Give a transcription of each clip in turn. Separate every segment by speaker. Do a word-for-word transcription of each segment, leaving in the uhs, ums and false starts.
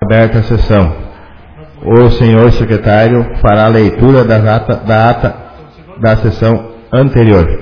Speaker 1: Aberta a sessão. O senhor secretário fará a leitura das ata, da ata da sessão anterior.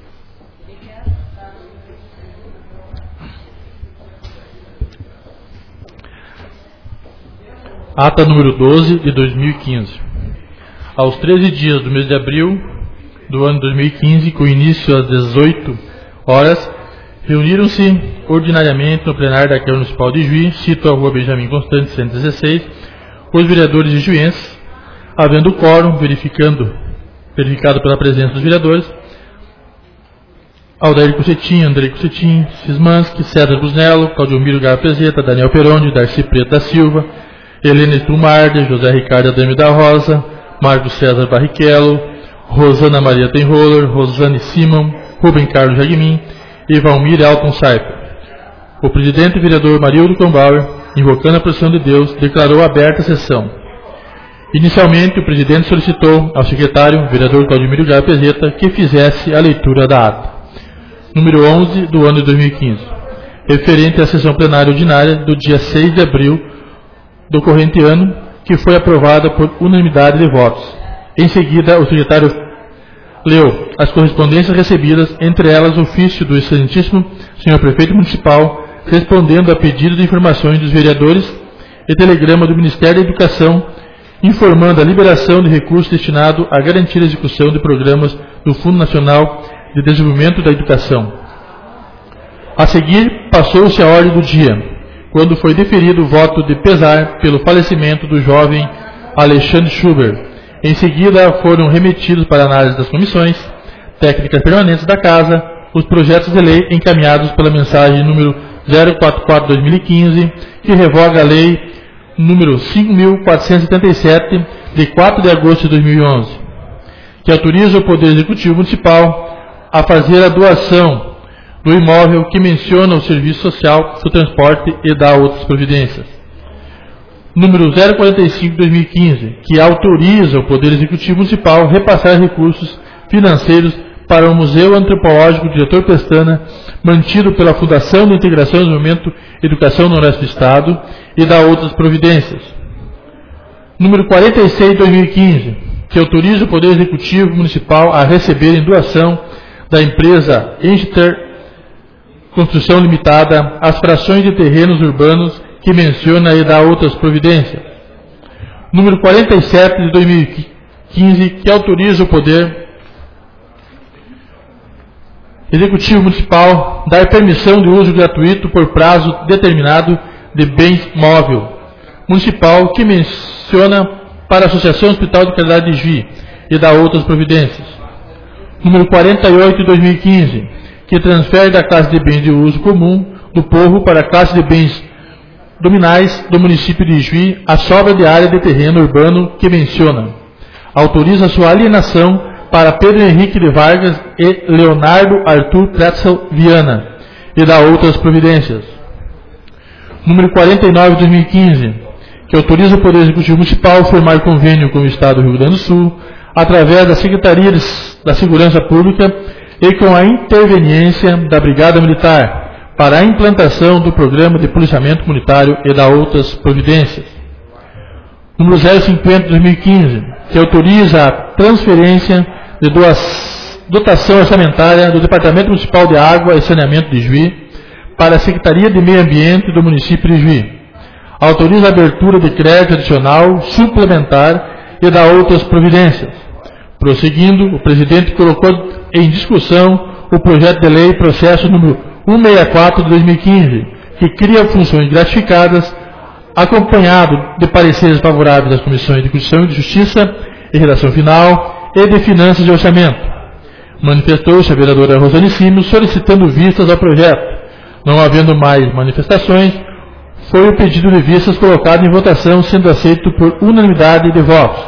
Speaker 2: Ata número doze de dois mil e quinze. Aos treze dias do mês de abril do ano dois mil e quinze, com início às dezoito horas, reuniram-se ordinariamente no plenário da Câmara Municipal de Juí, sito a Rua Benjamin Constante, cento e dezesseis, os vereadores de juienses, havendo quórum, verificando, verificado pela presença dos vereadores, Aldair Cossetin, Andrei Cossetin, Cismanski, César Busnello, Claudiomiro Garapezeta, Daniel Peronde, Darcy Preto da Silva, Helena Strumardi, José Ricardo Adame da Rosa, Marcos César Barrichello, Rosana Maria Tenroller, Rosane Simon, Rubem Carlos Jagmin e Valmir Alton Saipa. O presidente e vereador Marildo Combauer, invocando a proteção de Deus, declarou aberta a sessão. Inicialmente, o presidente solicitou ao secretário, vereador Claudimiro Garapezeta, que fizesse a leitura da ata número onze do ano de dois mil e quinze, referente à sessão plenária ordinária do dia seis de abril do corrente ano, que foi aprovada por unanimidade de votos. Em seguida, o secretário leu as correspondências recebidas, entre elas o ofício do excelentíssimo senhor prefeito municipal, respondendo a pedido de informações dos vereadores e telegrama do Ministério da Educação, informando a liberação de recursos destinados a garantir a execução de programas do Fundo Nacional de Desenvolvimento da Educação. A seguir, passou-se a ordem do dia, quando foi deferido o voto de pesar pelo falecimento do jovem Alexandre Schubert. Em seguida, foram remetidos para análise das comissões técnicas permanentes da Casa os projetos de lei encaminhados pela mensagem número zero quatro quatro barra dois mil e quinze, que revoga a lei número cinco mil quatrocentos e setenta e sete, de quatro de agosto de dois mil e onze, que autoriza o Poder Executivo Municipal a fazer a doação do imóvel que menciona o serviço social, do transporte e dá outras providências. Número zero quarenta e cinco barra dois mil e quinze, que autoriza o Poder Executivo Municipal a repassar recursos financeiros para o Museu Antropológico Diretor Pestana, mantido pela Fundação de Integração e Desenvolvimento Educação no Oeste do Estado, e dá outras providências. Número quarenta e seis barra dois mil e quinze, que autoriza o Poder Executivo Municipal a receber em doação da empresa Inter Construção Limitada as frações de terrenos urbanos que menciona e dá outras providências. Número quarenta e sete de dois mil e quinze, que autoriza o Poder Executivo Municipal dar permissão de uso gratuito por prazo determinado de bens móvel municipal que menciona para a Associação Hospital de Caridade de Juí e dá outras providências. Número quarenta e oito de dois mil e quinze, que transfere da classe de bens de uso comum do povo para a classe de bens dominais do município de Juí a sobra de área de terreno urbano que menciona. Autoriza sua alienação para Pedro Henrique de Vargas e Leonardo Arthur Pretzel Viana e dá outras providências. Número quarenta e nove de dois mil e quinze, que autoriza o Poder Executivo Municipal a firmar convênio com o Estado do Rio Grande do Sul através da Secretaria da Segurança Pública e com a interveniência da Brigada Militar para a implantação do Programa de Policiamento Comunitário e da outras providências. Número zero cinquenta de dois mil e quinze, que autoriza a transferência de dotação orçamentária do Departamento Municipal de Água e Saneamento de Juí para a Secretaria de Meio Ambiente do município de Juí. Autoriza a abertura de crédito adicional suplementar e dá outras providências. Prosseguindo, o presidente colocou em discussão o projeto de lei processo número cento e sessenta e quatro de dois mil e quinze, que cria funções gratificadas, acompanhado de pareceres favoráveis das comissões de Constituição e de Justiça e Redação Final e de Finanças e Orçamento. Manifestou-se a vereadora Rosane Simos solicitando vistas ao projeto. Não havendo mais manifestações, foi o pedido de vistas colocado em votação, sendo aceito por unanimidade de votos.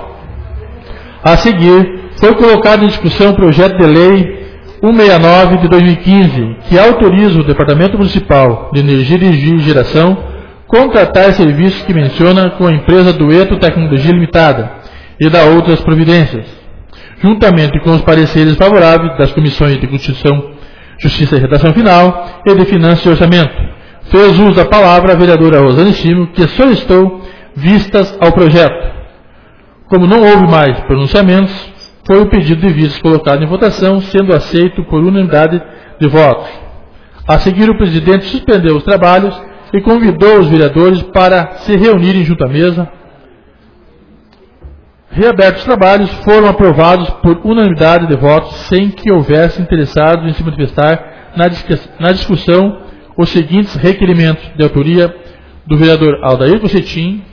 Speaker 2: A seguir, foi colocado em discussão o projeto de lei cento e sessenta e nove de dois mil e quinze, que autoriza o Departamento Municipal de Energia e Geração contratar serviços que menciona com a empresa Dueto Tecnologia Limitada e dá outras providências, juntamente com os pareceres favoráveis das comissões de Constituição, Justiça e Redação Final e de Finanças e Orçamento. Fez uso da palavra a vereadora Rosane Simio, que solicitou vistas ao projeto. Como não houve mais pronunciamentos, foi o pedido de vistas colocado em votação, sendo aceito por unanimidade de votos. A seguir, o presidente suspendeu os trabalhos e convidou os vereadores para se reunirem junto à mesa. Reabertos os trabalhos, foram aprovados por unanimidade de votos, sem que houvesse interessados em se manifestar na, dis na discussão os seguintes requerimentos de autoria do vereador Aldair Cossetin,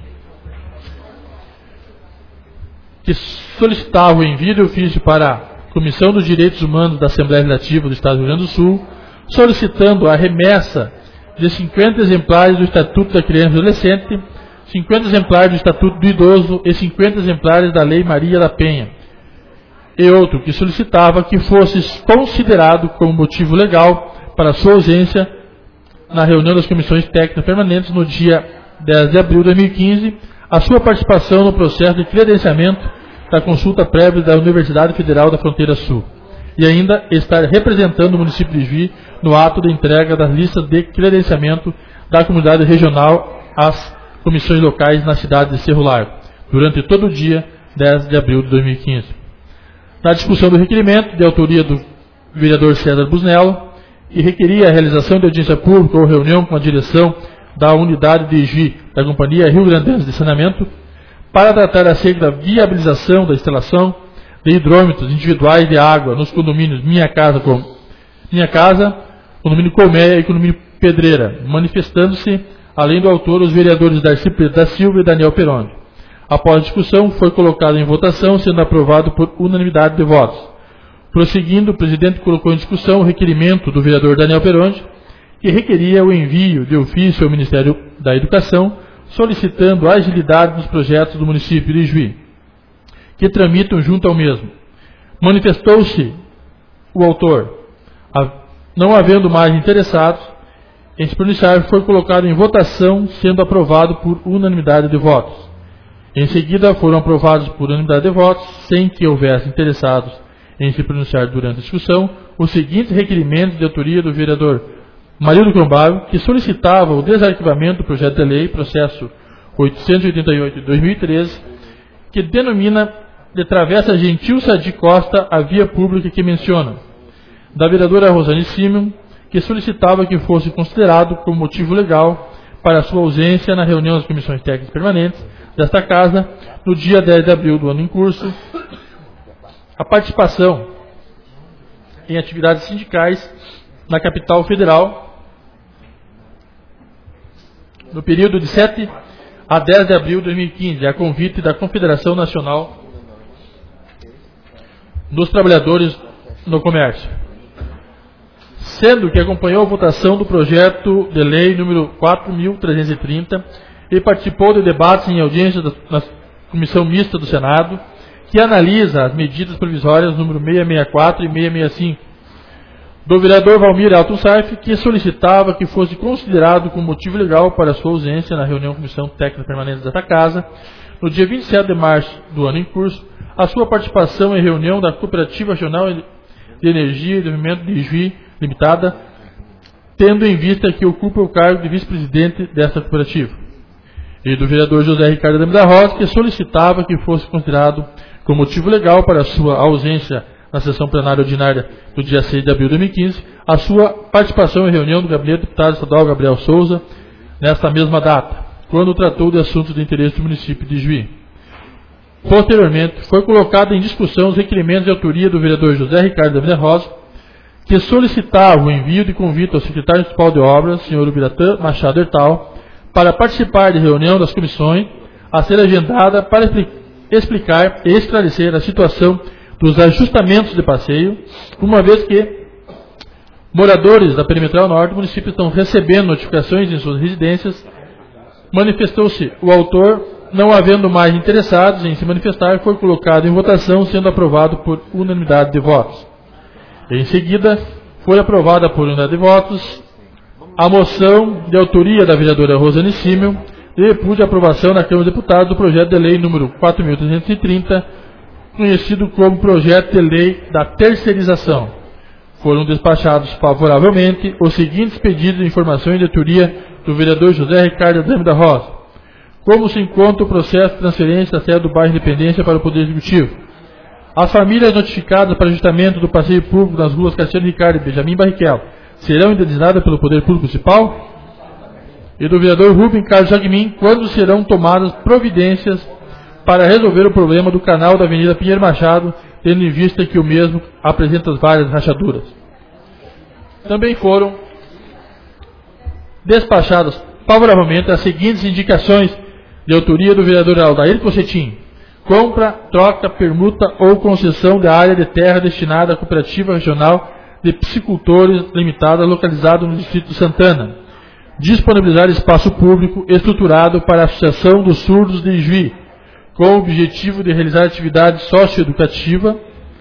Speaker 2: que solicitava o envio de ofício para a Comissão dos Direitos Humanos da Assembleia Legislativa do Estado do Rio Grande do Sul, solicitando a remessa de cinquenta exemplares do Estatuto da Criança e Adolescente, cinquenta exemplares do Estatuto do Idoso e cinquenta exemplares da Lei Maria da Penha. E outro que solicitava que fosse considerado como motivo legal para sua ausência na reunião das comissões técnicas permanentes no dia dez de abril de dois mil e quinze, a sua participação no processo de credenciamento da consulta prévia da Universidade Federal da Fronteira Sul e ainda estar representando o município de Juí no ato de entrega das listas de credenciamento da comunidade regional às comissões locais na cidade de Cerro Largo, durante todo o dia dez de abril de dois mil e quinze. Na discussão do requerimento, de autoria do vereador César Busnello, que requeria a realização de audiência pública ou reunião com a direção da unidade de Juí da Companhia Rio Grandense de Saneamento, para tratar acerca da viabilização da instalação de hidrômetros individuais de água nos condomínios Minha Casa, com, Minha Casa condomínio Colmeia e condomínio Pedreira, manifestando-se, além do autor, os vereadores Darcy Preto da Silva e Daniel Peronde. Após a discussão, foi colocado em votação, sendo aprovado por unanimidade de votos. Prosseguindo, o presidente colocou em discussão o requerimento do vereador Daniel Peronde, que requeria o envio de ofício ao Ministério da Educação, solicitando agilidade nos projetos do município de Juí, que tramitam junto ao mesmo. Manifestou-se o autor, não havendo mais interessados em se pronunciar, foi colocado em votação, sendo aprovado por unanimidade de votos. Em seguida, foram aprovados por unanimidade de votos, sem que houvesse interessados em se pronunciar durante a discussão, os seguintes requerimentos de autoria do vereador Marildo Crombário, que solicitava o desarquivamento do projeto de lei, processo oitocentos e oitenta e oito de dois mil e treze, que denomina de Travessa Gentil Sadi Costa a via pública que menciona. Da vereadora Rosane Simio, que solicitava que fosse considerado como motivo legal para sua ausência na reunião das comissões técnicas permanentes desta Casa, no dia dez de abril do ano em curso, a participação em atividades sindicais na capital federal, no período de sete a dez de abril de dois mil e quinze, a convite da Confederação Nacional dos Trabalhadores no Comércio. Sendo que acompanhou a votação do projeto de lei número quatro mil trezentos e trinta e participou de debates em audiência da, na Comissão Mista do Senado, que analisa as medidas provisórias número seiscentos e sessenta e quatro e seiscentos e sessenta e cinco, do vereador Valmir Alto Sarf, que solicitava que fosse considerado como motivo legal para sua ausência na reunião da Comissão Técnica Permanente desta Casa, no dia vinte e sete de março do ano em curso, a sua participação em reunião da Cooperativa Regional de Energia e Desenvolvimento de Juí Limitada, tendo em vista que ocupa o cargo de vice-presidente desta cooperativa. E do vereador José Ricardo Adame da Rosa, que solicitava que fosse considerado como motivo legal para sua ausência na sessão plenária ordinária do dia seis de abril de dois mil e quinze, a sua participação em reunião do gabinete do deputado estadual Gabriel Souza, nesta mesma data, quando tratou de assuntos de interesse do município de Juí. Posteriormente, foi colocado em discussão os requerimentos de autoria do vereador José Ricardo Adame da Rosa, que solicitava o envio de convite ao secretário municipal de obras, senhor Ubiratã Machado Hertal, para participar de reunião das comissões a ser agendada para explicar e esclarecer a situação dos ajustamentos de passeio, uma vez que moradores da Perimetral Norte do município estão recebendo notificações em suas residências. Manifestou-se o autor, não havendo mais interessados em se manifestar, foi colocado em votação, sendo aprovado por unanimidade de votos. Em seguida, foi aprovada por unanimidade de votos a moção de autoria da vereadora Rosane Simio de repúdio e aprovação na Câmara dos Deputados do projeto de lei número quatro mil trezentos e trinta, conhecido como projeto de lei da terceirização, Foram despachados favoravelmente os seguintes pedidos de informação e diretoria do vereador José Ricardo Adame da Rosa. Como se encontra o processo de transferência da sede do bairro Independência para o Poder Executivo? As famílias notificadas para ajustamento do passeio público nas ruas Cassiano Ricardo e Benjamin Barrichello serão indenizadas pelo Poder Público Municipal? E do vereador Rubem Carlos Jagmin, quando serão tomadas providências para resolver o problema do canal da Avenida Pinheiro Machado, tendo em vista que o mesmo apresenta várias rachaduras? Também foram despachadas favoravelmente as seguintes indicações de autoria do vereador Aldair Cossetin: compra, troca, permuta ou concessão da área de terra destinada à Cooperativa Regional de Piscicultores Limitada, localizada no Distrito de Santana. Disponibilizar espaço público estruturado para a Associação dos Surdos de Ijuí, com o objetivo de realizar atividade socioeducativa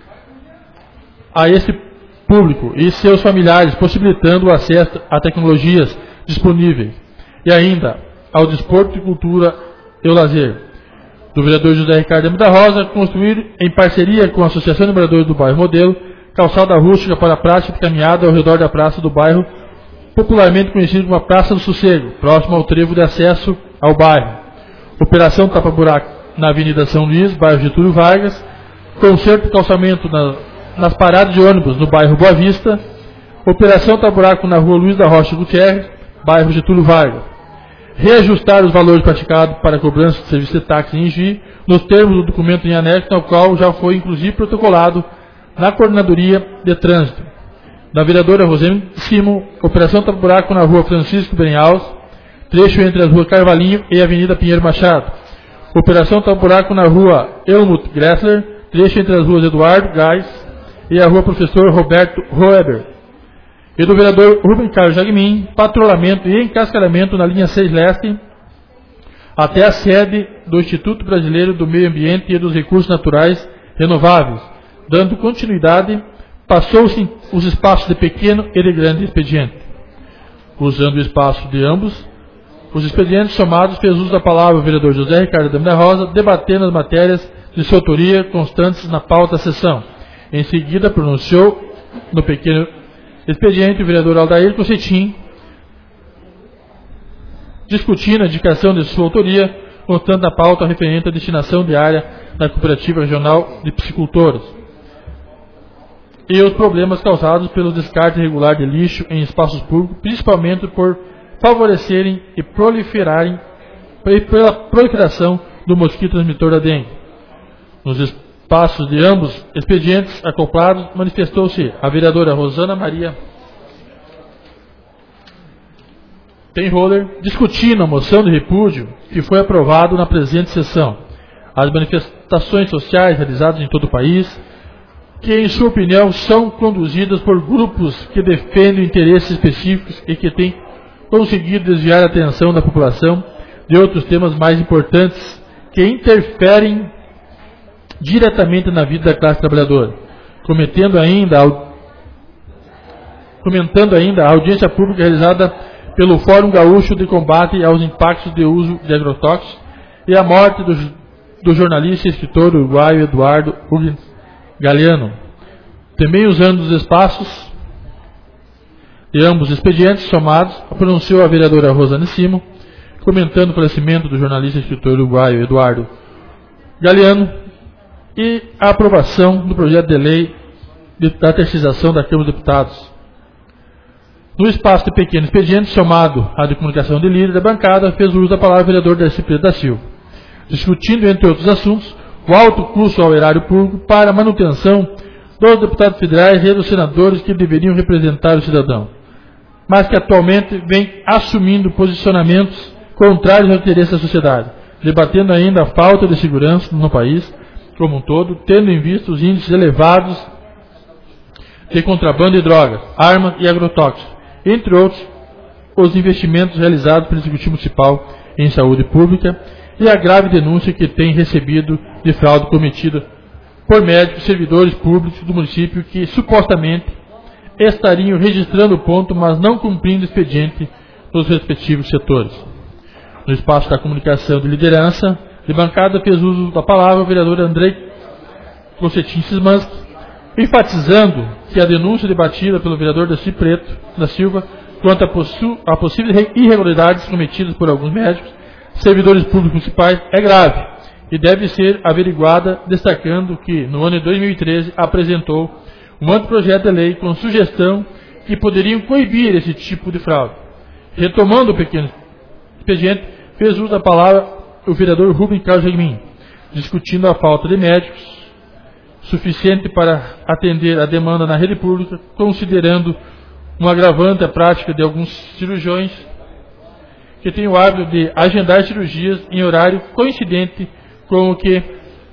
Speaker 2: a esse público e seus familiares, possibilitando o acesso a tecnologias disponíveis. E ainda ao desporto e cultura e o lazer. Do vereador José Ricardo Adame da Rosa, construir em parceria com a Associação de Moradores do Bairro Modelo, calçada rústica para a prática de caminhada ao redor da praça do bairro, popularmente conhecido como a Praça do Sossego, próximo ao trevo de acesso ao bairro. Operação tapa-buraco na Avenida São Luís, bairro Getúlio Vargas. Conserto de calçamento na, nas paradas de ônibus no bairro Boa Vista. Operação tapa-buraco na rua Luiz da Rocha Gutierrez, bairro Getúlio Vargas. Reajustar os valores praticados para a cobrança de serviço de táxi em Ijuí, nos termos do documento em anexo, no qual já foi inclusive protocolado na Coordenadoria de Trânsito. Da vereadora Rosane Simon, operação tapa-buraco na rua Francisco Brenhaus, trecho entre as ruas Carvalhinho e a Avenida Pinheiro Machado. Operação tapa-buraco na rua Helmut Gressler, trecho entre as ruas Eduardo Gás e a rua Professor Roberto Roeber. E do vereador Rubem Carlos Jagmin, patrulhamento e encascaramento na linha seis Leste, até a sede do Instituto Brasileiro do Meio Ambiente e dos Recursos Naturais Renováveis, dando continuidade. Passou-se os espaços de pequeno e de grande expediente. Usando o espaço de ambos, os expedientes somados, fez uso da palavra o vereador José Ricardo Adame da Rosa, debatendo as matérias de sua autoria constantes na pauta da sessão. Em seguida, pronunciou no pequeno expediente o vereador Aldair Cossetin, discutindo a indicação de sua autoria, constante na pauta referente à destinação de área da Cooperativa Regional de Piscicultores e os problemas causados pelo descarte irregular de lixo em espaços públicos, principalmente por favorecerem e proliferarem e pela proliferação do mosquito transmissor da dengue. Nos espaços de ambos expedientes acoplados, manifestou-se a vereadora Rosana Maria Tenroller, discutindo a moção de repúdio que foi aprovado na presente sessão. As manifestações sociais realizadas em todo o país, que, em sua opinião, são conduzidas por grupos que defendem interesses específicos e que têm conseguido desviar a atenção da população de outros temas mais importantes que interferem diretamente na vida da classe trabalhadora, cometendo ainda, comentando ainda a audiência pública realizada pelo Fórum Gaúcho de Combate aos Impactos de Uso de Agrotóxicos e a morte do, do jornalista e escritor uruguaio Eduardo Huggins Galeano. Também usando os espaços de ambos expedientes somados, pronunciou a vereadora Rosane Simon, comentando o falecimento do jornalista e escritor uruguaio Eduardo Galeano e a aprovação do projeto de lei de, da terceirização da Câmara dos Deputados. No espaço de pequeno expediente, somado à de comunicação de líder da bancada, fez uso da palavra o vereador Darcy Preto da Silva, discutindo, entre outros assuntos, o alto custo ao erário público para a manutenção dos deputados federais e dos senadores que deveriam representar o cidadão, mas que atualmente vem assumindo posicionamentos contrários ao interesse da sociedade, debatendo ainda a falta de segurança no país como um todo, tendo em vista os índices elevados de contrabando de drogas, armas e agrotóxicos, entre outros, os investimentos realizados pelo Executivo Municipal em saúde pública e a grave denúncia que tem recebido de fraude cometida por médicos e servidores públicos do município que supostamente estariam registrando o ponto, mas não cumprindo o expediente nos respectivos setores. No espaço da comunicação de liderança de bancada, fez uso da palavra o vereador Andrei Cossetin Sismanski, enfatizando que a denúncia debatida pelo vereador Darcy Preto da Silva quanto a, possu, a possíveis irregularidades cometidas por alguns médicos, servidores públicos municipais, é grave e deve ser averiguada, destacando que, no ano de dois mil e treze, apresentou um anteprojeto de lei com sugestão que poderiam coibir esse tipo de fraude. Retomando o pequeno expediente, fez uso da palavra o vereador Rubem Carlos Regmin, discutindo a falta de médicos suficiente para atender a demanda na rede pública, considerando um agravante a prática de alguns cirurgiões que têm o hábito de agendar cirurgias em horário coincidente com o que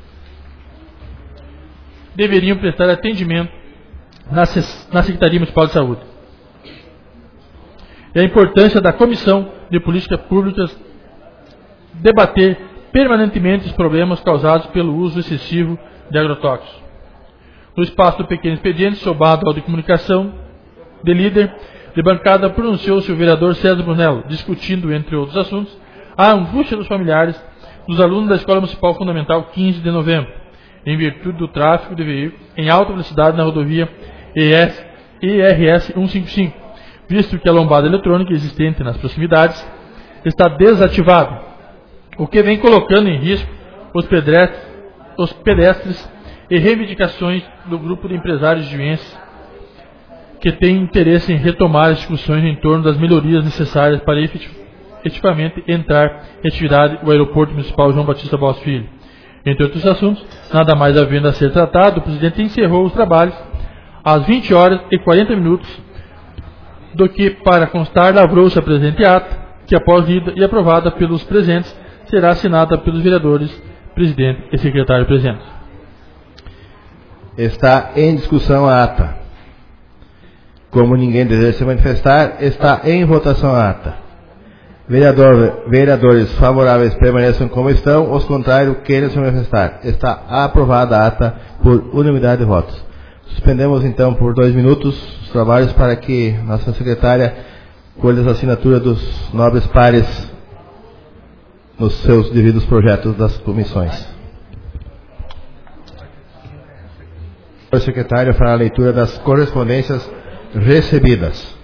Speaker 2: deveriam prestar atendimento na, na Secretaria Municipal de Saúde. E a importância da Comissão de Políticas Públicas debater permanentemente os problemas causados pelo uso excessivo de agrotóxicos. No espaço do pequeno expediente, sob a de comunicação de líder de bancada, pronunciou-se o vereador César Brunello, discutindo, entre outros assuntos, a angústia dos familiares dos alunos da Escola Municipal Fundamental quinze de novembro, em virtude do tráfego de veículos em alta velocidade na rodovia E R S cento e cinquenta e cinco, visto que a lombada eletrônica existente nas proximidades está desativada, o que vem colocando em risco os pedestres, os pedestres e reivindicações do grupo de empresários juenses que tem interesse em retomar as discussões em torno das melhorias necessárias para efetivamente entrar em atividade o aeroporto municipal João Batista Boas Filho. Entre outros assuntos, nada mais havendo a ser tratado, o presidente encerrou os trabalhos às vinte horas e quarenta minutos, do que, para constar, lavrou-se a presente ata, que após lida e aprovada pelos presentes, será assinada pelos vereadores, presidente e secretário presentes.
Speaker 1: Está em discussão a ata. Como ninguém deseja se manifestar, está em votação a ata. Vereador, vereadores favoráveis permaneçam como estão, os contrários queiram se manifestar. Está aprovada a ata por unanimidade de votos. Suspendemos então por dois minutos os trabalhos para que nossa secretária colhe as assinaturas dos nobres pares nos seus devidos projetos das comissões. O secretário fará a leitura das correspondências recebidas.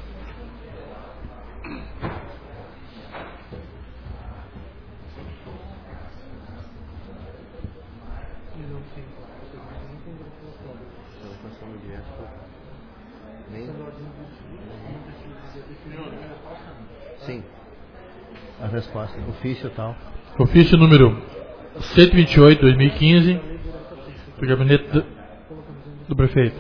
Speaker 1: Sim. A resposta. Ofício tal.
Speaker 2: Ofício número cento e vinte e oito, dois mil e quinze, do gabinete do, do prefeito.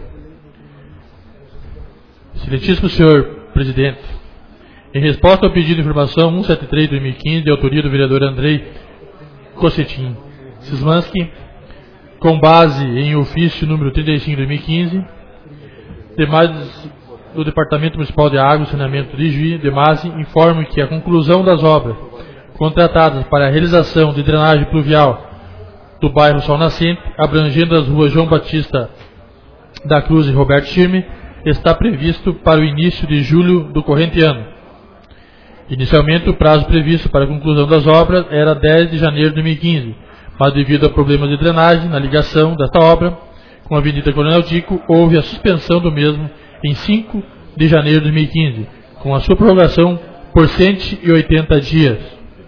Speaker 2: Excelentíssimo senhor presidente, em resposta ao pedido de informação cento e setenta e três, dois mil e quinze, de autoria do vereador Andrei Cossetin Szymanski, com base em ofício número trinta e cinco, dois mil e quinze, demais do Departamento Municipal de Água e Saneamento de Juí, DEMASE, informo que a conclusão das obras contratadas para a realização de drenagem pluvial do bairro Sol Nascente, abrangendo as ruas João Batista da Cruz e Roberto Schirme, está previsto para o início de julho do corrente ano. Inicialmente, o prazo previsto para a conclusão das obras era dez de janeiro de dois mil e quinze, mas devido a problemas de drenagem na ligação desta obra com a Avenida Coronel Dico, houve a suspensão do mesmo em cinco de janeiro de dois mil e quinze, com a sua prorrogação por cento e oitenta dias.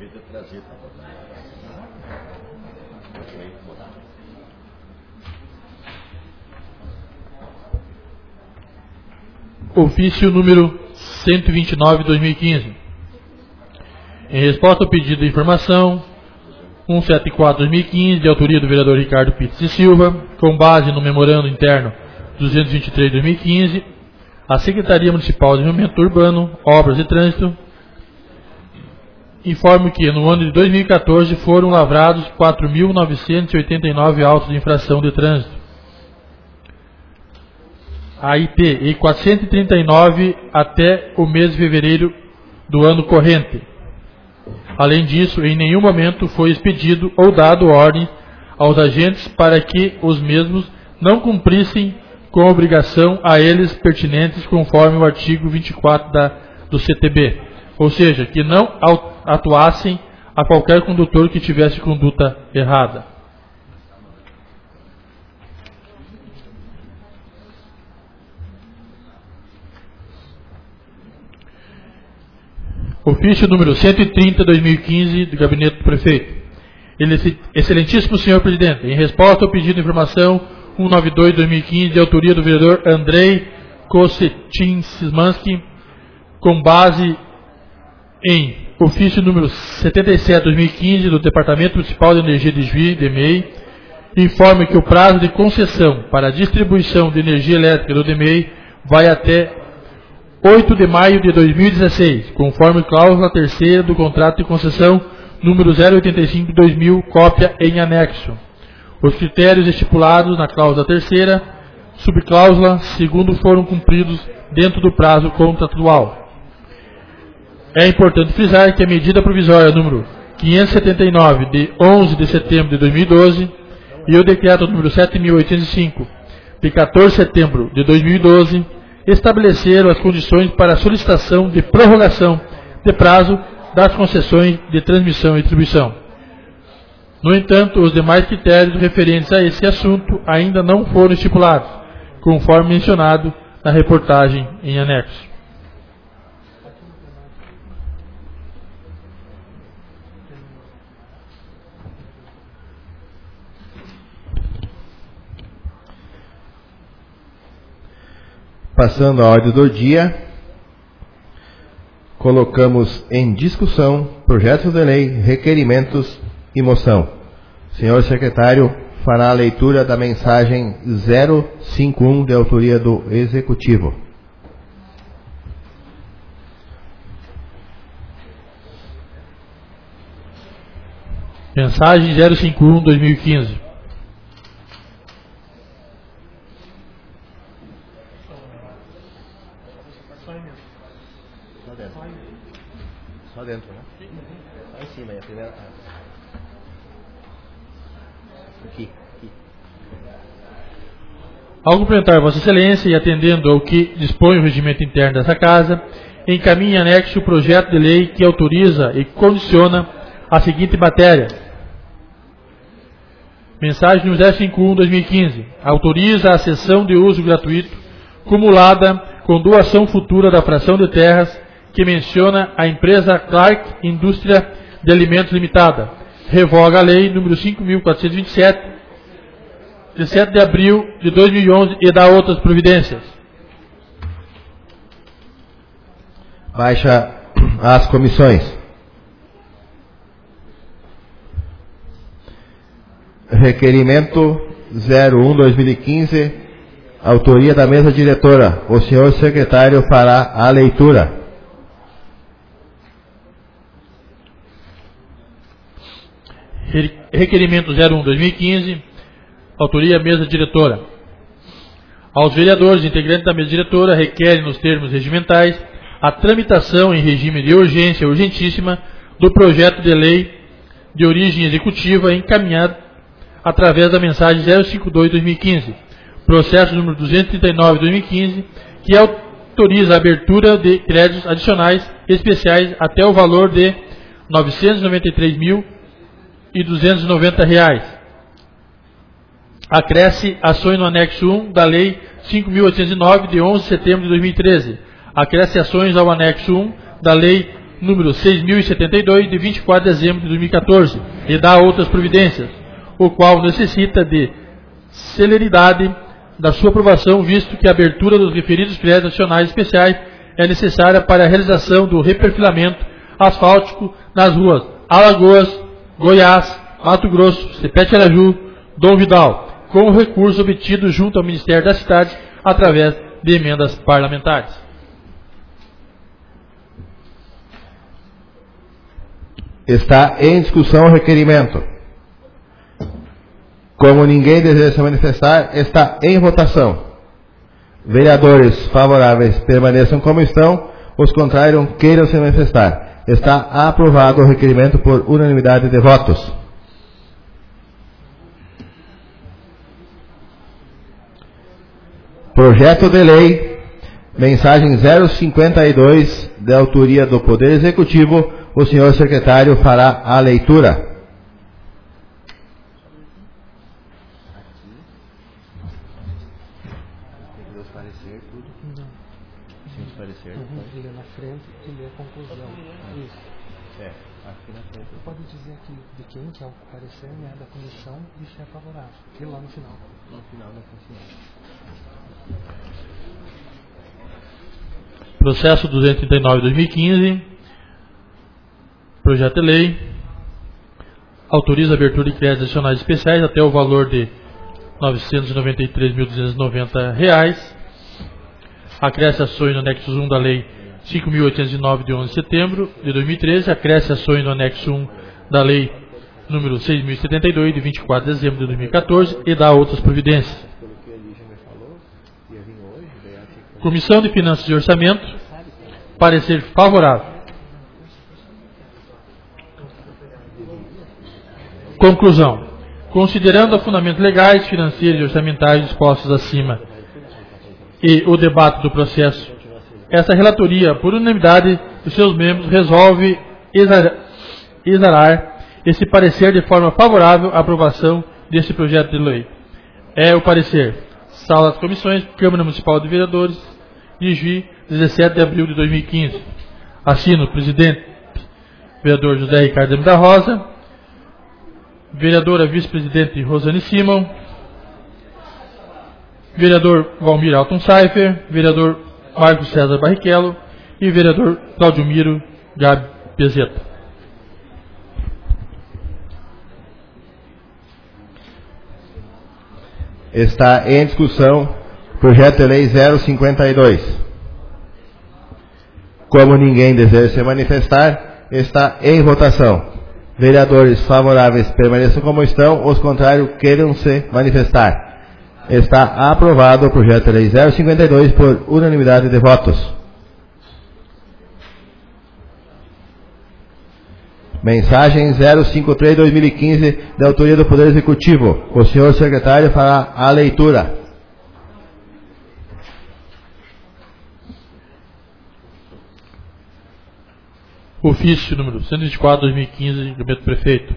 Speaker 2: Ofício número cento e vinte e nove, dois mil e quinze. Em resposta ao pedido de informação cento e setenta e quatro, dois mil e quinze, de autoria do vereador Ricardo Pitts e Silva, com base no memorando interno duzentos e vinte e três, dois mil e quinze, a Secretaria Municipal de Desenvolvimento Urbano, Obras e Trânsito, informo que no ano de dois mil e quatorze foram lavrados quatro mil novecentos e oitenta e nove autos de infração de trânsito, A I T, e quatrocentos e trinta e nove até o mês de fevereiro do ano corrente. Além disso, em nenhum momento foi expedido ou dado ordem aos agentes para que os mesmos não cumprissem com a obrigação a eles pertinentes conforme o artigo vinte e quatro da, do C T B, ou seja, que não atuassem a qualquer condutor que tivesse conduta errada. Ofício número cento e trinta, dois mil e quinze, do Gabinete do Prefeito. Excelentíssimo senhor Presidente, em resposta ao pedido de informação cento e noventa e dois, dois mil e quinze, de autoria do vereador Andrei Kocetin Szymanski, com base em ofício número setenta e sete, dois mil e quinze, do Departamento Municipal de Energia de Juiz, D M E I, informa que o prazo de concessão para a distribuição de energia elétrica do D M E I vai até oito de maio de dois mil e dezesseis, conforme cláusula terceira do contrato de concessão número zero oitenta e cinco, dois mil, cópia em anexo. Os critérios estipulados na cláusula terceira, subcláusula, segundo foram cumpridos dentro do prazo contratual. É importante frisar que a medida provisória número quinhentos e setenta e nove, de onze de setembro de dois mil e doze, e o decreto número sete mil oitocentos e cinco, de quatorze de setembro de dois mil e doze, estabeleceram as condições para a solicitação de prorrogação de prazo das concessões de transmissão e distribuição. No entanto, os demais critérios referentes a esse assunto ainda não foram estipulados, conforme mencionado na reportagem em anexo.
Speaker 1: Passando a ordem do dia, colocamos em discussão projetos de lei, requerimentos e moção. Senhor secretário fará a leitura da mensagem zero cinquenta e um de autoria do Executivo.
Speaker 2: Mensagem zero cinquenta e um, dois mil e quinze.
Speaker 1: Só dentro, né? Lá em cima, é a primeira casa. Aqui, aqui.
Speaker 2: Ao cumprimentar Vossa Excelência e atendendo ao que dispõe o regimento interno dessa Casa, encaminhe em anexo o projeto de lei que autoriza e condiciona a seguinte matéria. Mensagem no zero cinquenta e um, dois mil e quinze. Autoriza a cessão de uso gratuito cumulada com doação futura da fração de terras que menciona a empresa Clark Indústria de Alimentos Limitada. Revoga a lei número cinco mil quatrocentos e vinte e sete, de sete de abril de dois mil e onze e dá outras providências.
Speaker 1: Baixa as comissões. Requerimento zero um, dois mil e quinze, autoria da mesa diretora. O senhor secretário fará a leitura.
Speaker 2: Requerimento zero um, dois mil e quinze, autoria mesa diretora. Aos vereadores integrantes da mesa diretora requerem nos termos regimentais a tramitação em regime de urgência urgentíssima do projeto de lei de origem executiva encaminhado através da mensagem zero cinquenta e dois, dois mil e quinze, processo número duzentos e trinta e nove, dois mil e quinze, que autoriza a abertura de créditos adicionais especiais até o valor de novecentos e noventa e três mil e duzentos e noventa reais. Acresce ações no anexo um da Lei cinco mil oitocentos e nove, de onze de setembro de dois mil e treze. Acresce ações ao anexo um da Lei número seis mil e setenta e dois, de vinte e quatro de dezembro de dois mil e quatorze, e dá outras providências, o qual necessita de celeridade da sua aprovação, visto que a abertura dos referidos créditos adicionais especiais é necessária para a realização do reperfilamento asfáltico nas ruas Alagoas, Goiás, Mato Grosso, Cepete Araju, Dom Vidal, com o recurso obtido junto ao Ministério das Cidades através de emendas parlamentares.
Speaker 1: Está em discussão o requerimento. Como ninguém deseja se manifestar, está em votação. Vereadores favoráveis permaneçam como estão, os contrários queiram se manifestar. Está aprovado o requerimento por unanimidade de votos. Projeto de lei, mensagem zero cinquenta e dois, de autoria do Poder Executivo. O senhor secretário fará a leitura. parecer.
Speaker 3: Uhum. Ele é na frente e lê a conclusão. Isso.
Speaker 1: É, aqui na frente.
Speaker 3: Você pode dizer aqui de quem que é o parecer, né, da comissão e se é favorável. E lá no final.
Speaker 1: No final da consciência.
Speaker 2: Processo duzentos e trinta e nove de dois mil e quinze. Projeto de lei. Autoriza a abertura de créditos adicionais especiais até o valor de novecentos e noventa e três mil duzentos e noventa reais. Acresce ações no anexo um da lei cinco mil oitocentos e nove de onze de setembro de dois mil e treze. Acresce ações no anexo um da lei número seis mil e setenta e dois de vinte e quatro de dezembro de dois mil e quatorze e dá outras providências. Comissão de Finanças e Orçamento. Parecer favorável. Conclusão. Considerando os fundamentos legais, financeiros e orçamentais dispostos acima e o debate do processo, essa relatoria, por unanimidade dos seus membros, resolve exarar esse parecer de forma favorável à aprovação deste projeto de lei. É o parecer. Sala das Comissões, Câmara Municipal de Vereadores, de Juí, dezessete de abril de dois mil e quinze. Assino o presidente, vereador José Ricardo da Rosa, vereadora vice-presidente Rosane Simon, vereador Valmir Alton Seifer, vereador Marcos César Barrichello e vereador Claudio Miro Gabi Bezeta.
Speaker 1: Está em discussão projeto de lei zero cinquenta e dois. Como ninguém deseja se manifestar, está em votação. Vereadores favoráveis permaneçam como estão, os contrários queiram se manifestar. Está aprovado o projeto de lei zero cinquenta e dois por unanimidade de votos. Mensagem zero cinquenta e três de dois mil e quinze, da autoria do Poder Executivo. O senhor secretário fará a leitura.
Speaker 2: Ofício número cento e vinte e quatro de dois mil e quinze, do prefeito.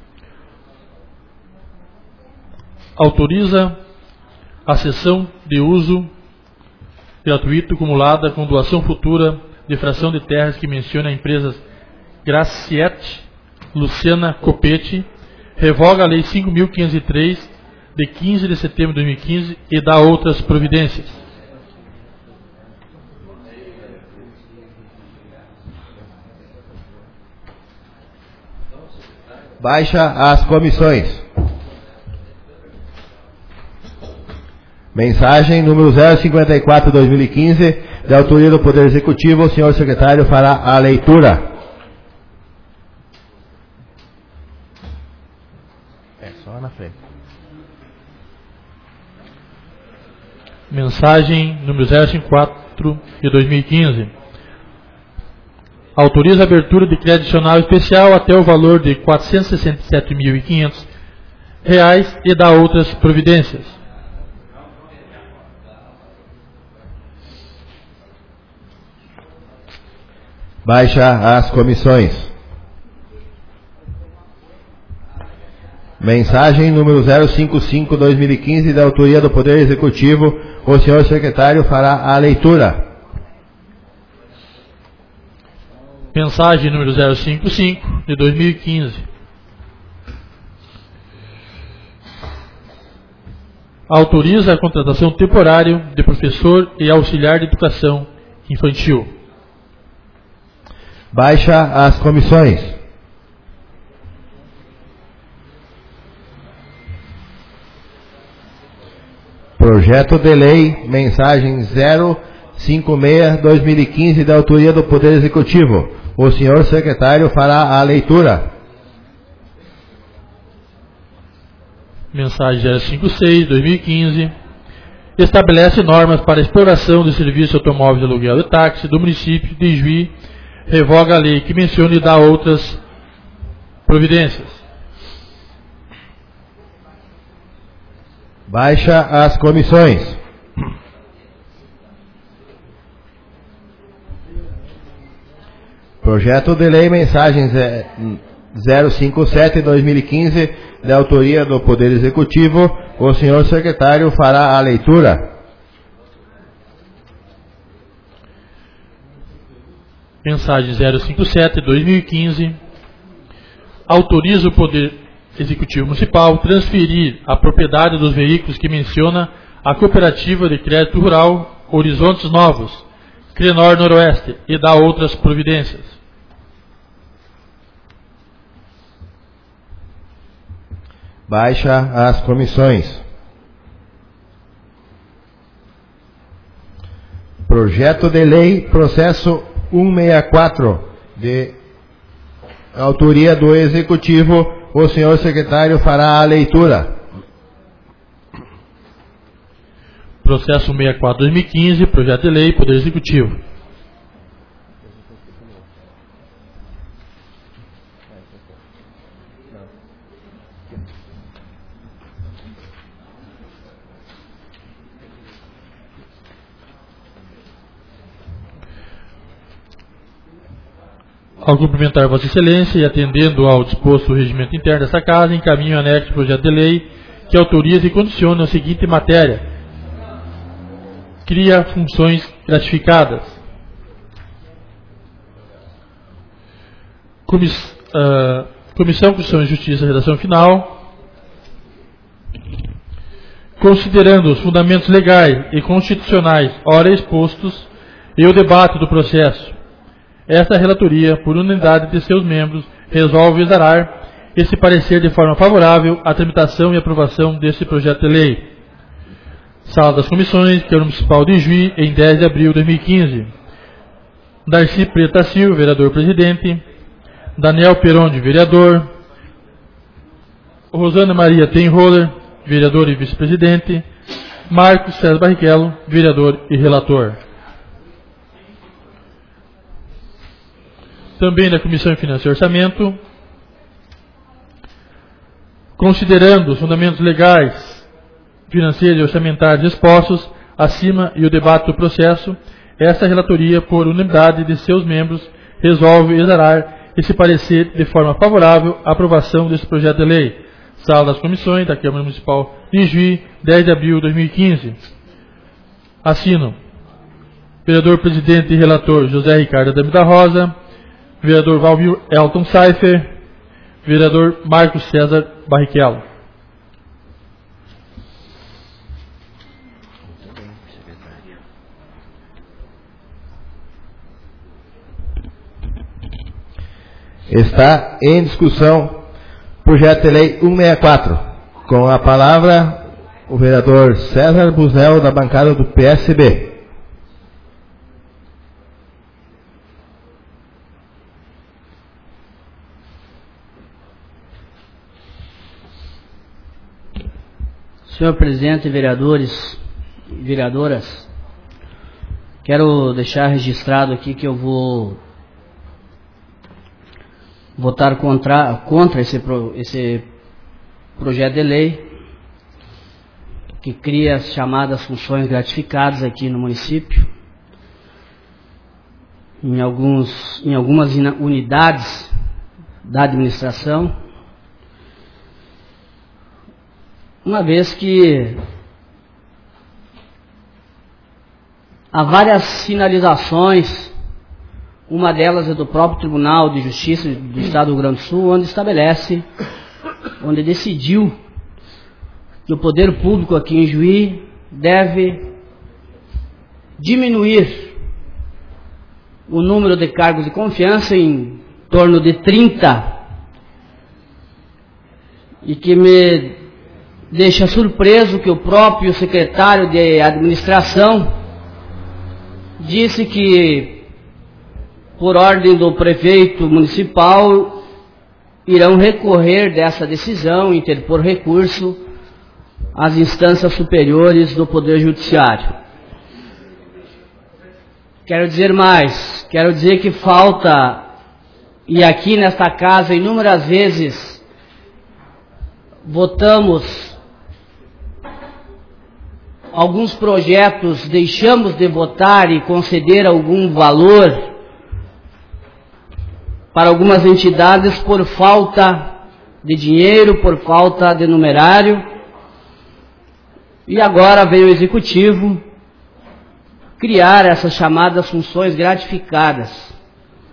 Speaker 2: Autoriza a cessão de uso gratuito acumulada com doação futura de fração de terras que menciona a empresa Graciete Luciana Copete, revoga a lei cinco mil quinhentos e três de quinze de setembro de dois mil e quinze e dá outras providências.
Speaker 1: Baixa as comissões. Mensagem número zero cinquenta e quatro de dois mil e quinze, da autoria do Poder Executivo. O senhor secretário fará a leitura. É só na frente.
Speaker 2: Mensagem número zero cinquenta e quatro de dois mil e quinze. Autoriza a abertura de crédito adicional especial até o valor de quatrocentos e sessenta e sete mil e quinhentos reais e dá outras providências.
Speaker 1: Baixa as comissões. Mensagem número zero cinquenta e cinco de dois mil e quinze, da autoria do Poder Executivo. O senhor secretário fará a leitura.
Speaker 2: Mensagem número zero cinquenta e cinco de dois mil e quinze. Autoriza a contratação temporária de professor e auxiliar de educação infantil.
Speaker 1: Baixa as comissões. Projeto de lei, mensagem zero cinquenta e seis de dois mil e quinze, da autoria do Poder Executivo. O senhor secretário fará a leitura.
Speaker 2: Mensagem zero cinquenta e seis de dois mil e quinze. Estabelece normas para a exploração de serviços de automóveis de aluguel e táxi do município de Juí. Revoga a lei que menciona e dá outras providências.
Speaker 1: Baixa as comissões. Projeto de lei, mensagem zero cinquenta e sete de dois mil e quinze, da autoria do Poder Executivo. O senhor secretário fará a leitura.
Speaker 2: Mensagem zero cinco sete barra dois mil e quinze, autoriza o Poder Executivo Municipal transferir a propriedade dos veículos que menciona a Cooperativa de Crédito Rural Horizontes Novos, Crenor Noroeste, e dá outras providências.
Speaker 1: Baixa as comissões. Projeto de Lei, processo cento e sessenta e quatro, de autoria do Executivo. O senhor secretário fará a leitura.
Speaker 2: Processo cento e sessenta e quatro barra dois mil e quinze, projeto de lei, Poder Executivo. Ao cumprimentar Vossa Excelência e atendendo ao disposto do regimento interno desta Casa, encaminho o anexo do projeto de lei que autoriza e condiciona a seguinte matéria: cria funções gratificadas. Comiss, uh, Comissão Constituição e Justiça, redação final. Considerando os fundamentos legais e constitucionais ora expostos e o debate do processo, esta relatoria, por unanimidade de seus membros, resolve exarar esse parecer de forma favorável à tramitação e aprovação deste projeto de lei. Sala das Comissões, Câmara Municipal de Ijuí, em dez de abril de dois mil e quinze. Darcy Preto da Silva, vereador-presidente. Daniel Perondi, vereador. Rosana Maria Tenroller, vereador e vice-presidente. Marcos César Barrichello, vereador e relator. Também da Comissão de Finanças e Orçamento, considerando os fundamentos legais, financeiros e orçamentários expostos acima e o debate do processo, esta relatoria, por unanimidade de seus membros, resolve exarar esse parecer de forma favorável à aprovação desse projeto de lei. Sala das Comissões da Câmara Municipal de Ijuí, dez de abril de dois mil e quinze. Assino vereador-presidente e relator José Ricardo Adame da Rosa, vereador Valmir Elton Seifer, vereador Marcos César Barrichello.
Speaker 1: Está em discussão projeto de lei cento e sessenta e quatro. Com a palavra, o vereador César Busnello, da bancada do P S B.
Speaker 4: Senhor presidente, vereadores e vereadoras, quero deixar registrado aqui que eu vou votar contra, contra esse, esse projeto de lei que cria as chamadas funções gratificadas aqui no município, em, alguns, em algumas unidades da administração, uma vez que há várias sinalizações, uma delas é do próprio Tribunal de Justiça do Estado do Rio Grande do Sul, onde estabelece, onde decidiu que o poder público aqui em Ijuí deve diminuir o número de cargos de confiança em torno de trinta, e que me deixa surpreso que o próprio secretário de administração disse que, por ordem do prefeito municipal, irão recorrer dessa decisão, interpor recurso às instâncias superiores do Poder Judiciário. Quero dizer mais, quero dizer que falta, e aqui nesta casa inúmeras vezes votamos alguns projetos, deixamos de votar e conceder algum valor para algumas entidades por falta de dinheiro, por falta de numerário, e agora veio o Executivo criar essas chamadas funções gratificadas.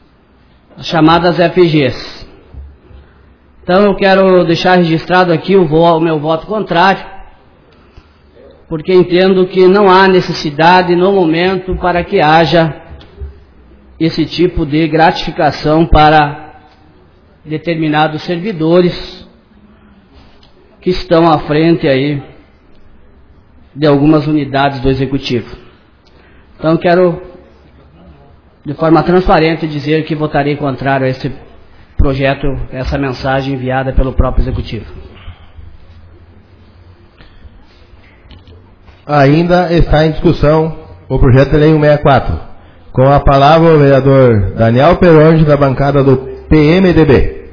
Speaker 4: as chamadas F Gs. Então eu quero deixar registrado aqui o, vo, o meu voto contrário, porque entendo que não há necessidade no momento para que haja esse tipo de gratificação para determinados servidores que estão à frente aí de algumas unidades do Executivo. Então quero, de forma transparente, dizer que votarei contrário a esse projeto, essa mensagem enviada pelo próprio Executivo.
Speaker 1: Ainda está em discussão o projeto de lei cento e sessenta e quatro. Com a palavra o vereador Daniel Peronde, da bancada do P M D B.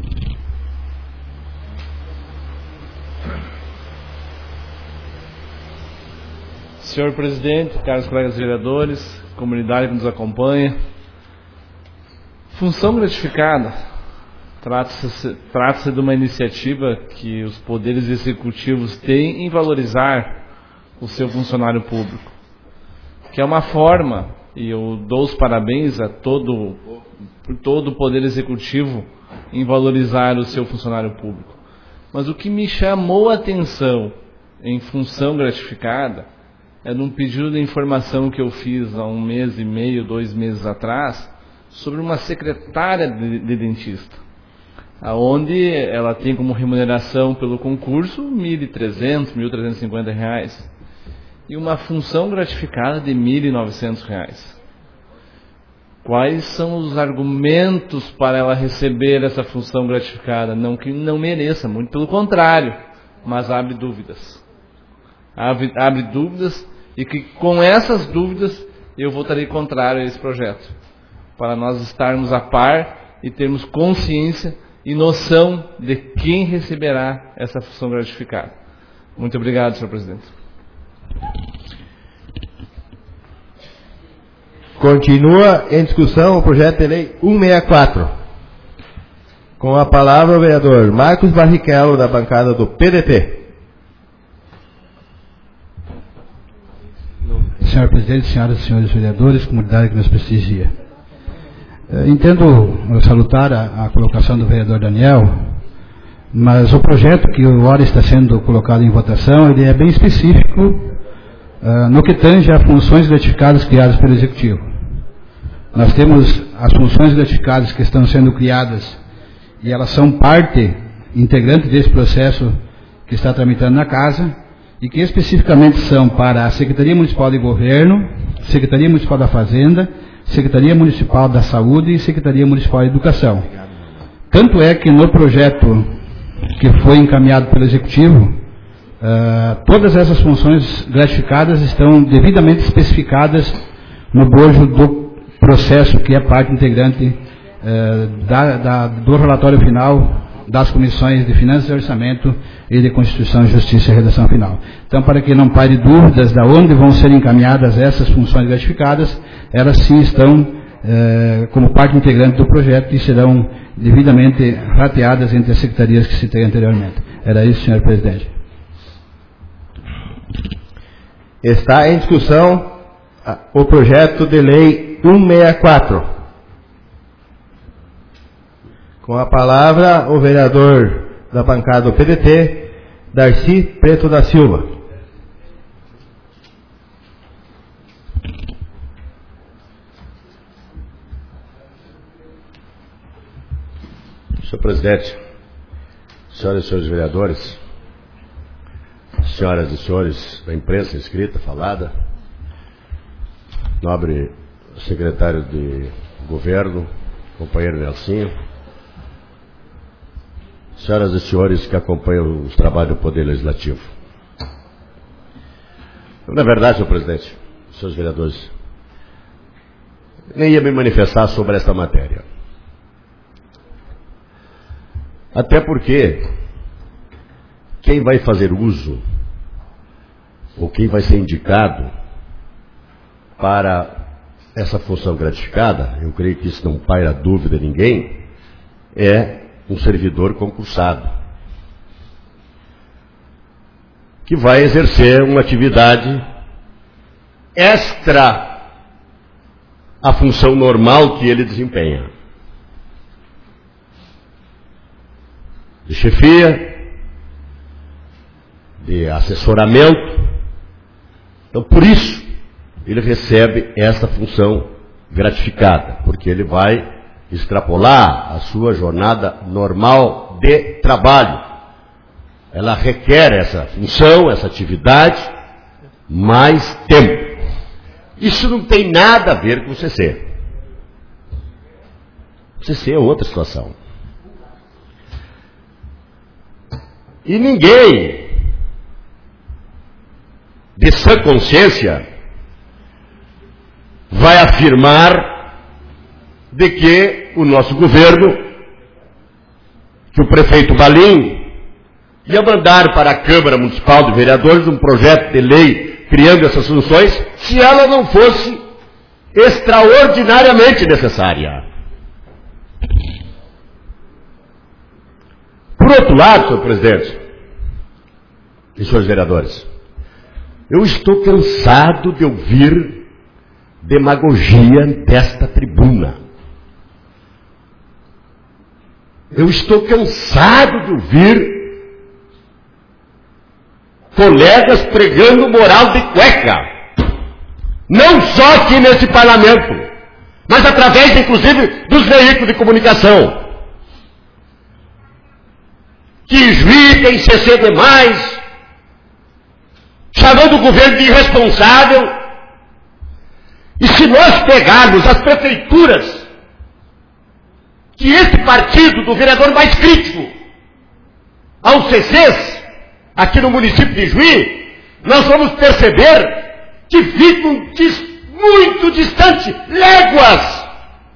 Speaker 5: Senhor presidente, caros colegas vereadores, comunidade que nos acompanha, função gratificada trata-se trata-se de uma iniciativa que os poderes executivos têm em valorizar o seu funcionário público, que é uma forma, e eu dou os parabéns a todo, todo o poder executivo em valorizar o seu funcionário público. Mas o que me chamou a atenção em função gratificada é num pedido de informação que eu fiz há um mês e meio, dois meses atrás, sobre uma secretária de, de dentista, aonde ela tem como remuneração pelo concurso mil e trezentos, mil trezentos e cinquenta reais e uma função gratificada de mil e novecentos reais. Quais são os argumentos para ela receber essa função gratificada? Não que não mereça, muito pelo contrário, mas abre dúvidas. Abre, abre dúvidas, e que com essas dúvidas eu votarei contrário a esse projeto, para nós estarmos a par e termos consciência e noção de quem receberá essa função gratificada. Muito obrigado, senhor presidente.
Speaker 1: Continua em discussão o projeto de lei cento e sessenta e quatro. Com a palavra o vereador Marcos Barrichello, da bancada do P D T.
Speaker 6: Senhor presidente, senhoras e senhores vereadores, comunidade que nos prestigia. Entendo salutar a, a colocação do vereador Daniel, mas o projeto que agora está sendo colocado em votação, ele é bem específico uh, no que tange a funções gratificadas criadas pelo Executivo. Nós temos as funções gratificadas que estão sendo criadas e elas são parte integrante desse processo que está tramitando na Casa, e que especificamente são para a Secretaria Municipal de Governo, Secretaria Municipal da Fazenda, Secretaria Municipal da Saúde e Secretaria Municipal de Educação. Tanto é que no projeto que foi encaminhado pelo Executivo, uh, todas essas funções gratificadas estão devidamente especificadas no bojo do processo que é parte integrante uh, da, da, do relatório final das comissões de Finanças e Orçamento e de Constituição, Justiça e Redação Final. Então, para que não pare dúvidas de onde vão ser encaminhadas essas funções gratificadas, elas sim estão eh, como parte integrante do projeto e serão devidamente rateadas entre as secretarias que citei anteriormente. Era isso, senhor presidente.
Speaker 1: Está em discussão o projeto de lei cento e sessenta e quatro. Com a palavra, o vereador da bancada do P D T, Darcy Preto da Silva.
Speaker 7: Senhor presidente, senhoras e senhores vereadores, senhoras e senhores da imprensa escrita, falada, nobre secretário de governo, companheiro Nelsinho, senhoras e senhores que acompanham os trabalhos do Poder Legislativo. Na verdade, senhor presidente, senhores vereadores, nem ia me manifestar sobre esta matéria. Até porque quem vai fazer uso, ou quem vai ser indicado para essa função gratificada, eu creio que isso não paira dúvida a ninguém, é um servidor concursado, que vai exercer uma atividade extra à função normal que ele desempenha. de chefia, de assessoramento. Então, por isso, ele recebe essa função gratificada, porque ele vai extrapolar a sua jornada normal de trabalho. Ela requer essa função, essa atividade, mais tempo. Isso não tem nada a ver com o C C. O C C é outra situação. E ninguém de sã consciência vai afirmar de que o nosso governo, que o prefeito Valim ia mandar para a Câmara Municipal de Vereadores um projeto de lei criando essas funções, se ela não fosse extraordinariamente necessária. Por outro lado, senhor presidente e senhores vereadores, eu estou cansado de ouvir demagogia desta tribuna. Eu estou cansado de ouvir colegas pregando moral de cueca. Não só aqui nesse parlamento, mas através, inclusive, dos veículos de comunicação. Que Juiz tem C C demais, chamando o governo de irresponsável. E se nós pegarmos as prefeituras que esse partido do vereador mais crítico aos C Cs, aqui no município de Juí, nós vamos perceber que ficam dis, muito distante, léguas,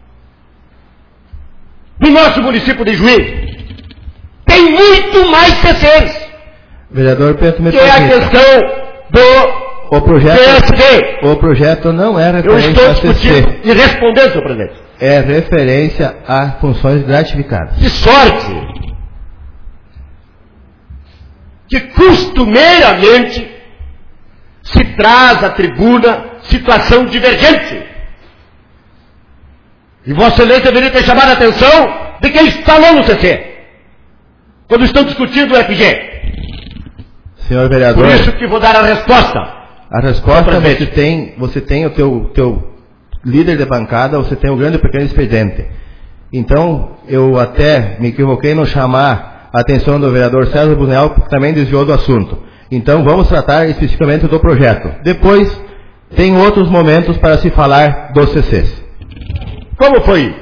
Speaker 7: do nosso município de Juí. Tem muito mais C Cs.
Speaker 1: Vereador Pedro, me
Speaker 7: que é a questão do
Speaker 1: o projeto,
Speaker 7: P S D.
Speaker 1: O projeto não é
Speaker 7: Eu
Speaker 1: referência
Speaker 7: estou
Speaker 1: a C C.
Speaker 7: discutindo e respondendo, senhor presidente.
Speaker 1: É referência a funções gratificadas.
Speaker 7: De sorte que costumeiramente se traz à tribuna situação divergente. E Vossa Excelência deveria ter chamado a atenção de quem instalou no C C, quando estão discutindo o F G.
Speaker 1: Senhor vereador,
Speaker 7: por isso que vou dar a resposta.
Speaker 1: A resposta você tem, você tem o teu, teu líder de bancada, você tem o grande e pequeno expediente. Então, eu até me equivoquei no chamar a atenção do vereador César Busnel, que também desviou do assunto. Então, vamos tratar especificamente do projeto. Depois, tem outros momentos para se falar dos C Cs.
Speaker 7: Como foi?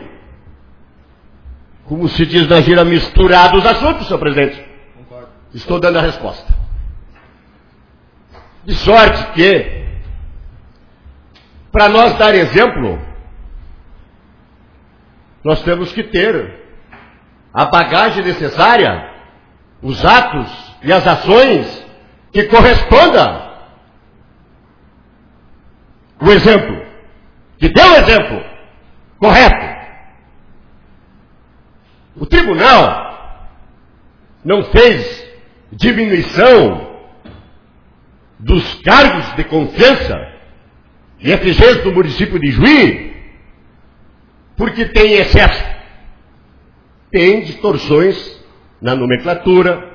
Speaker 7: Como se diz na gira, misturados os assuntos, senhor presidente. Concordo. Estou dando a resposta. De sorte que, para nós dar exemplo, nós temos que ter a bagagem necessária, os atos e as ações que correspondam. O exemplo, que dê o exemplo correto. O tribunal não fez diminuição dos cargos de confiança e F Gs do município de Juí, porque tem excesso, tem distorções na nomenclatura,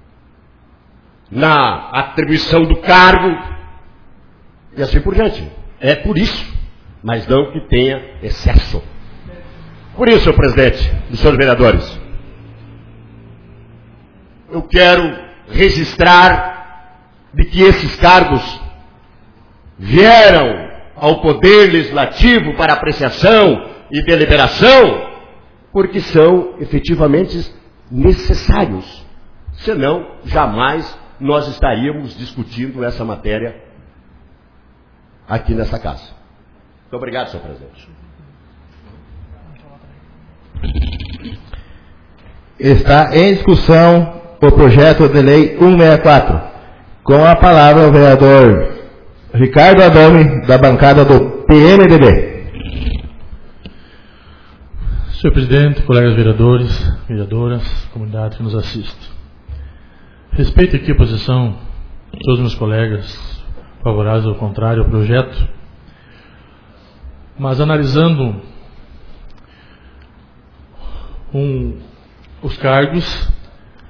Speaker 7: na atribuição do cargo e assim por diante. É por isso, mas não que tenha excesso. Por isso, senhor presidente e senhores vereadores, eu quero registrar de que esses cargos vieram ao Poder Legislativo para apreciação e deliberação, porque são efetivamente necessários. Senão, jamais nós estaríamos discutindo essa matéria aqui nessa casa. Muito obrigado, senhor presidente.
Speaker 1: Está em discussão o projeto de lei cento e sessenta e quatro. Com a palavra o vereador Ricardo Adame, da bancada do P M D B.
Speaker 2: Senhor presidente, colegas vereadores, vereadoras, comunidade que nos assiste. Respeito aqui a posição de todos os meus colegas favoráveis ao contrário ao projeto, mas analisando um, os cargos,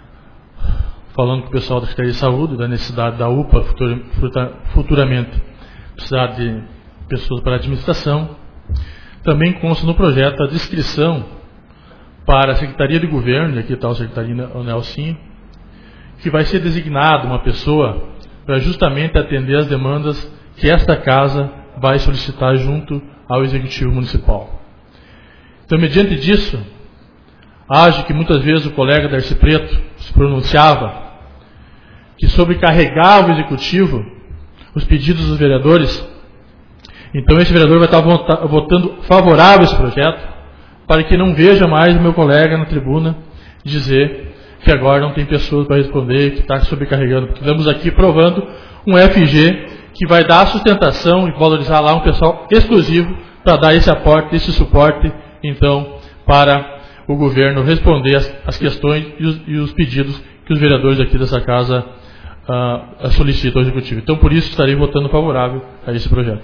Speaker 2: falando com o pessoal da Secretaria de Saúde, da necessidade da U P A futuramente precisar de pessoas para a administração. Também consta no projeto a descrição para a Secretaria de Governo, e aqui está o secretário Nelsinho, que vai ser designado uma pessoa para justamente atender as demandas que esta casa vai solicitar junto ao Executivo Municipal. Então, mediante disso, age que muitas vezes o colega Darcy Preto se pronunciava que sobrecarregava o Executivo os pedidos dos vereadores. Então esse vereador vai estar votando favorável a esse projeto, para que não veja mais o meu colega na tribuna dizer que agora não tem pessoas para responder, que está sobrecarregando. Porque estamos aqui provando um F G que vai dar sustentação e valorizar lá um pessoal exclusivo para dar esse aporte, esse suporte, então, para o governo responder as, as questões e os, e os pedidos que os vereadores aqui dessa casa uh, solicitam ao Executivo. Então, por isso, estarei votando favorável a esse projeto.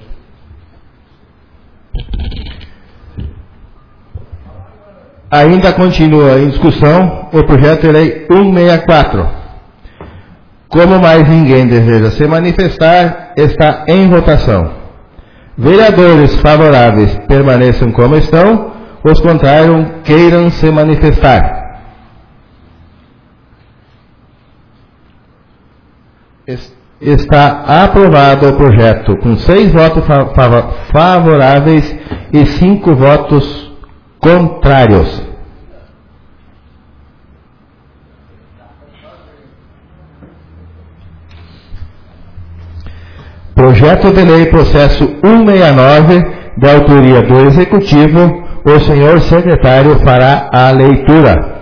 Speaker 1: Ainda continua em discussão o projeto de lei cento e sessenta e quatro. Como mais ninguém deseja se manifestar, está em votação. Vereadores favoráveis permaneçam como estão, os contrários queiram se manifestar. Está aprovado o projeto com seis votos favoráveis e cinco votos contrários. Projeto de lei processo cento e sessenta e nove, da autoria do Executivo. O senhor secretário fará a leitura.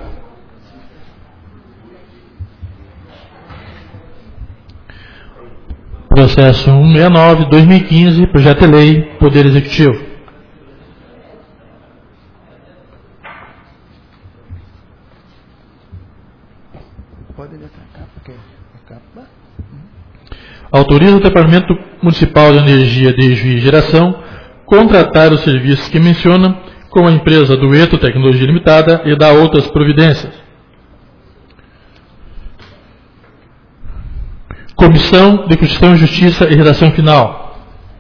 Speaker 2: Processo cento e sessenta e nove, dois mil e quinze, projeto de lei, Poder Executivo. Autoriza o Departamento Municipal de Energia de Juiz e Geração contratar os serviços que menciona com a empresa Dueto Tecnologia Limitada e dá outras providências. Comissão de Constituição, Justiça e Redação Final.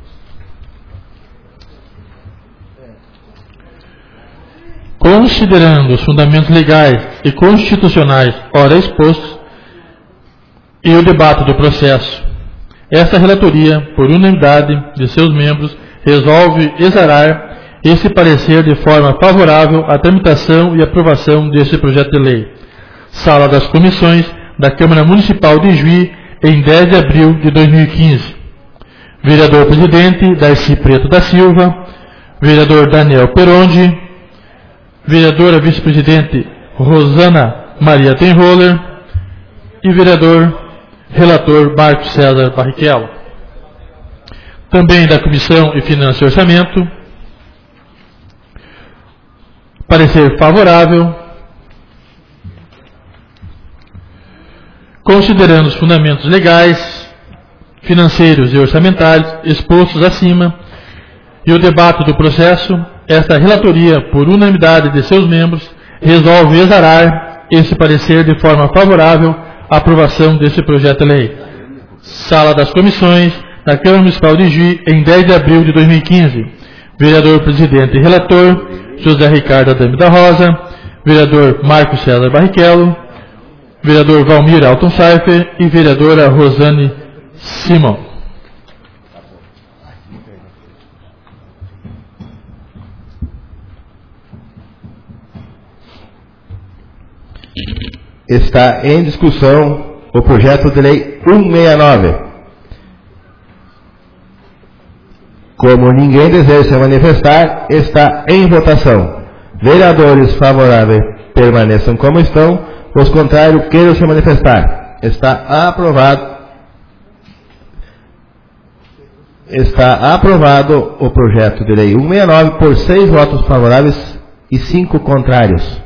Speaker 2: Considerando os fundamentos legais e constitucionais ora expostos e o debate do processo, esta relatoria, por unanimidade de seus membros, resolve exarar esse parecer de forma favorável à tramitação e aprovação deste projeto de lei. Sala das Comissões da Câmara Municipal de Juí, em dez de abril de dois mil e quinze. Vereador-presidente, Darcy Preto da Silva. Vereador Daniel Perondi. Vereadora vice-presidente, Rosana Maria Tenroller. E vereador relator Marcos César Barrichello. Também da Comissão de Finanças e Orçamento, parecer favorável, considerando os fundamentos legais, financeiros e orçamentários expostos acima e o debate do processo, esta relatoria, por unanimidade de seus membros, resolve exarar esse parecer de forma favorável à aprovação desse projeto de lei. Sala das Comissões da Câmara Municipal de Juí, em dez de abril de dois mil e quinze. Vereador-presidente e relator, José Ricardo Adame da Rosa. Vereador Marcos César Barrichello. Vereador Valmir Alton Seifer e vereadora Rosane Simon.
Speaker 1: Está em discussão o projeto de lei cento e sessenta e nove. Como ninguém deseja se manifestar, está em votação. Vereadores favoráveis permaneçam como estão, os contrários queiram se manifestar. Está aprovado. Está aprovado o projeto de lei cento e sessenta e nove por seis votos favoráveis e cinco contrários.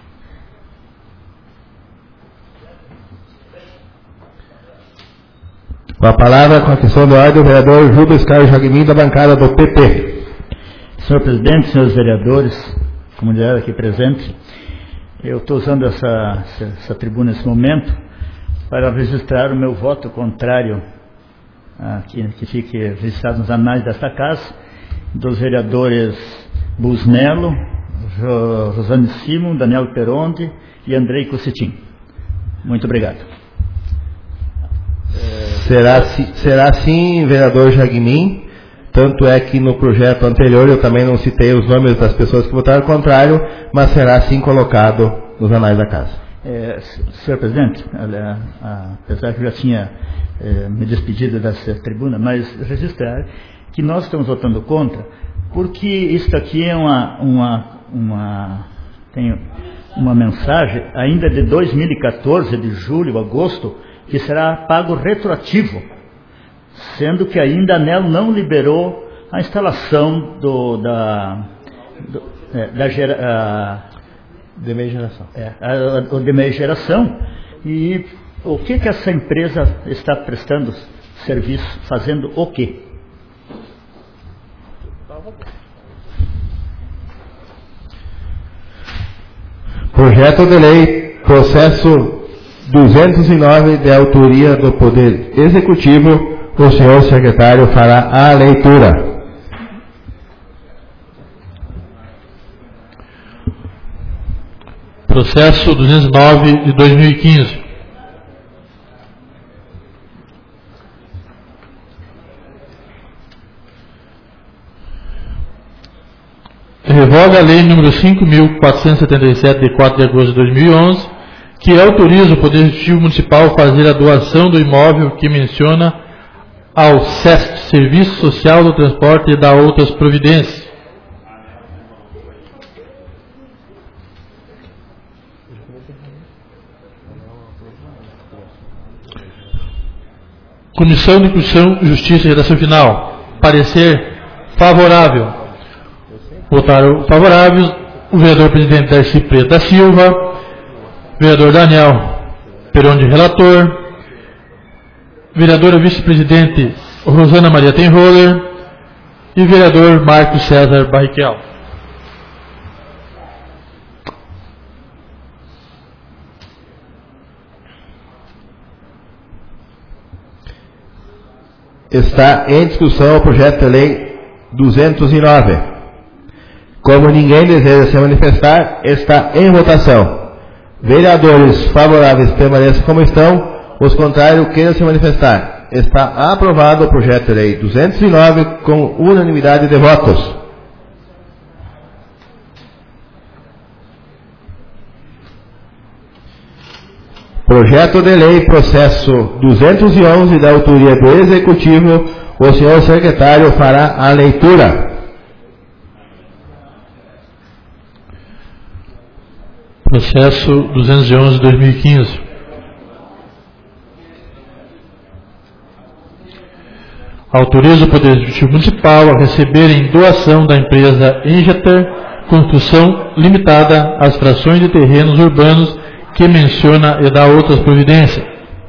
Speaker 1: Com a palavra, com a questão de ordem, o vereador Rubens Carlos Jagmin, da bancada do P P.
Speaker 8: Senhor presidente, senhores vereadores, comunidade aqui presente, eu estou usando essa, essa, essa tribuna nesse momento para registrar o meu voto contrário, aqui, que fique registrado nos anais desta casa, dos vereadores Busnello, Rosane Simon, Daniel Peronde e Andrei Cossetin. Muito obrigado.
Speaker 1: Será, será sim, vereador Jagmin. Tanto é que no projeto anterior eu também não citei os nomes das pessoas que votaram contrário, mas será sim colocado nos anais da casa.
Speaker 8: É, senhor presidente, olha, apesar que eu já tinha é, me despedido dessa tribuna, mas registrar que nós estamos votando contra, porque isso aqui é uma, uma, uma, tem uma mensagem ainda de dois mil e quatorze, de julho, agosto, que será pago retroativo, sendo que ainda a ANEEL não liberou a instalação do, da, do, é, da gera, a,
Speaker 1: de meia geração.
Speaker 8: É, a, a, de meia geração. E o que que essa empresa está prestando serviço, fazendo o quê?
Speaker 1: Projeto de lei, processo duzentos e nove, de autoria do Poder Executivo. O senhor secretário fará a leitura.
Speaker 2: Processo duzentos e nove de dois mil e quinze. Revoga a Lei número cinco mil quatrocentos e setenta e sete, de quatro de agosto de dois mil e onze, que autoriza o Poder Executivo Municipal a fazer a doação do imóvel que menciona ao S E S T, Serviço Social do Transporte, e da outras providências. Comissão de Constituição, Justiça e Redação Final. Parecer favorável. Votaram favoráveis o vereador presidente Darcy Preto da Silva, vereador Daniel Peronde, relator, vereadora vice-presidente Rosana Maria Tenroller e vereador Marcos César Barrichello.
Speaker 1: Está em discussão o projeto de lei duzentos e nove. Como ninguém deseja se manifestar, está em votação. Vereadores favoráveis permaneçam como estão, os contrários queiram se manifestar. Está aprovado o projeto de lei duzentos e nove com unanimidade de votos. Projeto de lei, processo duzentos e onze, da autoria do Executivo. O senhor secretário fará a leitura.
Speaker 2: Processo duzentos e onze de dois mil e quinze. Autoriza o Poder Executivo Municipal a receber em doação da empresa Engeter Construção Limitada as frações de terrenos urbanos que menciona e dá outras providências.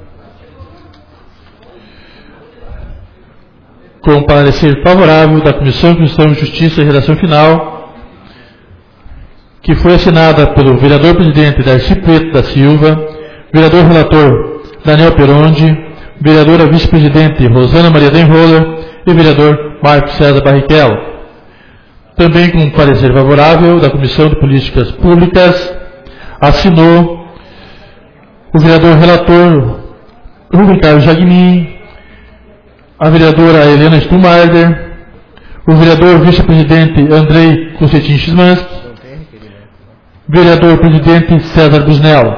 Speaker 2: Com parecer favorável da Comissão de Constituição, Justiça e Redação Final, que foi assinada pelo vereador presidente Darcy Preto da Silva, vereador relator Daniel Peronde, vereadora vice-presidente Rosana Maria Tenroller e vereador Marcos César Barrichello. Também com parecer favorável da Comissão de Políticas Públicas, assinou o vereador relator Rubem Carlos Jagmin, a vereadora Helena Stumarder, o vereador vice-presidente Andrei Cossetin Szymanski, vereador presidente César Busnello.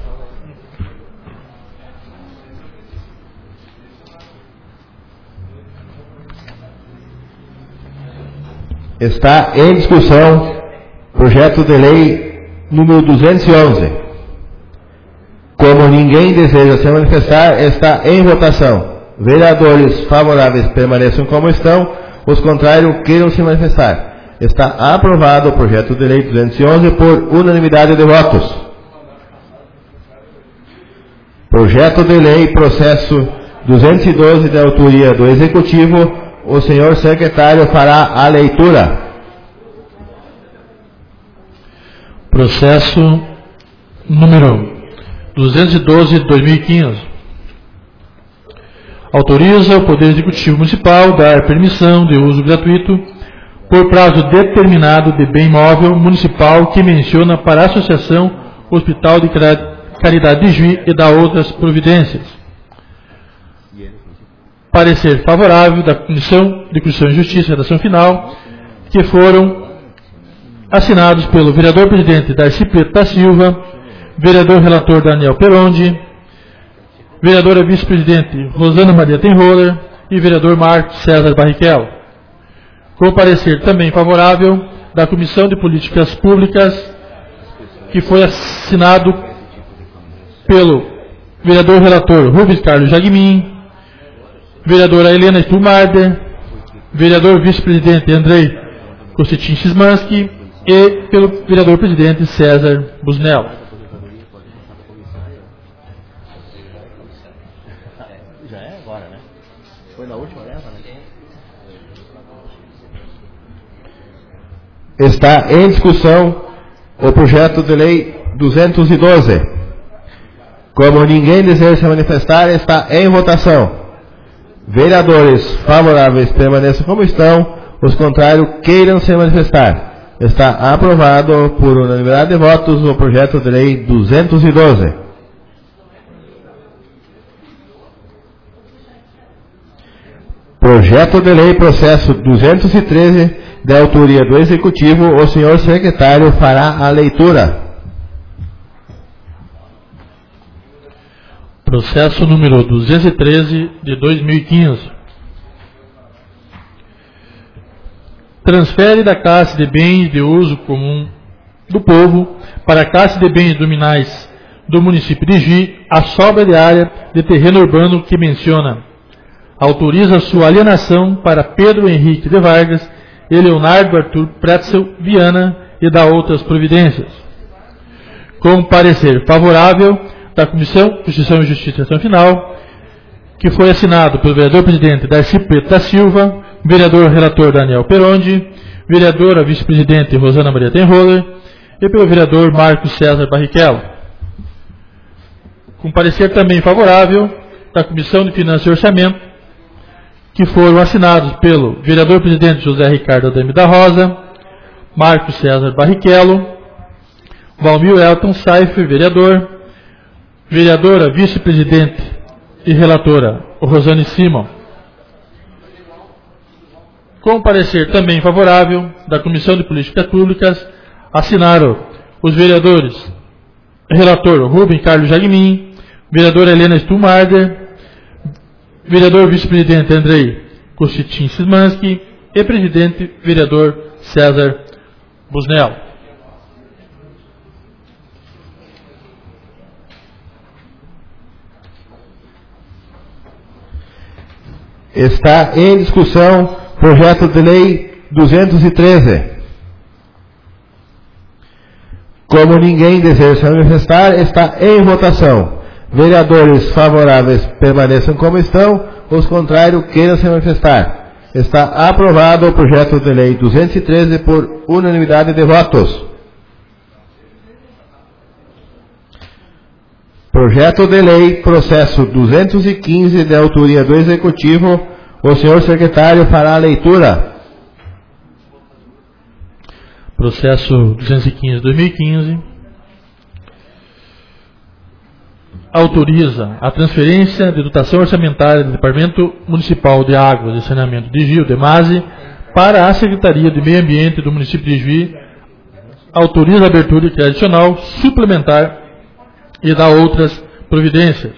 Speaker 1: Está em discussão projeto de lei número duzentos e onze. Como ninguém deseja se manifestar, está em votação. Vereadores favoráveis permaneçam como estão, os contrários queiram se manifestar. Está aprovado o projeto de lei duzentos e onze por unanimidade de votos. Projeto de lei, processo duzentos e doze, de autoria do Executivo. O senhor secretário fará a leitura.
Speaker 2: Processo número duzentos e doze de dois mil e quinze. Autoriza o Poder Executivo Municipal dar permissão de uso gratuito por prazo determinado de bem imóvel municipal que menciona para a Associação Hospital de Caridade de Juí e da outras providências. Parecer favorável da Comissão de Constituição e Justiça e Redação Final, que foram assinados pelo vereador-presidente Darcy Preto da Silva, vereador-relator Daniel Perondi, vereadora vice-presidente Rosana Maria Tenroller e vereador Marcos César Barrichello. Com parecer também favorável da Comissão de Políticas Públicas, que foi assinado pelo vereador-relator Rubens Carlos Jagmin, vereadora Helena Sturmarder, vereador vice-presidente Andrei Cocetin Szymanski e pelo vereador-presidente César Busnello.
Speaker 7: Já é agora, né? Foi na última leva, né?
Speaker 1: Está em discussão o projeto de lei duzentos e doze. Como ninguém deseja se manifestar, está em votação. Vereadores favoráveis permaneçam como estão, os contrários queiram se manifestar. Está aprovado por unanimidade de votos o projeto de lei duzentos e doze. Projeto de lei processo duzentos e treze, da autoria do Executivo, o senhor secretário fará a leitura.
Speaker 2: Processo número duzentos e treze de dois mil e quinze. Transfere da Caixa de Bens de Uso Comum do Povo para a Caixa de Bens Dominais do município de Juí a sobra de área de terreno urbano que menciona. Autoriza sua alienação para Pedro Henrique de Vargas e Leonardo Arthur Pretzel Viana e da outras providências. Com parecer favorável da Comissão de Constituição e Justiça e Redação Final, que foi assinado pelo vereador-presidente Darcy Preto da Silva, vereador-relator Daniel Perondi, vereadora vice-presidente Rosana Maria Tenroller e pelo vereador Marcos César Barrichello. Com parecer também favorável da Comissão de Finanças e Orçamento, que foram assinados pelo vereador-presidente José Ricardo Adame da Rosa, Marcos César Barrichello, Valmir Elton Saif, vereador, vereadora vice-presidente e relatora Rosane Simon. Com parecer também favorável da Comissão de Políticas Públicas, assinaram os vereadores relator Rubens Carlos Jagmin, vereadora Helena Sturmarder, vereador vice-presidente Andrei Cocetin Szymanski e presidente vereador César Busnello.
Speaker 1: Está em discussão projeto de lei duzentos e treze. Como ninguém deseja se manifestar, está em votação. Vereadores favoráveis permaneçam como estão, os contrários queiram se manifestar. Está aprovado o projeto de lei duzentos e treze por unanimidade de votos. Projeto de lei processo duzentos e quinze, de autoria do Executivo, o senhor secretário fará a leitura.
Speaker 2: Processo duzentos e quinze de dois mil e quinze. Autoriza a transferência de dotação orçamentária do Departamento Municipal de Águas e Saneamento de Juí, o DEMASE, para a Secretaria de Meio Ambiente do município de Juí. Autoriza a abertura de crédito adicional suplementar e dá outras providências.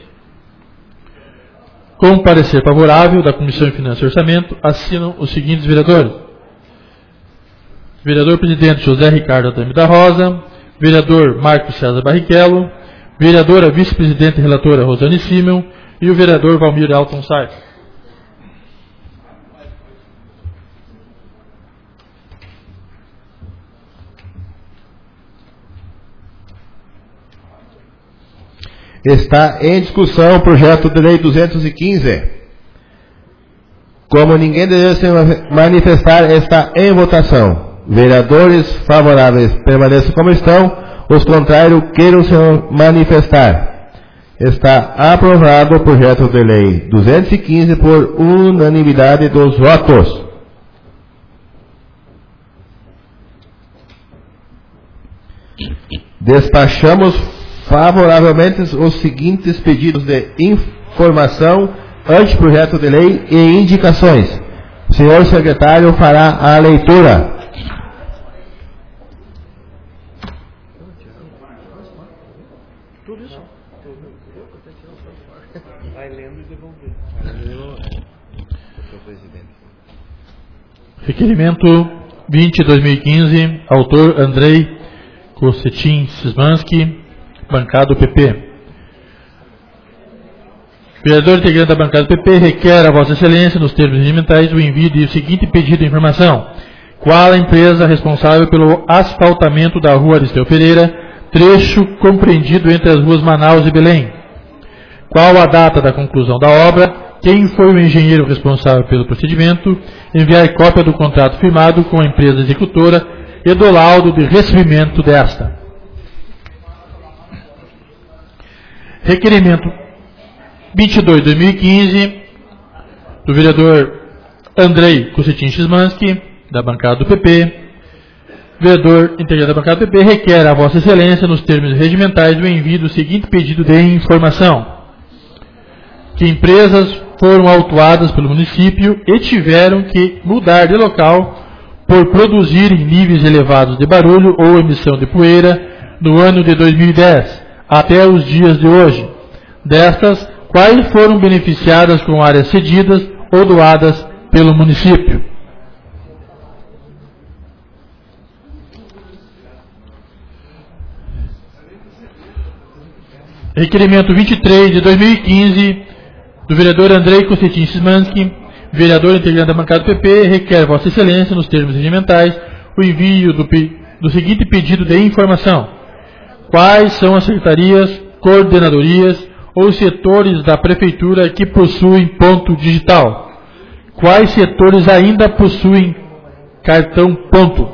Speaker 2: Com parecer favorável da Comissão de Finanças e Orçamento, assinam os seguintes vereadores: vereador-presidente José Ricardo Adame da Rosa, vereador Marcos César Barrichello, vereadora vice-presidente e relatora Rosane Simon e o vereador Valmir Elton Saif.
Speaker 1: Está em discussão o projeto de lei duzentos e quinze. Como ninguém deseja se manifestar, está em votação. Vereadores favoráveis permaneçam como estão, os contrários queiram se manifestar. Está aprovado o projeto de lei duzentos e quinze por unanimidade dos votos. Despachamos favoravelmente os seguintes pedidos de informação, anteprojeto de lei e indicações. O senhor secretário fará a leitura.
Speaker 2: Requerimento vinte, dois mil e quinze, autor Andrei Cossetin Szymanski, bancada do P P. Vereador integrante da bancada do P P requer a Vossa Excelência, nos termos regimentais, o envio do seguinte pedido de informação. Qual a empresa responsável pelo asfaltamento da rua Aristeu Pereira, trecho compreendido entre as ruas Manaus e Belém? Qual a data da conclusão da obra? Quem foi o engenheiro responsável pelo procedimento? Enviar cópia do contrato firmado com a empresa executora e do laudo de recebimento desta. Requerimento vinte e dois, dois mil e quinze, do vereador Andrei Cossetin Szymanski, da bancada do P P. Vereador integrante da bancada do P P requer a Vossa Excelência, nos termos regimentais, o envio do seguinte pedido de informação. Que empresas foram autuadas pelo município e tiveram que mudar de local por produzirem níveis elevados de barulho ou emissão de poeira no ano de dois mil e dez até os dias de hoje. Destas, quais foram beneficiadas com áreas cedidas ou doadas pelo município? Requerimento vinte e três de dois mil e quinze, do vereador Andrei Cossetin Szymanski, vereador integrante da bancada do P P, requer Vossa Excelência, nos termos regimentais, o envio do, do seguinte pedido de informação. Quais são as secretarias, coordenadorias ou setores da Prefeitura que possuem ponto digital? Quais setores ainda possuem cartão ponto?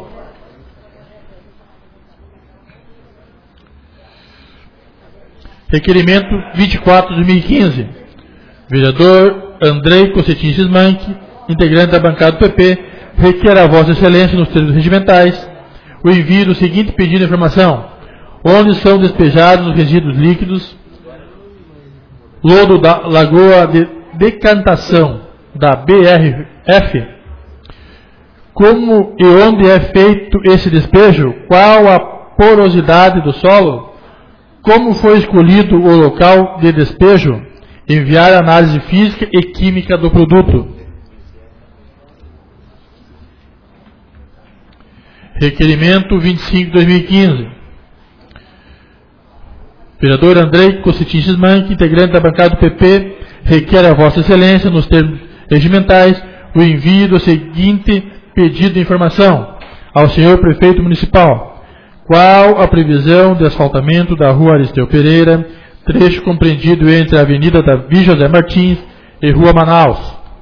Speaker 2: Requerimento vinte e quatro de dois mil e quinze. Vereador Andrei Cossetin Szymanski, integrante da bancada do P P, requer a Vossa Excelência, nos termos regimentais, o envio do seguinte pedido de informação. Onde são despejados os resíduos líquidos, lodo da Lagoa de Decantação da B R F? Como e onde é feito esse despejo? Qual a porosidade do solo? Como foi escolhido o local de despejo? Enviar análise física e química do produto. Requerimento vinte e cinco de dois mil e quinze. Vereador Andrei Cossetin Szymanski, integrante da bancada do P P, requer a Vossa Excelência, nos termos regimentais, o envio do seguinte pedido de informação ao senhor Prefeito Municipal. Qual a previsão de asfaltamento da rua Aristeu Pereira, trecho compreendido entre a Avenida Davi José Martins e Rua Manaus?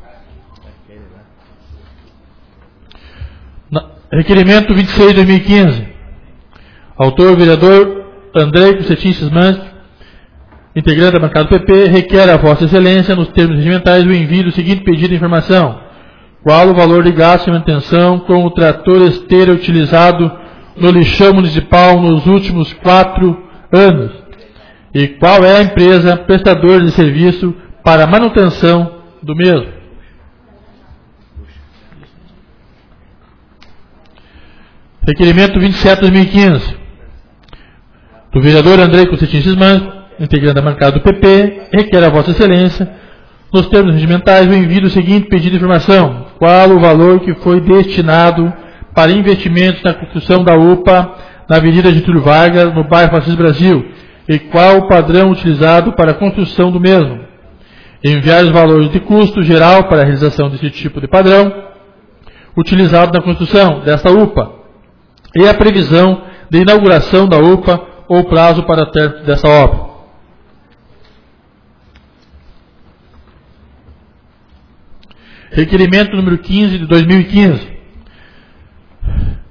Speaker 2: Na, requerimento vinte e seis de dois mil e quinze. Autor, vereador Andrei Cossetin Szymanski, integrante da bancada do P P, requer a Vossa Excelência, nos termos regimentais, o envio do seguinte pedido de informação. Qual o valor de gasto e manutenção com o trator esteira utilizado no lixão municipal nos últimos quatro anos? E qual é a empresa prestadora de serviço para a manutenção do mesmo? Requerimento vinte e sete de dois mil e quinze. Do vereador Andrei Cossetin Szymanski, integrante da bancada do P P, requer a Vossa Excelência, nos termos regimentais, o envio do seguinte pedido de informação. Qual o valor que foi destinado para investimentos na construção da U P A na Avenida Getúlio Vargas, no bairro Assis Brasil? E qual o padrão utilizado para a construção do mesmo? Enviar os valores de custo geral para a realização desse tipo de padrão utilizado na construção desta U P A e a previsão de inauguração da U P A ou prazo para a término dessa obra. Requerimento número quinze de dois mil e quinze.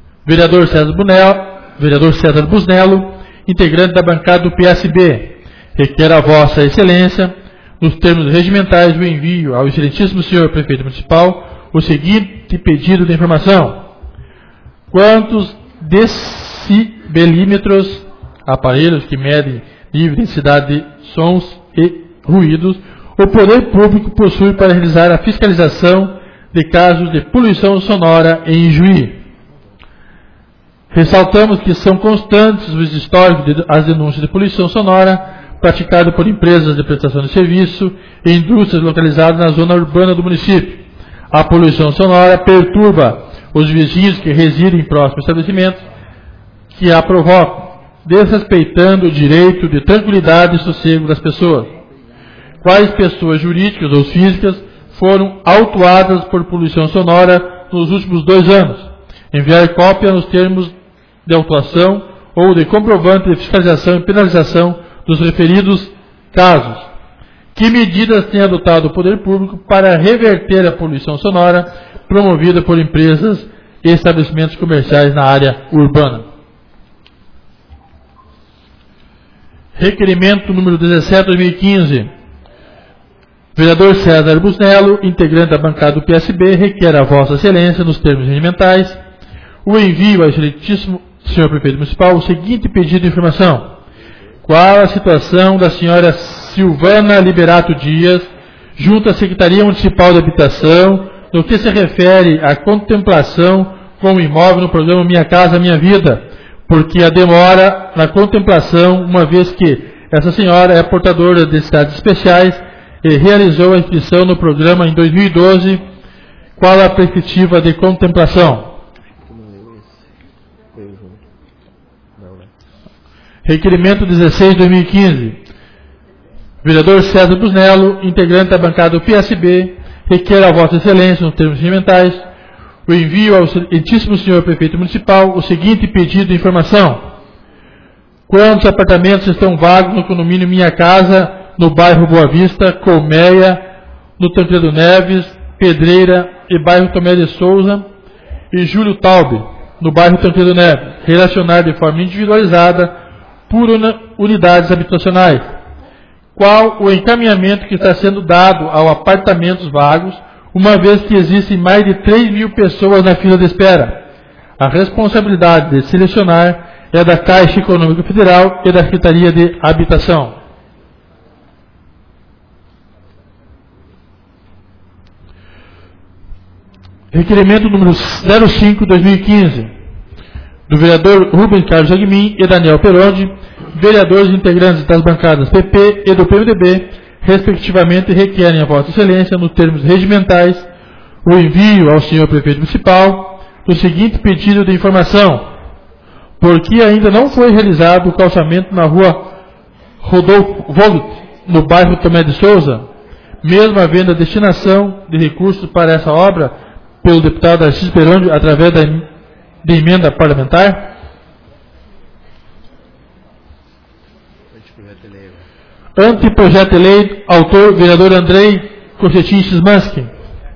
Speaker 2: Vereador César Bunel, vereador César Busnello, integrante da bancada do P S B, requer a Vossa Excelência, nos termos regimentais, o envio ao excelentíssimo senhor Prefeito Municipal o seguinte pedido de informação. Quantos decibelímetros, aparelhos que medem nível de intensidade de sons e ruídos, o poder público possui para realizar a fiscalização de casos de poluição sonora em Juí? Ressaltamos que são constantes os históricos de, as denúncias de poluição sonora praticado por empresas de prestação de serviço e indústrias localizadas na zona urbana do município. A poluição sonora perturba os vizinhos que residem em próximos estabelecimentos que a provocam, desrespeitando o direito de tranquilidade e sossego das pessoas. Quais pessoas jurídicas ou físicas foram autuadas por poluição sonora nos últimos dois anos? Enviar cópia nos termos de autuação ou de comprovante de fiscalização e penalização dos referidos casos. Que medidas tem adotado o poder público para reverter a poluição sonora promovida por empresas e estabelecimentos comerciais na área urbana? Requerimento número dezessete, dois mil e quinze. Vereador César Busnello, integrante da bancada do P S B, requer a Vossa Excelência, nos termos regimentais, o envio ao excelentíssimo senhor Prefeito Municipal o seguinte pedido de informação. Qual a situação da senhora Silvana Liberato Dias, junto à Secretaria Municipal de Habitação, no que se refere à contemplação com o imóvel no programa Minha Casa Minha Vida, porque a demora na contemplação, uma vez que essa senhora é portadora de necessidades especiais e realizou a inscrição no programa em dois mil e doze, qual a perspectiva de contemplação? Requerimento dezesseis, dois mil e quinze. Vereador César Busnello, integrante da bancada do P S B, requer a Vossa Excelência, nos termos regimentais, o envio ao excelentíssimo senhor Prefeito Municipal o seguinte pedido de informação. Quantos apartamentos estão vagos no condomínio Minha Casa, no bairro Boa Vista, Colmeia, no Tancredo Neves, Pedreira e bairro Tomé de Souza, e Júlio Taube, no bairro Tancredo Neves, relacionar de forma individualizada por unidades habitacionais? Qual o encaminhamento que está sendo dado ao apartamentos vagos, uma vez que existem mais de três mil pessoas na fila de espera? A responsabilidade de selecionar é da Caixa Econômica Federal e da Secretaria de Habitação. Requerimento número zero cinco, dois mil e quinze. Do vereador Rubens Carlos Aguimin e Daniel Peronde, vereadores integrantes das bancadas P P e do P M D B, respectivamente, requerem a Vossa Excelência, nos termos regimentais, o envio ao senhor Prefeito Municipal do seguinte pedido de informação. Por que ainda não foi realizado o calçamento na rua Rodolfo Vogt, no bairro Tomé de Souza, mesmo havendo a destinação de recursos para essa obra pelo deputado Assis Peronde através da de emenda parlamentar? Anteprojeto de lei, autor vereador Andrei Concetin Szymanski.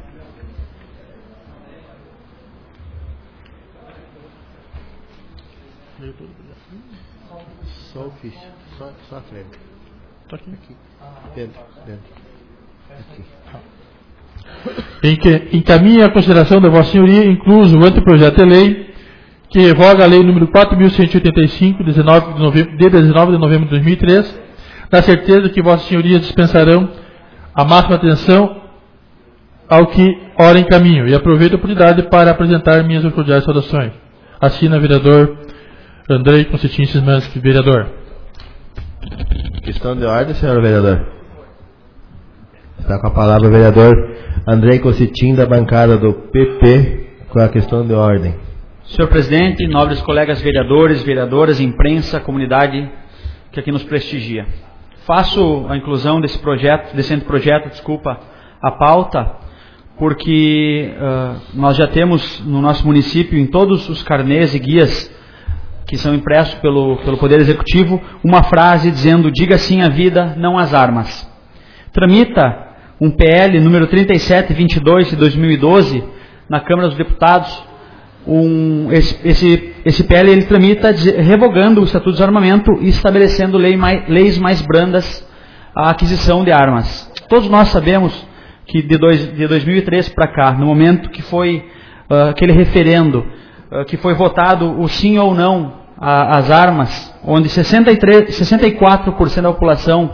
Speaker 1: Só o ficha, só, só a frente.
Speaker 2: Está aqui.
Speaker 1: Aqui. Dentro, dentro. Aqui.
Speaker 2: Em que encaminha a consideração da Vossa Senhoria, incluso o anteprojeto de lei, que revoga a lei número quatro mil cento e oitenta e cinco, de dezenove de novembro de dois mil e três, na certeza que Vossa Senhoria dispensarão a máxima atenção ao que ora encaminho, e aproveito a oportunidade para apresentar minhas cordiais saudações. Assina vereador Andrei Concetin Szymanski, vereador.
Speaker 1: Questão de ordem, senhor vereador. Está com a palavra o vereador Andrei Concetin, da bancada do P P, com a questão de ordem.
Speaker 9: Senhor presidente, nobres colegas vereadores, vereadoras, imprensa, comunidade que aqui nos prestigia. Faço a inclusão desse projeto, desse anteprojeto, desculpa, a pauta, porque uh, nós já temos no nosso município, em todos os carnês e guias que são impressos pelo, pelo Poder Executivo, uma frase dizendo: diga sim à vida, não às armas. Tramita um P L número trinta e sete vinte e dois de dois mil e doze na Câmara dos Deputados, um, esse, esse, esse P L ele tramita revogando o Estatuto do Desarmamento e estabelecendo lei mais, leis mais brandas à aquisição de armas. Todos nós sabemos que de, dois, de dois mil e três para cá, no momento que foi uh, aquele referendo, uh, que foi votado o sim ou não às armas, onde sessenta e três, sessenta e quatro por cento da população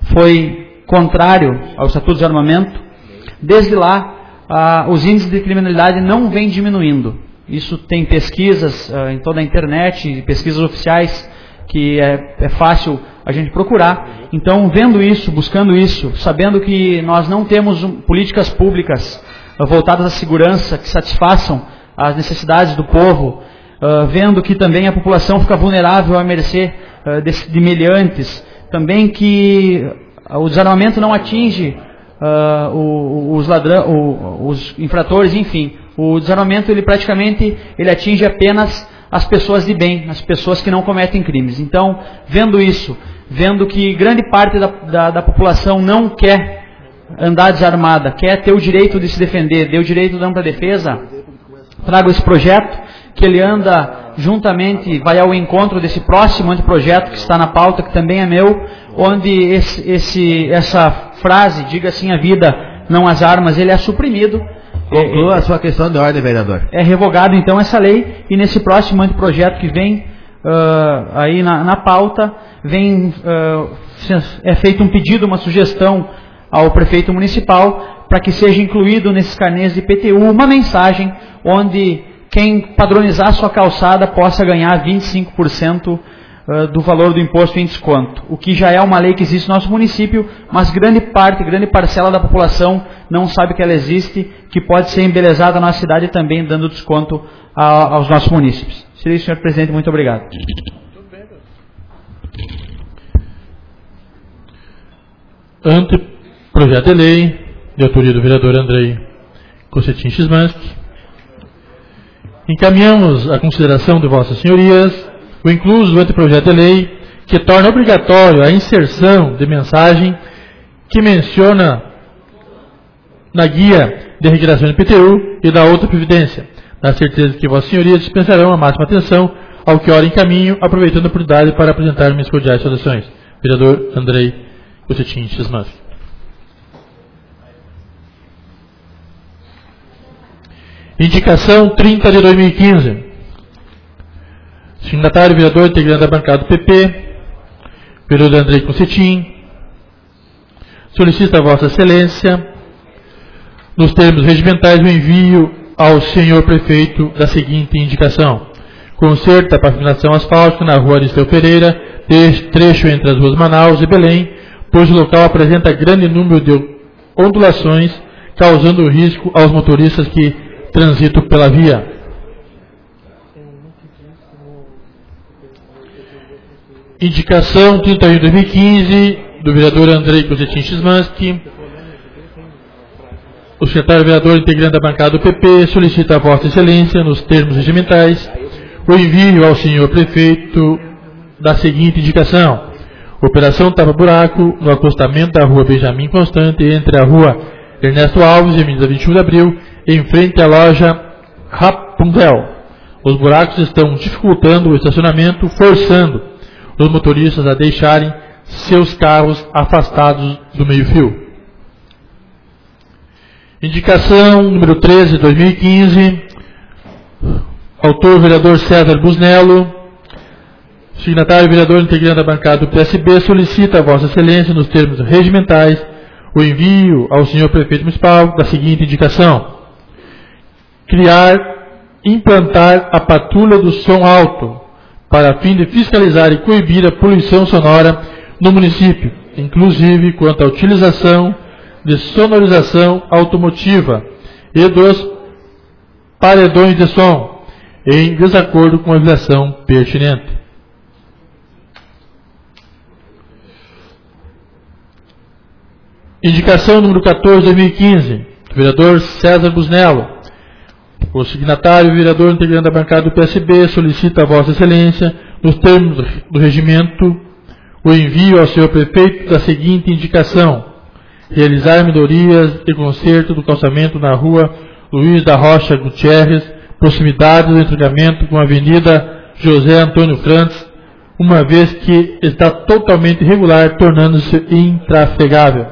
Speaker 9: foi contrário ao Estatuto de Desarmamento, desde lá uh, os índices de criminalidade não vêm diminuindo. Isso tem pesquisas uh, em toda a internet, pesquisas oficiais, que é, é fácil a gente procurar. Então, vendo isso, buscando isso, sabendo que nós não temos um, políticas públicas uh, voltadas à segurança que satisfaçam as necessidades do povo, uh, vendo que também a população fica vulnerável à mercê uh, de, de meliantes, também que uh, o desarmamento não atinge uh, o, os, ladrão, o, os infratores, enfim. O desarmamento, ele praticamente ele atinge apenas as pessoas de bem, as pessoas que não cometem crimes. Então, vendo isso, vendo que grande parte da, da, da população não quer andar desarmada, quer ter o direito de se defender, ter o direito da ampla defesa, trago esse projeto, que ele anda juntamente, vai ao encontro desse próximo anteprojeto que está na pauta, que também é meu, onde esse, esse, essa frase, diga assim a vida, não as armas, ele é suprimido.
Speaker 1: Conclua a sua questão de ordem, vereador.
Speaker 9: É revogado então essa lei, e nesse próximo anteprojeto que vem uh, aí na, na pauta, vem, uh, é feito um pedido, uma sugestão ao prefeito municipal para que seja incluído nesses carnês de I P T U uma mensagem onde quem padronizar sua calçada possa ganhar vinte e cinco por cento do valor do imposto em desconto, o que já é uma lei que existe no nosso município, mas grande parte, grande parcela da população não sabe que ela existe, que pode ser embelezada na nossa cidade também dando desconto a, aos nossos munícipes. Seria isso, senhor presidente, muito obrigado.
Speaker 2: Ante projeto de lei, de autoria do vereador Andrei Cossetin Szymanski, encaminhamos a consideração de vossas senhorias o incluso do anteprojeto de lei que torna obrigatório a inserção de mensagem que menciona na guia de regressão do I P T U e da outra previdência, na certeza que vossas senhorias dispensarão a máxima atenção ao que ora em caminho, aproveitando a oportunidade para apresentar minhas cordiais saudações. Vereador Andrei Cossetin Szymanski. Indicação trinta de dois mil e quinze. Signatário, vereador integrante da bancada do P P, vereador Andrei Cossetin, solicita a Vossa Excelência, nos termos regimentais, o envio ao senhor prefeito da seguinte indicação: conserto da pavimentação asfáltica na rua Aristeu Pereira, trecho entre as ruas Manaus e Belém, pois o local apresenta grande número de ondulações, causando risco aos motoristas que transitam pela via. Indicação trinta e um de dois mil e quinze do vereador Andrei Cossetin Szymanski. O secretário vereador integrante da bancada do P P solicita a Vossa Excelência, nos termos regimentais, o envio ao senhor prefeito da seguinte indicação: operação tapa-buraco no acostamento da rua Benjamin Constante, entre a rua Ernesto Alves e a Avenida vinte e um de Abril, em frente à loja Rapunzel. Os buracos estão dificultando o estacionamento, forçando os motoristas a deixarem seus carros afastados do meio-fio. Indicação número treze de dois mil e quinze, autor vereador César Busnello, signatário vereador integrante da bancada do P S B, solicita a Vossa Excelência, nos termos regimentais, o envio ao senhor prefeito municipal da seguinte indicação: criar, implantar a patrulha do som alto, para fim de fiscalizar e coibir a poluição sonora no município, inclusive quanto à utilização de sonorização automotiva e dos paredões de som, em desacordo com a legislação pertinente. Indicação número quatorze de dois mil e quinze, do vereador César Busnello. O signatário, vereador integrante da bancada do P S B, solicita a Vossa Excelência, nos termos do regimento, o envio ao senhor prefeito da seguinte indicação: realizar melhorias e conserto do calçamento na rua Luiz da Rocha Gutierrez, proximidade do entregamento com a Avenida José Antônio Frantes, uma vez que está totalmente irregular, tornando-se intrafegável.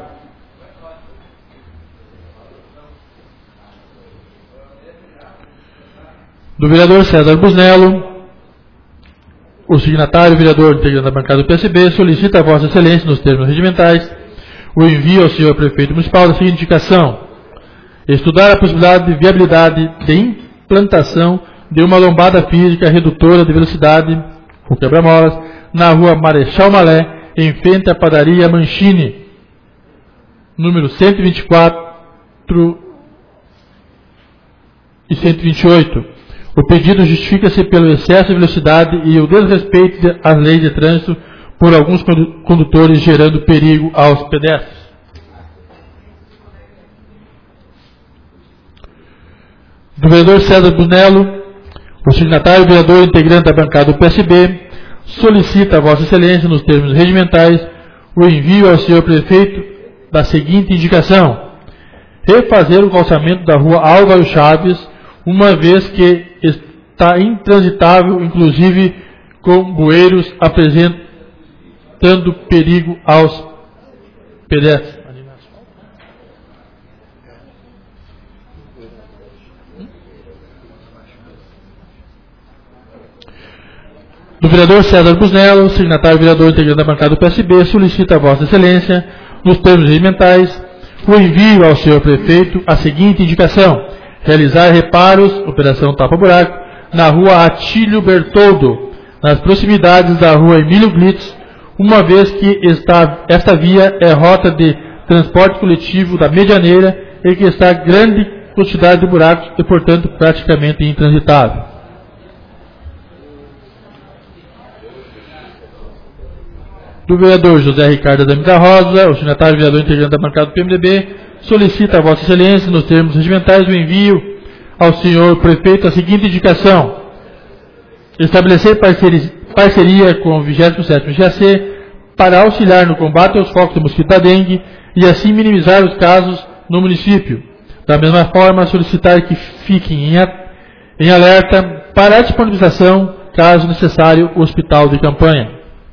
Speaker 2: Do vereador César Busnello, o signatário, o vereador integrante da bancada do P S B, solicita a Vossa Excelência, nos termos regimentais, o envio ao senhor prefeito municipal da seguinte indicação: estudar a possibilidade de viabilidade de implantação de uma lombada física redutora de velocidade, o quebra-molas, na rua Marechal Malé, em frente à padaria Manchini, número cento e vinte e quatro e cento e vinte e oito. O pedido justifica-se pelo excesso de velocidade e o desrespeito às leis de trânsito por alguns condutores, gerando perigo aos pedestres. Do vereador César Busnello, o signatário, vereador integrante da bancada do P S B, solicita a Vossa Excelência, nos termos regimentais, o envio ao senhor prefeito da seguinte indicação: refazer o calçamento da rua Álvaro Chaves, uma vez que está intransitável, inclusive com bueiros, apresentando perigo aos pedestres. Do vereador César Busnello, signatário vereador integrante da bancada do P S B, solicita a Vossa Excelência, nos termos regimentais, o envio ao senhor prefeito a seguinte indicação: realizar reparos, operação tapa-buraco, na rua Atílio Bertoldo, nas proximidades da rua Emílio Glitz, uma vez que esta, esta via é rota de transporte coletivo da Medianeira e que está grande quantidade de buracos e, portanto, praticamente intransitável. Do vereador José Ricardo Adame da Rosa, o signatário vereador integrante da bancada do P M D B, solicita a Vossa Excelência, nos termos regimentais, o envio ao senhor prefeito a seguinte indicação: estabelecer parceria, parceria com o vigésimo sétimo G A C para auxiliar no combate aos focos do mosquito da dengue e assim minimizar os casos no município. Da mesma forma, solicitar que fiquem em, a, em alerta para a disponibilização, caso necessário, o hospital de campanha.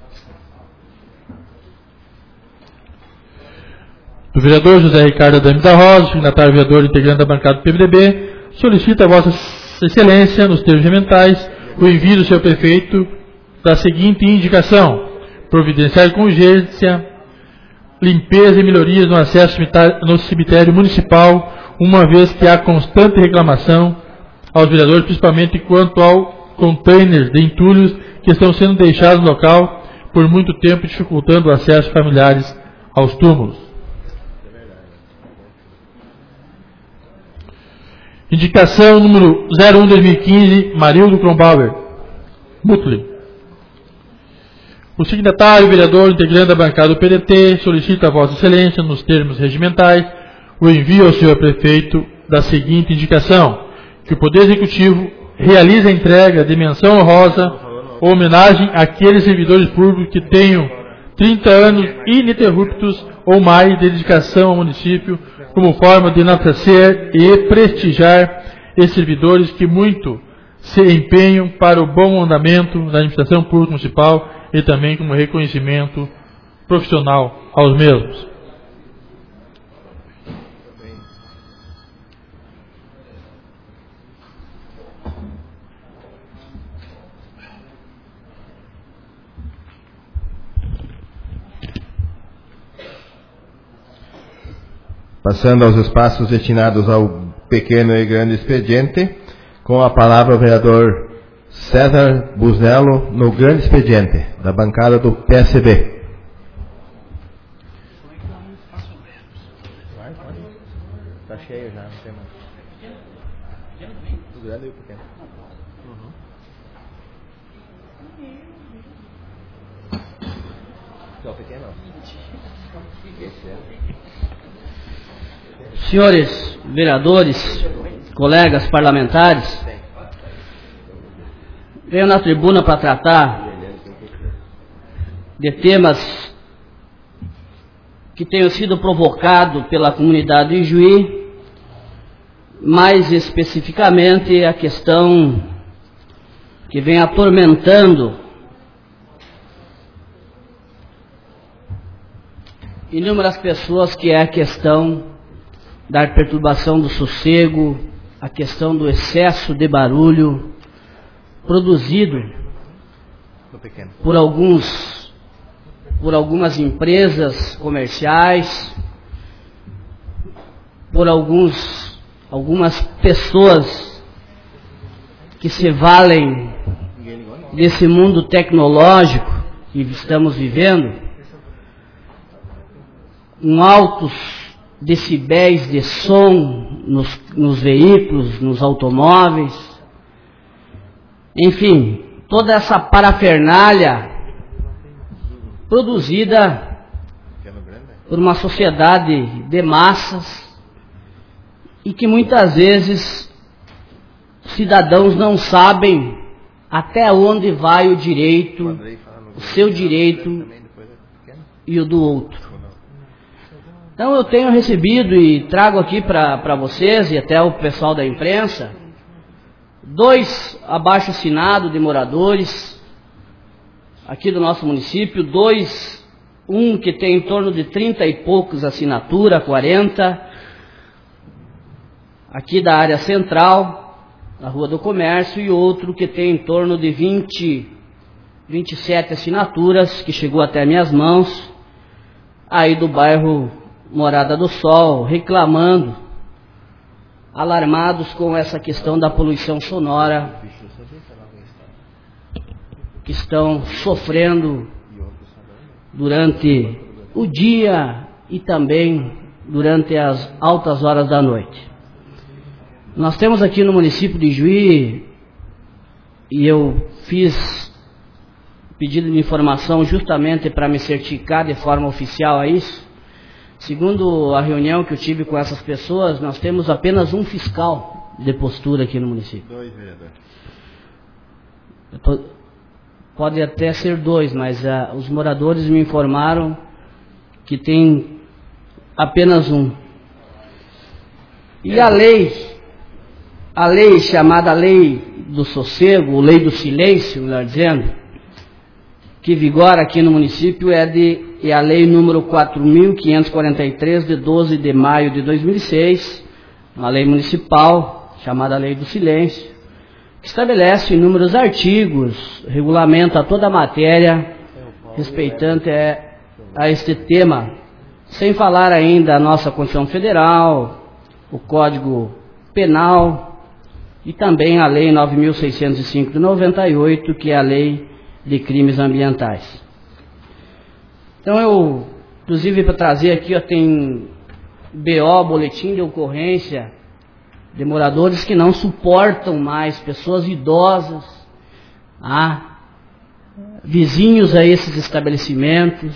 Speaker 2: Do vereador José Ricardo Adame da Rosa, signatário vereador integrante da bancada do P M D B, solicita a Vossa Excelência, nos termos regimentais, o envio do seu prefeito da seguinte indicação: providenciar com urgência limpeza e melhorias no acesso no cemitério municipal, uma vez que há constante reclamação aos vereadores, principalmente quanto ao containers de entulhos que estão sendo deixados no local por muito tempo, dificultando o acesso de familiares aos túmulos. Indicação número zero um barra dois mil e quinze, Marildo Kronbauer, Mutli. O signatário, vereador integrante da bancada do P D T, solicita a Vossa Excelência, nos termos regimentais, o envio ao senhor prefeito da seguinte indicação: que o Poder Executivo realize a entrega de menção honrosa ou homenagem àqueles servidores públicos que tenham trinta anos ininterruptos ou mais de dedicação ao município, como forma de enaltecer e prestigiar esses servidores que muito se empenham para o bom andamento da administração pública municipal e também como reconhecimento profissional aos mesmos.
Speaker 1: Passando aos espaços destinados ao pequeno e grande expediente, com a palavra o vereador César Busnello no grande expediente, da bancada do P S B. Está cheio já, não tem mais. O grande e o pequeno. Não, o pequeno não. Esse é.
Speaker 4: Senhores vereadores, colegas parlamentares, venho na tribuna para tratar de temas que tenham sido provocados pela comunidade de Ijuí mais especificamente a questão que vem atormentando inúmeras pessoas, que é a questão da perturbação do sossego, a questão do excesso de barulho produzido por alguns, por algumas empresas comerciais, por alguns, algumas pessoas que se valem desse mundo tecnológico que estamos vivendo, com altos decibéis de som nos, nos veículos, nos automóveis, enfim, toda essa parafernália produzida por uma sociedade de massas e que muitas vezes cidadãos não sabem até onde vai o direito, o seu direito e o do outro. Então eu tenho recebido e trago aqui para vocês e até o pessoal da imprensa dois abaixo-assinados de moradores aqui do nosso município, dois, um que tem em torno de trinta e poucos assinaturas, quarenta, aqui da área central, na Rua do Comércio, e outro que tem em torno de vinte, vinte e sete assinaturas, que chegou até minhas mãos, aí do bairro Morada do Sol, reclamando, alarmados com essa questão da poluição sonora, que estão sofrendo durante o dia e também durante as altas horas da noite. Nós temos aqui no município de Juí, e eu fiz pedido de informação justamente para me certificar de forma oficial a isso. Segundo a reunião que eu tive com essas pessoas, nós temos apenas um fiscal de postura aqui no município. Dois vereadores. Tô, pode até ser dois, mas uh, os moradores me informaram que tem apenas um. E a lei, a lei chamada Lei do Sossego, ou Lei do Silêncio, melhor dizendo, que vigora aqui no município é de é a lei número quatro mil quinhentos e quarenta e três, de doze de maio de dois mil e seis, uma lei municipal chamada Lei do Silêncio, que estabelece inúmeros artigos, regulamenta toda a matéria respeitante a, a este tema, sem falar ainda a nossa Constituição Federal, o Código Penal e também a Lei nove mil seiscentos e cinco de noventa e oito, que é a Lei de Crimes Ambientais. Então eu, inclusive para trazer aqui, ó, tem B O, boletim de ocorrência, de moradores que não suportam mais, pessoas idosas, ah, vizinhos a esses estabelecimentos,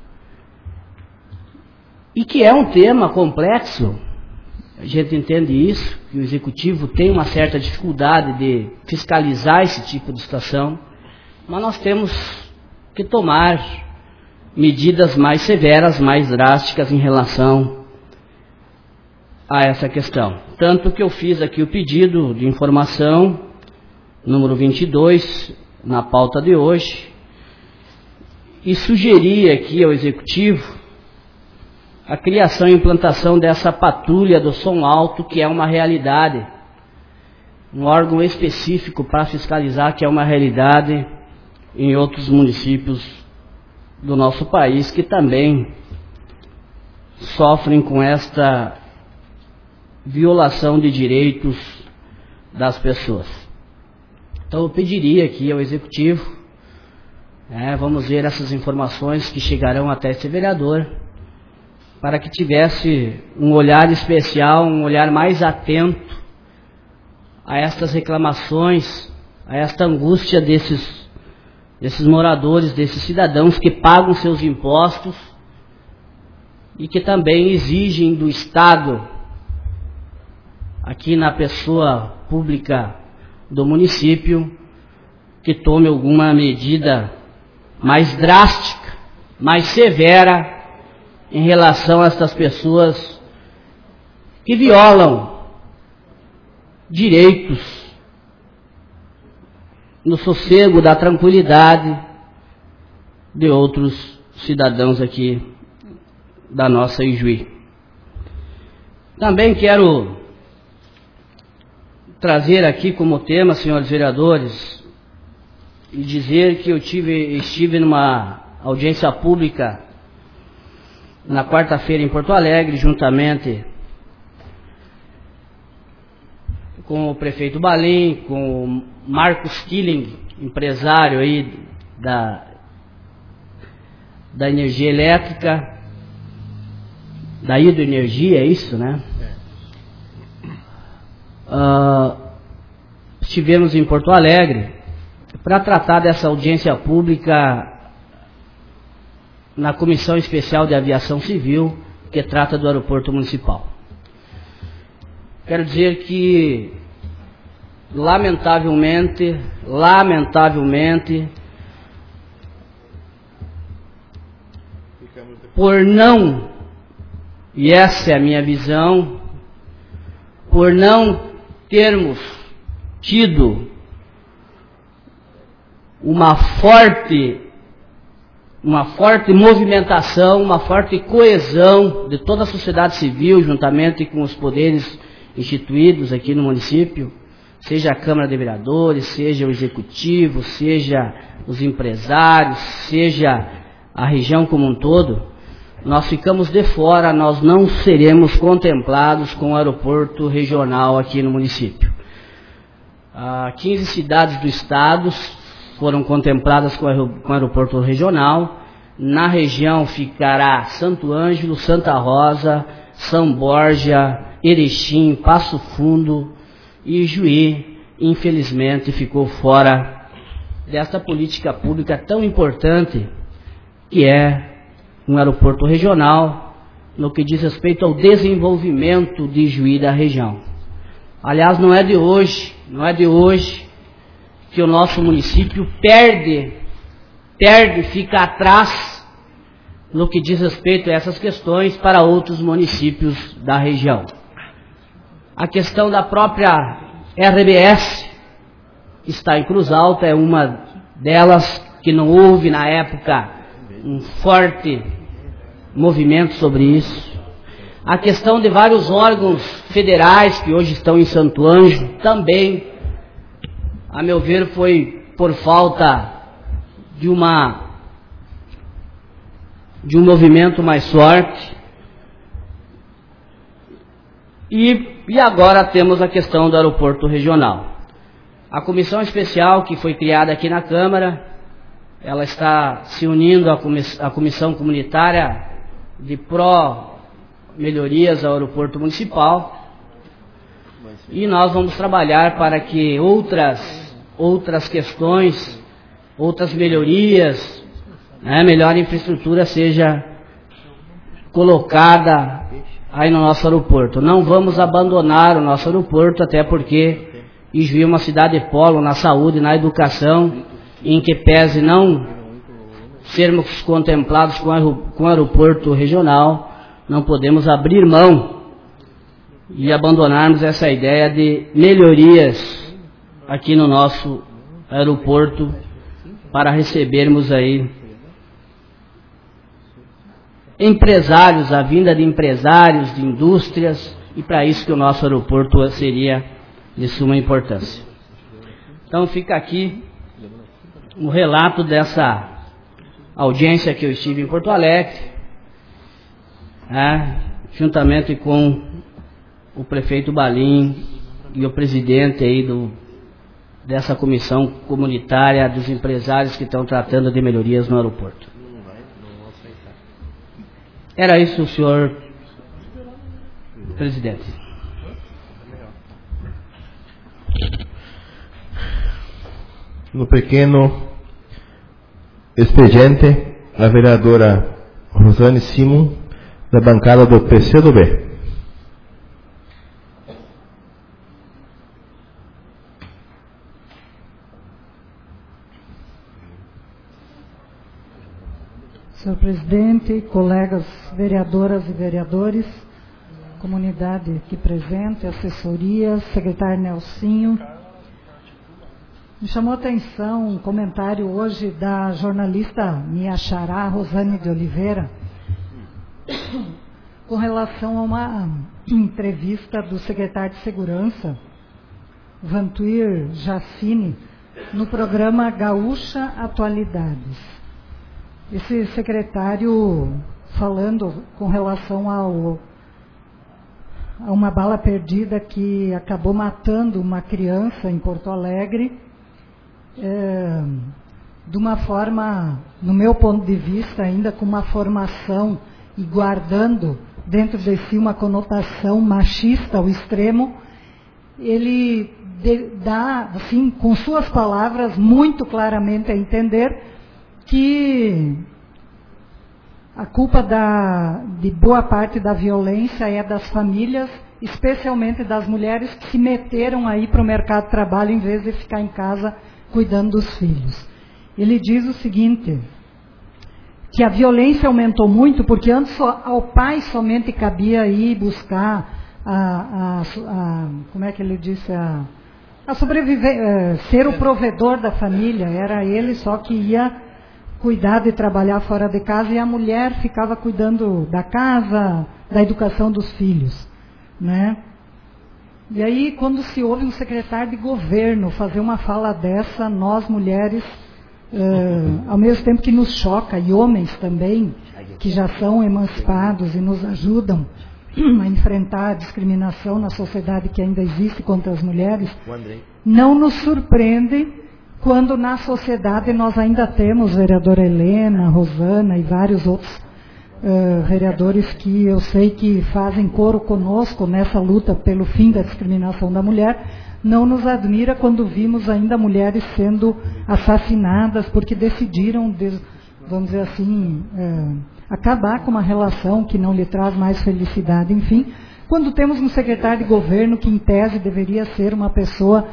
Speaker 4: e que é um tema complexo. A gente entende isso, que o executivo tem uma certa dificuldade de fiscalizar esse tipo de situação, mas nós temos que tomar medidas mais severas, mais drásticas em relação a essa questão. Tanto que eu fiz aqui o pedido de informação, número vinte e dois, na pauta de hoje, e sugeri aqui ao Executivo a criação e implantação dessa patrulha do som alto, que é uma realidade, um órgão específico para fiscalizar, que é uma realidade em outros municípios do nosso país, que também sofrem com esta violação de direitos das pessoas. Então eu pediria aqui ao Executivo, é, vamos ver essas informações que chegarão até esse vereador, para que tivesse um olhar especial, um olhar mais atento a estas reclamações, a esta angústia desses desses moradores, desses cidadãos que pagam seus impostos e que também exigem do Estado, aqui na pessoa pública do município, que tome alguma medida mais drástica, mais severa em relação a estas pessoas que violam direitos no sossego da tranquilidade de outros cidadãos aqui da nossa Ijuí. Também quero trazer aqui como tema, senhores vereadores, e dizer que eu tive, estive numa audiência pública na quarta-feira em Porto Alegre, juntamente com o prefeito Balim, com o Marcos Killing, empresário aí da, da energia elétrica, da hidroenergia, é isso, né? Uh, estivemos em Porto Alegre para tratar dessa audiência pública na Comissão Especial de Aviação Civil, que trata do aeroporto municipal. Quero dizer que, lamentavelmente, lamentavelmente, por não, e essa é a minha visão, por não termos tido uma forte, uma forte movimentação, uma forte coesão de toda a sociedade civil, juntamente com os poderes instituídos aqui no município, seja a Câmara de Vereadores, seja o Executivo, seja os empresários, seja a região como um todo, nós ficamos de fora, nós não seremos contemplados com o aeroporto regional aqui no município. Ah, quinze cidades do estado foram contempladas com o aeroporto regional. Na região ficará Santo Ângelo, Santa Rosa, São Borja, Erechim, Passo Fundo e Ijuí, infelizmente, ficou fora desta política pública tão importante que é um aeroporto regional no que diz respeito ao desenvolvimento de Ijuí da região. Aliás, não é de hoje, não é de hoje que o nosso município perde, perde, fica atrás no que diz respeito a essas questões para outros municípios da região. A questão da própria R B S está em Cruz Alta, é uma delas que não houve na época um forte movimento sobre isso. A questão de vários órgãos federais que hoje estão em Santo Ângelo também, a meu ver, foi por falta de uma de um movimento mais forte. E, e agora temos a questão do aeroporto regional. A comissão especial que foi criada aqui na Câmara, ela está se unindo à comissão, à comissão comunitária de pró-melhorias ao aeroporto municipal, e nós vamos trabalhar para que outras, outras questões, outras melhorias, né, melhor infraestrutura seja colocada aí no nosso aeroporto. Não vamos abandonar o nosso aeroporto, até porque Ijuí é uma cidade polo na saúde, na educação, em que pese não sermos contemplados com o aeroporto regional, não podemos abrir mão e abandonarmos essa ideia de melhorias aqui no nosso aeroporto para recebermos aí empresários, a vinda de empresários, de indústrias, e para isso que o nosso aeroporto seria de suma importância. Então fica aqui o relato dessa audiência que eu estive em Porto Alegre, é, juntamente com o prefeito Balim e o presidente aí do, dessa comissão comunitária dos empresários que estão tratando de melhorias no aeroporto. Era isso, senhor presidente.
Speaker 1: No pequeno expediente, a vereadora Rosane Simon, da bancada do P C do B.
Speaker 10: Senhor presidente, colegas vereadoras e vereadores, comunidade aqui presente, assessoria, secretário Nelsinho. Me chamou a atenção um comentário hoje da jornalista minha xará, Rosane de Oliveira, com relação a uma entrevista do secretário de Segurança, Vantuir Jacine, no programa Gaúcha Atualidades. Esse secretário falando com relação ao, a uma bala perdida que acabou matando uma criança em Porto Alegre, é, de uma forma, no meu ponto de vista, ainda com uma formação e guardando dentro de si uma conotação machista ao extremo, ele de, dá, assim, com suas palavras, muito claramente a entender que a culpa da, de boa parte da violência é das famílias, especialmente das mulheres que se meteram aí para o mercado de trabalho em vez de ficar em casa cuidando dos filhos. Ele diz o seguinte, que a violência aumentou muito, porque antes só, ao pai somente cabia ir buscar a, a, a como é que ele disse, a, a sobreviver, é, ser o provedor da família, era ele só que ia cuidar de trabalhar fora de casa e a mulher ficava cuidando da casa, da educação dos filhos, né? E aí, quando se ouve um secretário de governo fazer uma fala dessa, nós mulheres, uh, ao mesmo tempo que nos choca, e homens também, que já são emancipados e nos ajudam a enfrentar a discriminação na sociedade que ainda existe contra as mulheres, não nos surpreende quando na sociedade nós ainda temos vereadora Helena, Rosana e vários outros Uh, vereadores que eu sei que fazem coro conosco nessa luta pelo fim da discriminação da mulher. Não nos admira quando vimos ainda mulheres sendo assassinadas porque decidiram, des, vamos dizer assim, uh, acabar com uma relação que não lhe traz mais felicidade. Enfim, quando temos um secretário de governo que em tese deveria ser uma pessoa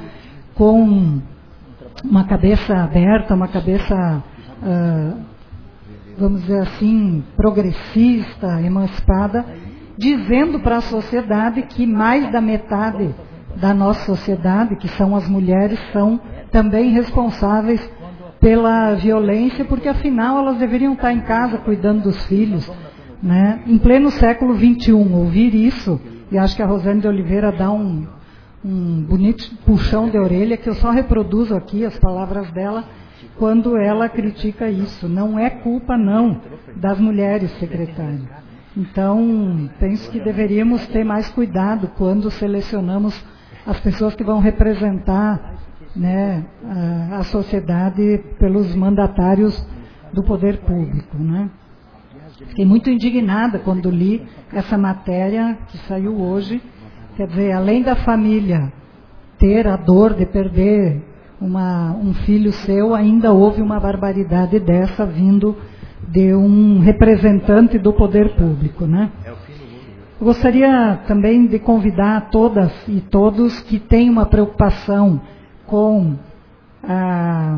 Speaker 10: com uma cabeça aberta, uma cabeça uh, vamos dizer assim, progressista, emancipada, dizendo para a sociedade que mais da metade da nossa sociedade, que são as mulheres, são também responsáveis pela violência, porque afinal elas deveriam estar em casa cuidando dos filhos, né? Em pleno século vinte e um, ouvir isso, e acho que a Rosane de Oliveira dá um, um bonito puxão de orelha, que eu só reproduzo aqui as palavras dela, quando ela critica isso. Não é culpa, não, das mulheres, secretário. Então, penso que deveríamos ter mais cuidado quando selecionamos as pessoas que vão representar, né, a, a sociedade pelos mandatários do poder público, né? Fiquei muito indignada quando li essa matéria que saiu hoje. Quer dizer, além da família ter a dor de perder Uma, um filho seu, ainda houve uma barbaridade dessa vindo de um representante do poder público, né? Eu gostaria também de convidar todas e todos que têm uma preocupação com a,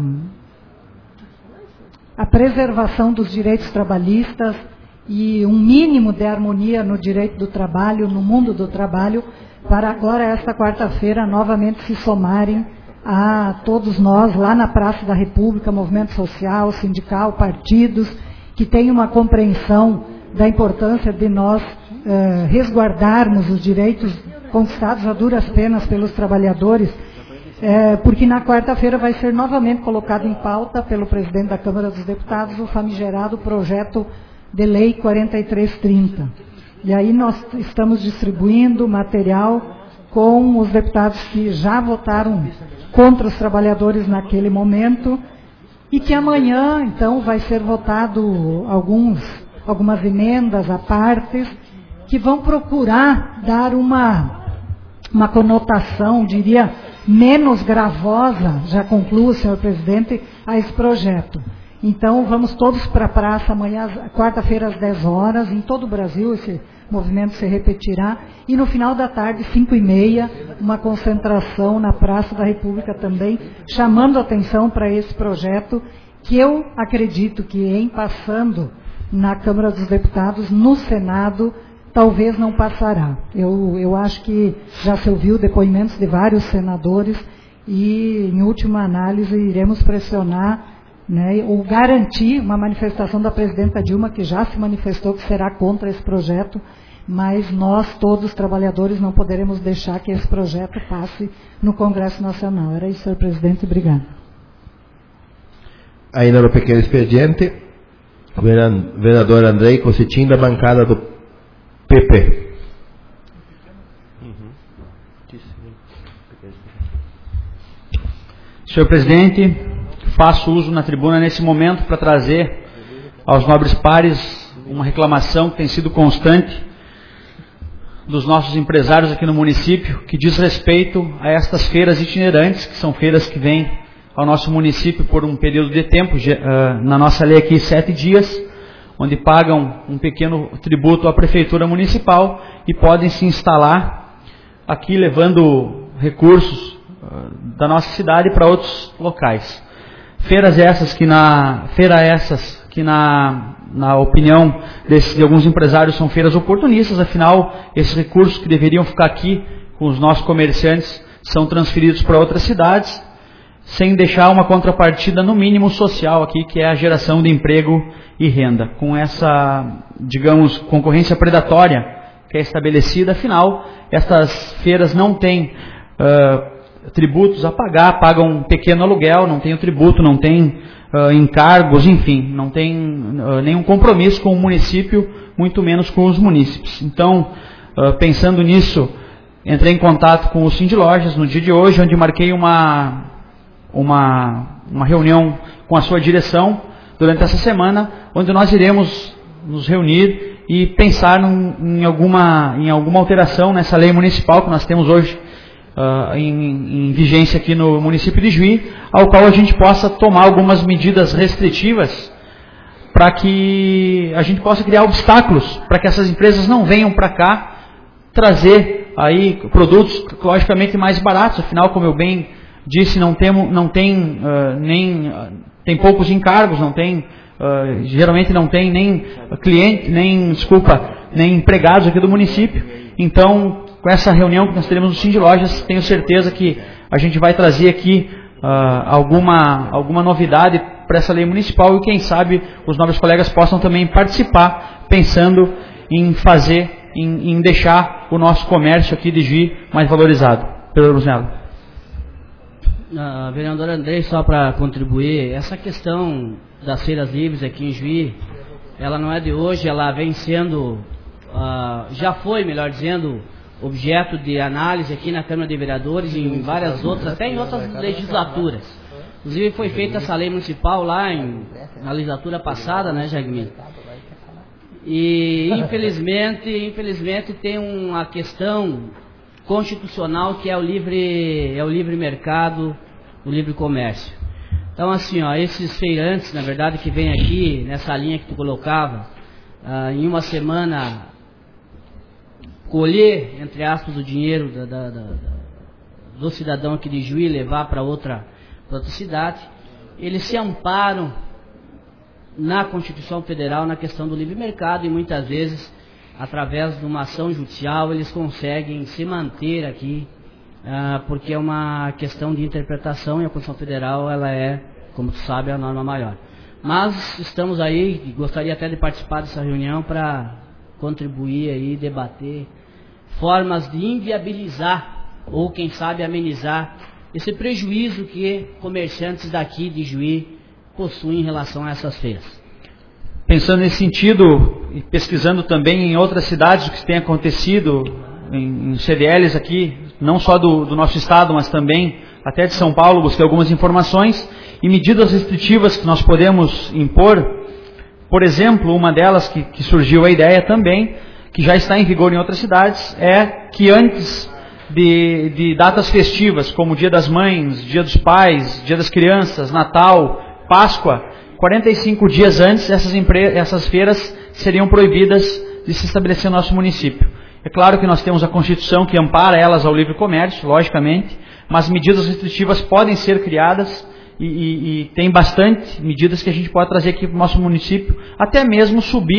Speaker 10: a preservação dos direitos trabalhistas e um mínimo de harmonia no direito do trabalho, no mundo do trabalho, para agora, esta quarta-feira, novamente se somarem a todos nós lá na Praça da República, movimento social, sindical, partidos, que têm uma compreensão da importância de nós eh, resguardarmos os direitos conquistados a duras penas pelos trabalhadores, eh, porque na quarta-feira vai ser novamente colocado em pauta pelo presidente da Câmara dos Deputados o famigerado projeto de lei quarenta e três trinta. E aí nós estamos distribuindo material com os deputados que já votaram contra os trabalhadores naquele momento, e que amanhã, então, vai ser votado alguns, algumas emendas à parte, que vão procurar dar uma, uma conotação, diria, menos gravosa, já concluo, senhor presidente, a esse projeto. Então, vamos todos para a praça amanhã, quarta-feira, às dez horas, em todo o Brasil, esse movimento se repetirá, e no final da tarde, cinco e meia, uma concentração na Praça da República também, chamando atenção para esse projeto, que eu acredito que, em passando na Câmara dos Deputados, no Senado, talvez não passará. Eu, eu acho que já se ouviu depoimentos de vários senadores e, em última análise, iremos pressionar, né, ou garantir uma manifestação da presidenta Dilma, que já se manifestou que será contra esse projeto, mas nós, todos os trabalhadores, não poderemos deixar que esse projeto passe no Congresso Nacional. Era isso, senhor presidente. Obrigado.
Speaker 1: Ainda no pequeno expediente, o vereador Andrei Cossetin, da bancada do P P.
Speaker 9: Senhor presidente, faço uso na tribuna nesse momento para trazer aos nobres pares uma reclamação que tem sido constante dos nossos empresários aqui no município, que diz respeito a estas feiras itinerantes, que são feiras que vêm ao nosso município por um período de tempo, na nossa lei aqui, sete dias, onde pagam um pequeno tributo à prefeitura municipal e podem se instalar aqui levando recursos da nossa cidade para outros locais. Feiras essas que na feira essas que na na opinião desse, de alguns empresários são feiras oportunistas, afinal esses recursos que deveriam ficar aqui com os nossos comerciantes são transferidos para outras cidades, sem deixar uma contrapartida no mínimo social aqui, que é a geração de emprego e renda. Com essa, digamos, concorrência predatória que é estabelecida, afinal, essas feiras não têm uh, tributos a pagar, pagam um pequeno aluguel, não tem o tributo, não tem uh, encargos, enfim, não tem uh, nenhum compromisso com o município, muito menos com os munícipes. Então, uh, pensando nisso, entrei em contato com o Cindy Lojas no dia de hoje, onde marquei uma, uma, uma reunião com a sua direção durante essa semana, onde nós iremos nos reunir e pensar num, em, alguma, em alguma alteração nessa lei municipal que nós temos hoje uh, em, em vigência aqui no município de Juí, ao qual a gente possa tomar algumas medidas restritivas para que a gente possa criar obstáculos para que essas empresas não venham para cá trazer aí produtos logicamente mais baratos. Afinal, como eu bem disse, não tem, não tem uh, nem uh, tem poucos encargos, não tem uh, geralmente não tem nem cliente, nem desculpa, nem empregados aqui do município. Então, com essa reunião que nós teremos no Cindy Lojas, tenho certeza que a gente vai trazer aqui uh, alguma alguma novidade para essa lei municipal e quem sabe os nobres colegas possam também participar, pensando em fazer Em, em deixar o nosso comércio aqui de Juí mais valorizado. Pedro Brusnello.
Speaker 4: Uh, vereador Andrei, só para contribuir, essa questão das feiras livres aqui em Juí, ela não é de hoje, ela vem sendo, uh, já foi, melhor dizendo, objeto de análise aqui na Câmara de Vereadores e em várias outras, até em outras legislaturas. Inclusive foi feita essa lei municipal lá em, na legislatura passada, né, Jagmin? E infelizmente, infelizmente tem uma questão constitucional que é o livre, é o livre mercado, o livre comércio. Então assim, ó, esses feirantes, na verdade, que vêm aqui nessa linha que tu colocava, ah, em uma semana colher, entre aspas, o dinheiro da, da, da, do cidadão aqui de Juí, levar para outra, para outra cidade, eles se amparam na Constituição Federal na questão do livre mercado e muitas vezes através de uma ação judicial eles conseguem se manter aqui uh, porque é uma questão de interpretação e a Constituição Federal ela é, como tu sabe, a norma maior. Mas estamos aí, gostaria até de participar dessa reunião para contribuir aí, debater formas de inviabilizar ou quem sabe amenizar esse prejuízo que comerciantes daqui de Juí possuem em relação a essas feiras.
Speaker 9: Pensando nesse sentido e pesquisando também em outras cidades o que tem acontecido em, em C D Ls aqui, não só do, do nosso estado, mas também até de São Paulo, busquei algumas informações e medidas restritivas que nós podemos impor. Por exemplo, uma delas que, que surgiu a ideia também, que já está em vigor em outras cidades, é que antes de, de datas festivas, como Dia das Mães, Dia dos Pais, Dia das Crianças, Natal, Páscoa, quarenta e cinco dias antes, essas, empre... essas feiras seriam proibidas de se estabelecer no nosso município. É claro que nós temos a Constituição que ampara elas ao livre comércio, logicamente, mas medidas restritivas podem ser criadas e, e, e tem bastante medidas que a gente pode trazer aqui para o nosso município, até mesmo subir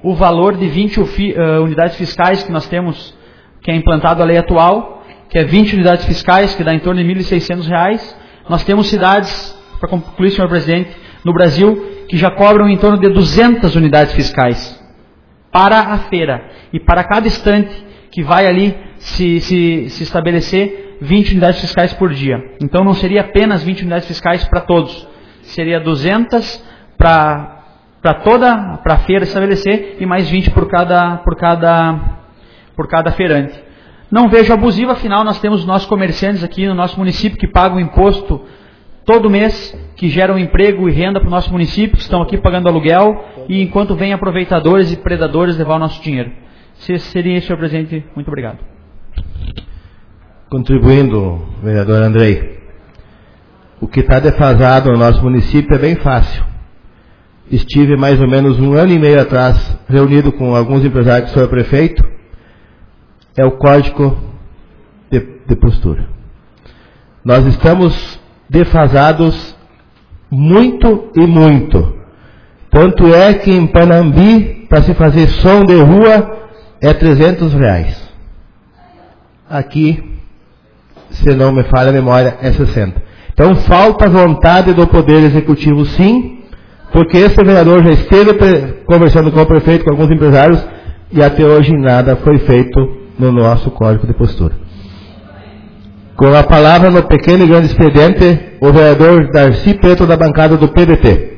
Speaker 9: o valor de vinte uh, unidades fiscais que nós temos, que é implantado a lei atual, que é vinte unidades fiscais, que dá em torno de mil e seiscentos reais. Nós temos cidades, para concluir, senhor presidente, no Brasil, que já cobram em torno de duzentas unidades fiscais para a feira. E para cada estante que vai ali se, se, se estabelecer vinte unidades fiscais por dia. Então não seria apenas vinte unidades fiscais para todos. Seria duzentas para para toda para a feira estabelecer e mais vinte por cada, por cada, por cada feirante. Não vejo abusivo, afinal nós temos nossos comerciantes aqui no nosso município que pagam imposto todo mês, que geram emprego e renda para o nosso município, que estão aqui pagando aluguel, e enquanto vêm aproveitadores e predadores levar o nosso dinheiro. Se esse seria, senhor presidente, muito obrigado.
Speaker 1: Contribuindo, vereador Andrei, o que está defasado no nosso município é bem fácil. Estive mais ou menos um ano e meio atrás reunido com alguns empresários do senhor prefeito. É o código de, de postura. Nós estamos defasados muito e muito. Tanto é que em Panambi, para se fazer som de rua, é trezentos reais. Aqui, se não me falha a memória, é sessenta. Então falta vontade do Poder Executivo, sim, porque esse vereador já esteve conversando com o prefeito, com alguns empresários, e até hoje nada foi feito no nosso código de postura. Com a palavra no pequeno e grande expediente, o vereador Darcy Preto, da bancada do P D T.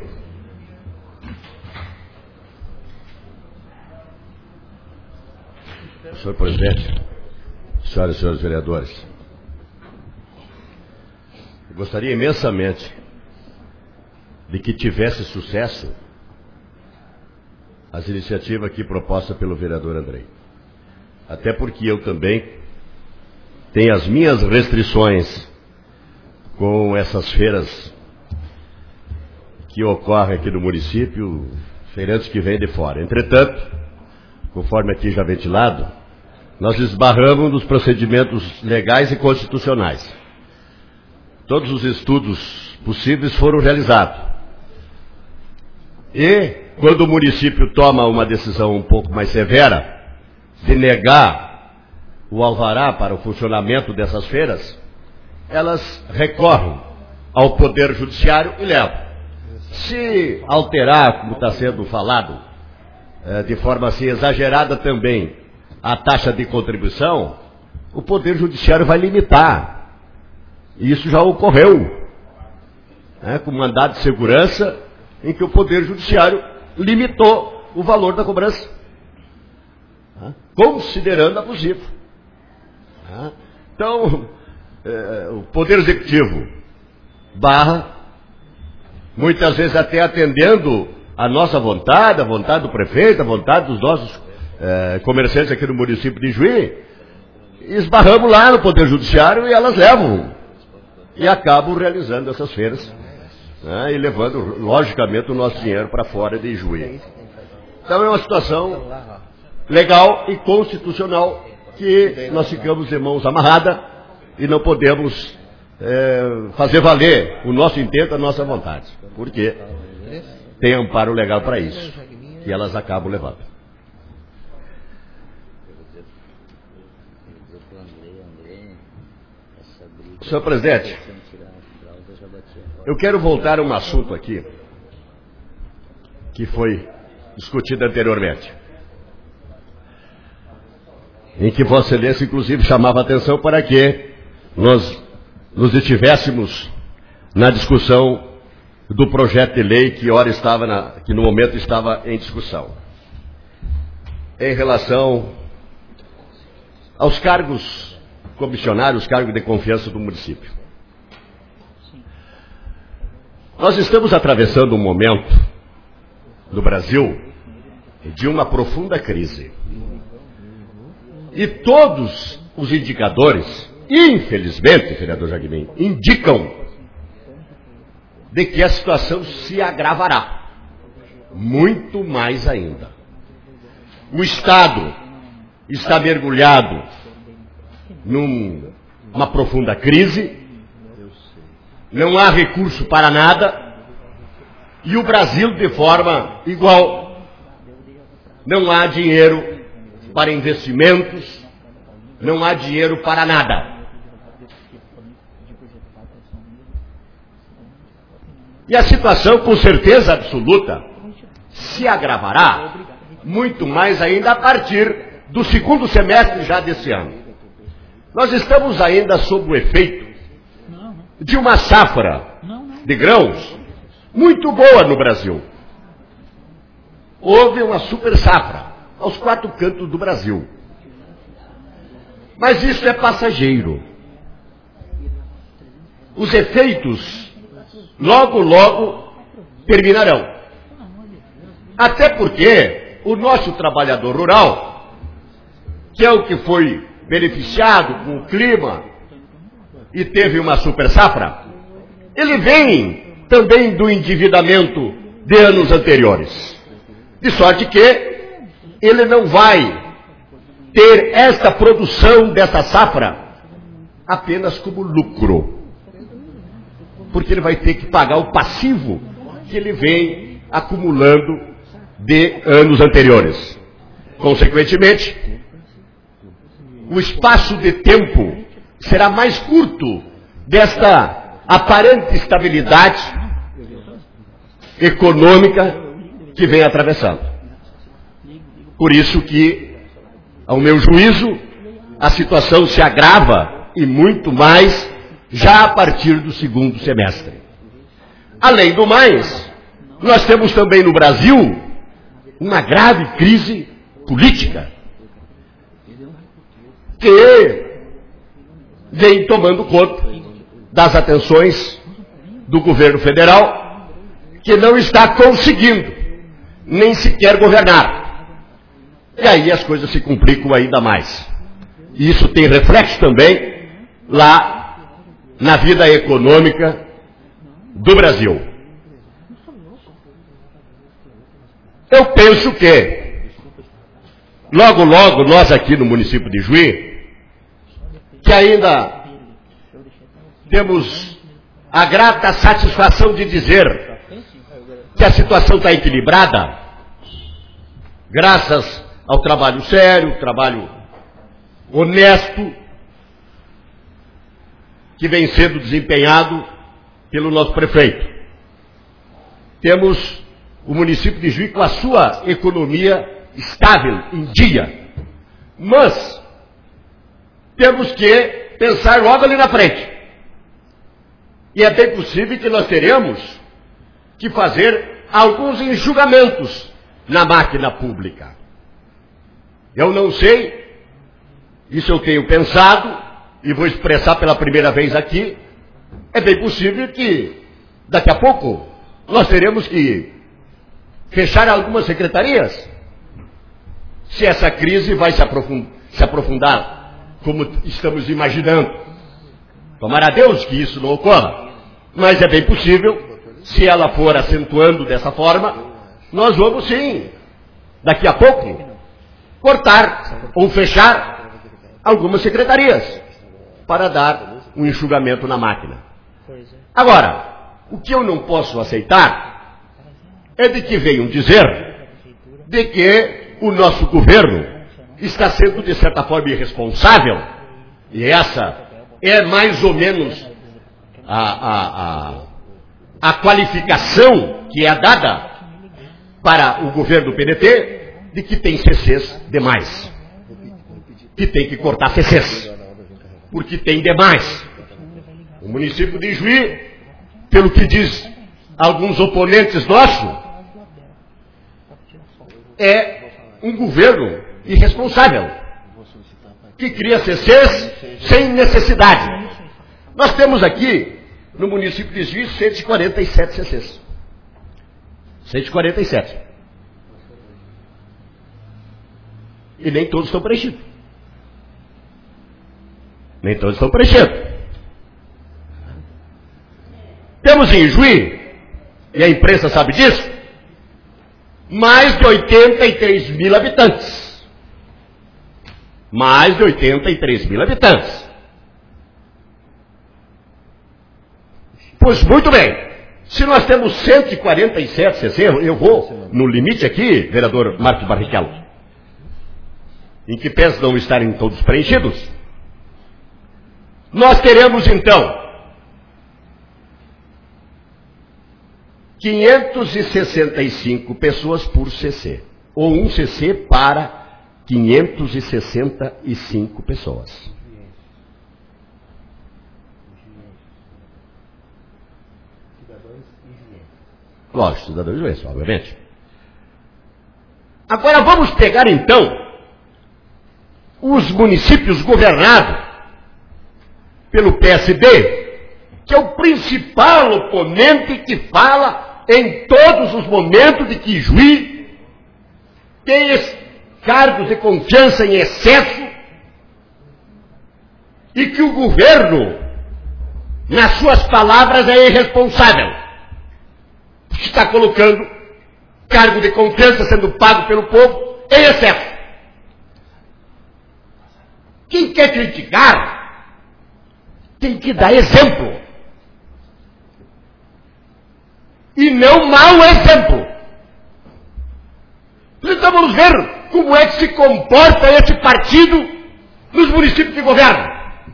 Speaker 7: Senhor presidente, senhoras e senhores vereadores, eu gostaria imensamente de que tivesse sucesso as iniciativas aqui propostas pelo vereador Andrei. Até porque eu também tenho as minhas restrições com essas feiras que ocorrem aqui no município, feirantes que vêm de fora. Entretanto, conforme aqui já ventilado, nós esbarramos nos procedimentos legais e constitucionais. Todos os estudos possíveis foram realizados. E, quando o município toma uma decisão um pouco mais severa, de negar o alvará para o funcionamento dessas feiras, elas recorrem ao Poder Judiciário e levam. Se alterar, como está sendo falado, de forma assim exagerada também, a taxa de contribuição, o Poder Judiciário vai limitar. E isso já ocorreu, né, com mandado de segurança, em que o Poder Judiciário limitou o valor da cobrança, né, considerando abusivo. Né. Então, é, o Poder Executivo barra, muitas vezes até atendendo a nossa vontade, a vontade do prefeito, a vontade dos nossos é, comerciantes aqui no município de Juí, esbarramos lá no Poder Judiciário e elas levam. E acabam realizando essas feiras, né, e levando, logicamente, o nosso dinheiro para fora de Juí. Então é uma situação legal e constitucional que nós ficamos de mãos amarradas e não podemos é, fazer valer o nosso intento, a nossa vontade, porque tem amparo legal para isso, e elas acabam levando. Senhor presidente, eu quero voltar a um assunto aqui que foi discutido anteriormente, em que Vossa Excelência inclusive chamava a atenção para que nós nos estivéssemos na discussão do projeto de lei que, ora estava na, que no momento estava em discussão, em relação aos cargos comissionários, cargos de confiança do município. Nós estamos atravessando um momento no Brasil de uma profunda crise. E todos os indicadores, infelizmente, vereador Jagmin, indicam de que a situação se agravará muito mais ainda. O Estado está mergulhado numa profunda crise, não há recurso para nada, e o Brasil de forma igual. não há dinheiro para investimentos, não há dinheiro para nada. E a situação, com certeza absoluta, se agravará muito mais ainda a partir do segundo semestre já desse ano. Nós estamos ainda sob o efeito de uma safra de grãos muito boa no Brasil. Houve uma super safra aos quatro cantos do Brasil. Mas isso é passageiro. Os efeitos logo, logo terminarão. Até porque o nosso trabalhador rural, que é o que foi beneficiado com o clima e teve uma super safra, ele vem também do endividamento de anos anteriores. De sorte que ele não vai ter esta produção dessa safra apenas como lucro. Porque ele vai ter que pagar o passivo que ele vem acumulando de anos anteriores. Consequentemente, o espaço de tempo será mais curto desta aparente estabilidade econômica que vem atravessando. Por isso que, ao meu juízo, a situação se agrava e muito mais já a partir do segundo semestre. Além do mais, nós temos também no Brasil uma grave crise política que vem tomando conta das atenções do governo federal, que não está conseguindo nem sequer governar. E aí as coisas se complicam ainda mais. E isso tem reflexo também lá na vida econômica do Brasil. Eu penso que, logo, logo, nós aqui no município de Juí, que ainda temos a grata satisfação de dizer que a situação está equilibrada, graças ao trabalho sério, trabalho honesto, que vem sendo desempenhado pelo nosso prefeito. Temos o município de Juí com a sua economia estável, em dia. Mas temos que pensar logo ali na frente. E é bem possível que nós teremos que fazer alguns enxugamentos na máquina pública. Eu não sei, isso eu tenho pensado, e vou expressar pela primeira vez aqui, é bem possível que daqui a pouco nós teremos que fechar algumas secretarias, se essa crise vai se aprofundar, se aprofundar como estamos imaginando. Tomara a Deus que isso não ocorra, mas é bem possível, se ela for acentuando dessa forma, nós vamos sim, daqui a pouco, cortar ou fechar algumas secretarias para dar um enxugamento na máquina. Agora, o que eu não posso aceitar é de que venham dizer de que o nosso governo está sendo, de certa forma, irresponsável, e essa é mais ou menos a, a, a, a qualificação que é dada para o governo do P D T, de que tem C Cs demais, que tem que cortar C Cs, porque tem demais. O município de Juí, pelo que diz alguns oponentes nossos, é um governo irresponsável, que cria C Cs sem necessidade. Nós temos aqui, no município de Juí, cento e quarenta e sete C Cs. cento e quarenta e sete. E nem todos estão preenchidos. Nem todos estão preenchidos. Temos em Juí, e a imprensa sabe disso, mais de oitenta e três mil habitantes. Mais de oitenta e três mil habitantes. Pois muito bem, Se nós temos cento e quarenta e sete C C, eu vou no limite aqui, vereador Marcos Barrichello, em que penso não estarem todos preenchidos, nós teremos então quinhentas e sessenta e cinco pessoas por C C, ou um C C para quinhentas e sessenta e cinco pessoas. Lógico, cidadãos e juízes, obviamente. Agora vamos pegar então os municípios governados pelo P S B, que é o principal oponente que fala em todos os momentos de que Juí tem cargos de confiança em excesso e que o governo, nas suas palavras, é irresponsável. Está colocando cargo de confiança sendo pago pelo povo em excesso. Quem quer criticar tem que dar exemplo. E não mau exemplo. Então vamos ver como é que se comporta esse partido nos municípios de governo.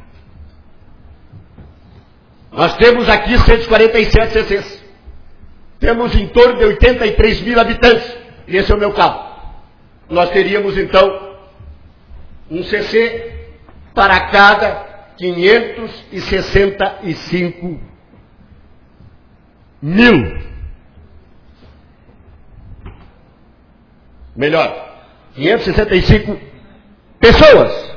Speaker 7: Nós temos aqui cento e quarenta e sete C Cs. Temos em torno de oitenta e três mil habitantes. E esse é o meu cálculo. Nós teríamos então um C C para cada quinhentos e sessenta e cinco mil. Melhor, quinhentas e sessenta e cinco pessoas.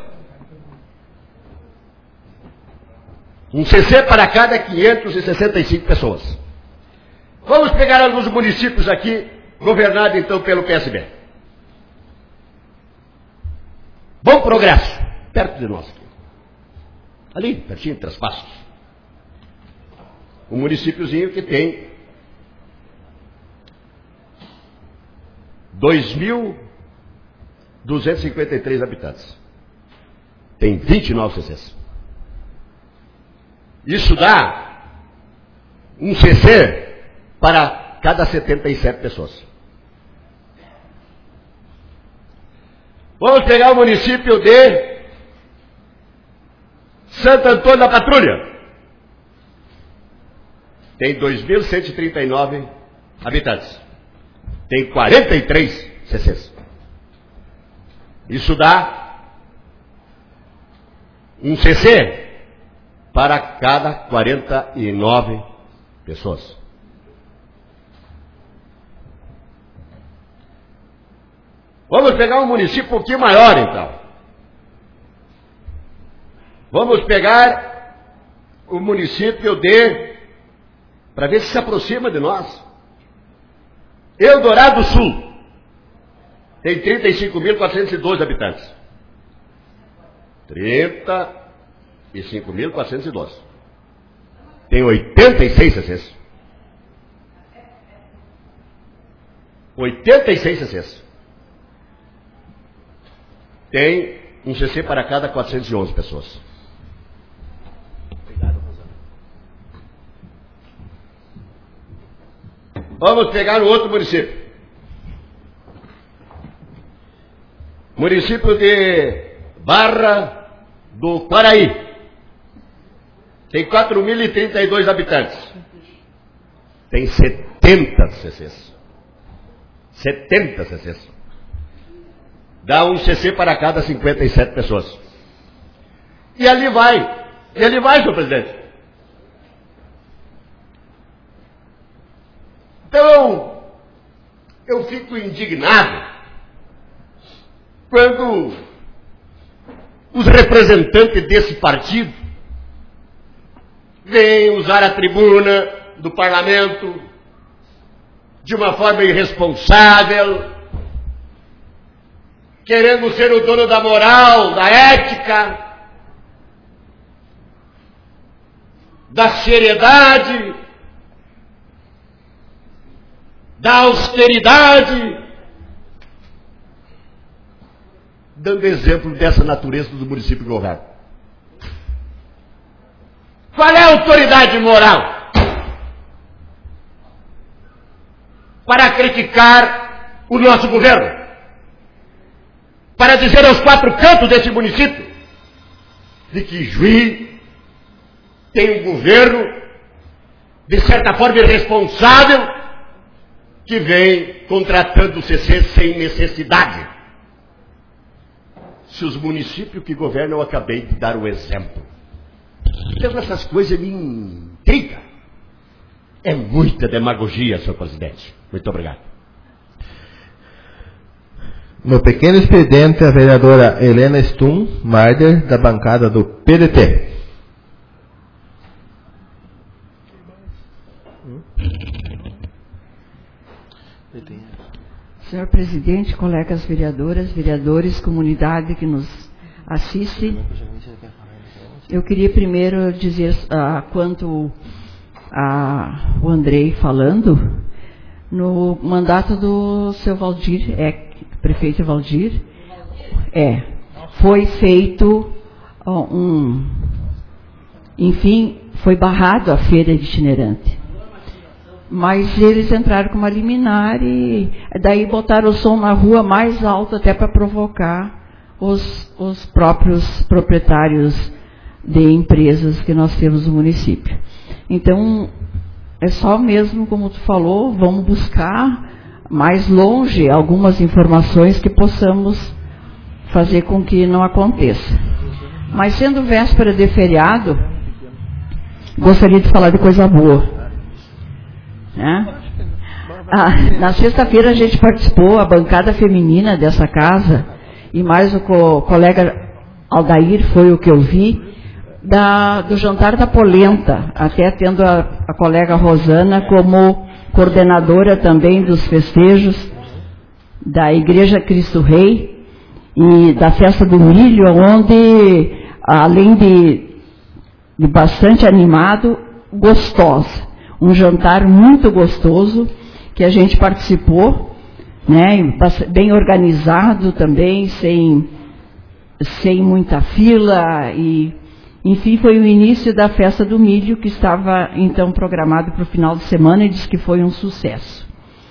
Speaker 7: Um C C para cada quinhentas e sessenta e cinco pessoas. Vamos pegar alguns municípios aqui, governados então pelo P S B. Bom Progresso, perto de nós. Ali, pertinho, Três Passos. Um municípiozinho que tem dois mil duzentos e cinquenta e três habitantes. Tem vinte e nove C Cs. Isso dá um C C para cada setenta e sete pessoas. Vamos pegar o município de Santo Antônio da Patrulha. Tem dois mil cento e trinta e nove habitantes. Tem quarenta e três C Cs. Isso dá um C C para cada quarenta e nove pessoas. Vamos pegar um município um pouquinho maior, então. Vamos pegar o município de... para ver se se aproxima de nós. Eldorado Sul. Tem trinta e cinco mil quatrocentos e doze habitantes. trinta e cinco mil quatrocentos e doze. Tem oitenta e seis C Cs. oitenta e seis C Cs. Tem um C C para cada quatrocentas e onze pessoas. Vamos pegar um outro município. Município de Barra do Quaraí. Tem quatro mil e trinta e dois habitantes. Tem setenta C Cs. setenta C Cs. Dá um C C para cada cinquenta e sete pessoas. E ali vai. E ali vai, senhor presidente. Então, eu fico indignado quando os representantes desse partido vêm usar a tribuna do parlamento de uma forma irresponsável, querendo ser o dono da moral, da ética, da seriedade, da austeridade, dando exemplo dessa natureza do município de governo. Qual é a autoridade moral? criticar o nosso governo, para dizer aos quatro cantos desse município de que Juiz tem um governo, de certa forma, irresponsável, que vem contratando o C C sem necessidade. Se os municípios que governam, eu acabei de dar o exemplo. Então essas coisas me intrigam. É muita demagogia, senhor presidente. Muito obrigado.
Speaker 1: No pequeno expediente, a vereadora Helena Stum Marder, da bancada do P D T.
Speaker 11: Senhor presidente, colegas vereadoras, vereadores, comunidade que nos assiste, eu queria primeiro dizer, uh, quanto a o Andrei falando, no mandato do seu Valdir, é, prefeito Valdir, é, foi feito uh, um, enfim, foi barrado a feira itinerante. Mas eles entraram com uma liminar e daí botaram o som na rua mais alto até para provocar os, os próprios proprietários de empresas que nós temos no município. Então, é só mesmo, como tu falou, vamos buscar mais longe algumas informações que possamos fazer com que não aconteça. Mas sendo véspera de feriado, gostaria de falar de coisa boa. Né? Ah, na sexta-feira a gente participou, a bancada feminina dessa casa, e mais o co colega Aldair foi o que eu vi, da, do jantar da polenta, até tendo a, a colega Rosana como coordenadora também dos festejos da Igreja Cristo Rei e da festa do milho, onde, além de, de bastante animado, gostosa. Um jantar muito gostoso, que a gente participou, né, bem organizado também, sem, sem muita fila, e, enfim, foi o início da festa do milho, que estava, então, programado para o final de semana, e disse que foi um sucesso.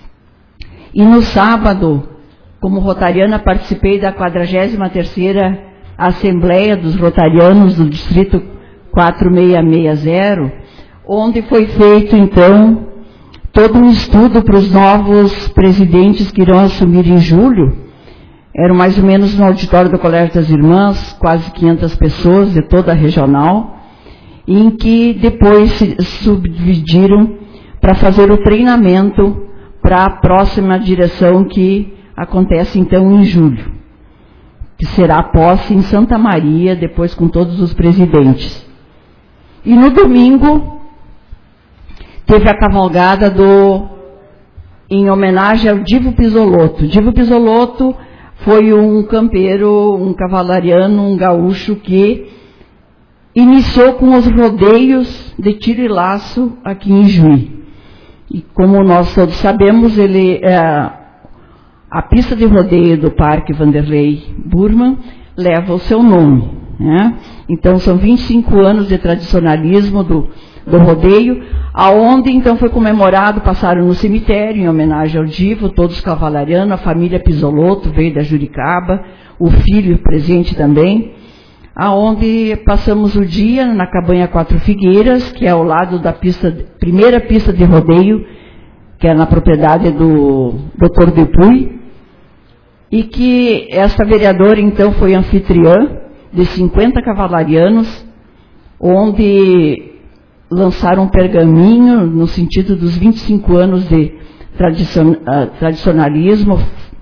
Speaker 11: E no sábado, como rotariana, participei da quadragésima terceira Assembleia dos Rotarianos do Distrito quatro seis seis zero, onde foi feito, então, todo um estudo para os novos presidentes que irão assumir em julho. Eram mais ou menos no auditório do Colégio das Irmãs, quase quinhentas pessoas de toda a regional, em que depois se subdividiram para fazer o treinamento para a próxima direção que acontece, então, em julho, que será a posse em Santa Maria, depois com todos os presidentes. E no domingo teve a cavalgada do, em homenagem ao Divo Pisolotto. Divo Pisolotto foi um campeiro, um cavalariano, um gaúcho que iniciou com os rodeios de tiro e laço aqui em Juí. E como nós todos sabemos, ele, é, a pista de rodeio do Parque Vanderlei Burman leva o seu nome, né? Então são vinte e cinco anos de tradicionalismo do, do rodeio, aonde então foi comemorado, passaram no cemitério em homenagem ao Divo, todos cavalarianos, a família Pisolotto veio da Juricaba, o filho presente também, aonde passamos o dia na Cabanha Quatro Figueiras, que é ao lado da pista, primeira pista de rodeio, que é na propriedade do doutor Dupuy, e que essa vereadora então foi anfitriã de cinquenta cavalarianos, onde lançaram um pergaminho no sentido dos vinte e cinco anos de tradicion, uh, tradicionalismo,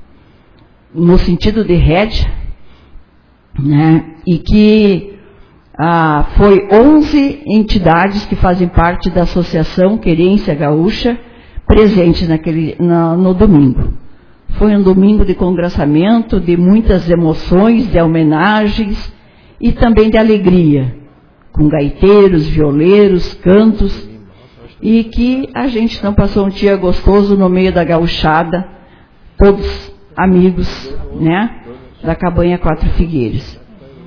Speaker 11: no sentido de rédea, né? E que uh, foi onze entidades que fazem parte da Associação Querência Gaúcha presentes naquele, no, no domingo. Foi um domingo de congraçamento, de muitas emoções, de homenagens e também de alegria, com gaiteiros, violeiros, cantos, e que a gente não passou um dia gostoso no meio da gauchada, todos amigos, né, da Cabanha Quatro Figueiras.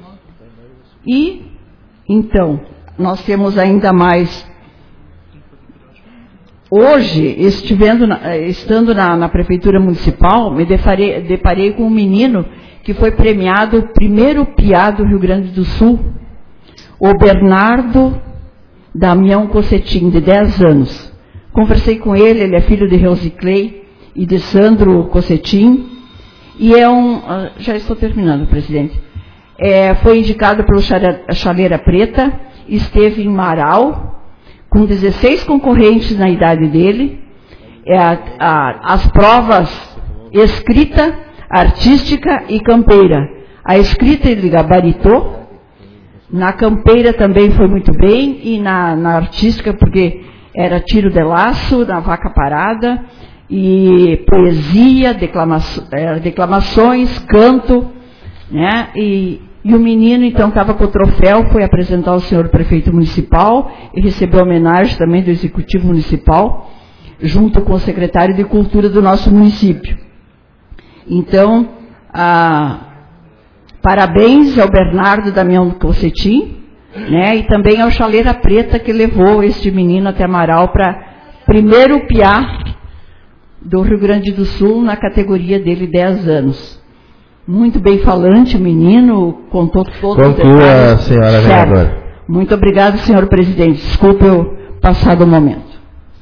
Speaker 11: E, então, nós temos ainda mais hoje, estivendo na, estando na, na Prefeitura Municipal, me deparei, deparei com um menino que foi premiado o primeiro P I A do Rio Grande do Sul, o Bernardo Damião Cossetim, de dez anos. Conversei com ele, ele é filho de Rosiclei e de Sandro Cossetim, e é um... Já estou terminando, presidente. É, foi indicado pelo Chaleira Preta, esteve em Marau, com dezesseis concorrentes na idade dele, é a, a, as provas escrita, artística e campeira. A escrita ele gabaritou, na campeira também foi muito bem, e na, na artística, porque era tiro de laço, na vaca parada, e poesia, declama, declamações, canto, né? E, e o menino, então, estava com o troféu, foi apresentar ao senhor prefeito municipal, e recebeu homenagem também do executivo municipal, junto com o secretário de cultura do nosso município. Então, ah, parabéns ao Bernardo Damião Cossetim, né, e também ao Chaleira Preta, que levou este menino até Amaral para primeiro P I A do Rio Grande do Sul, na categoria dele, dez anos. Muito bem falante o menino, contou todos os detalhes.
Speaker 1: Conclua, senhora vereadora.
Speaker 11: Muito obrigado, senhor presidente. Desculpe eu passar do momento.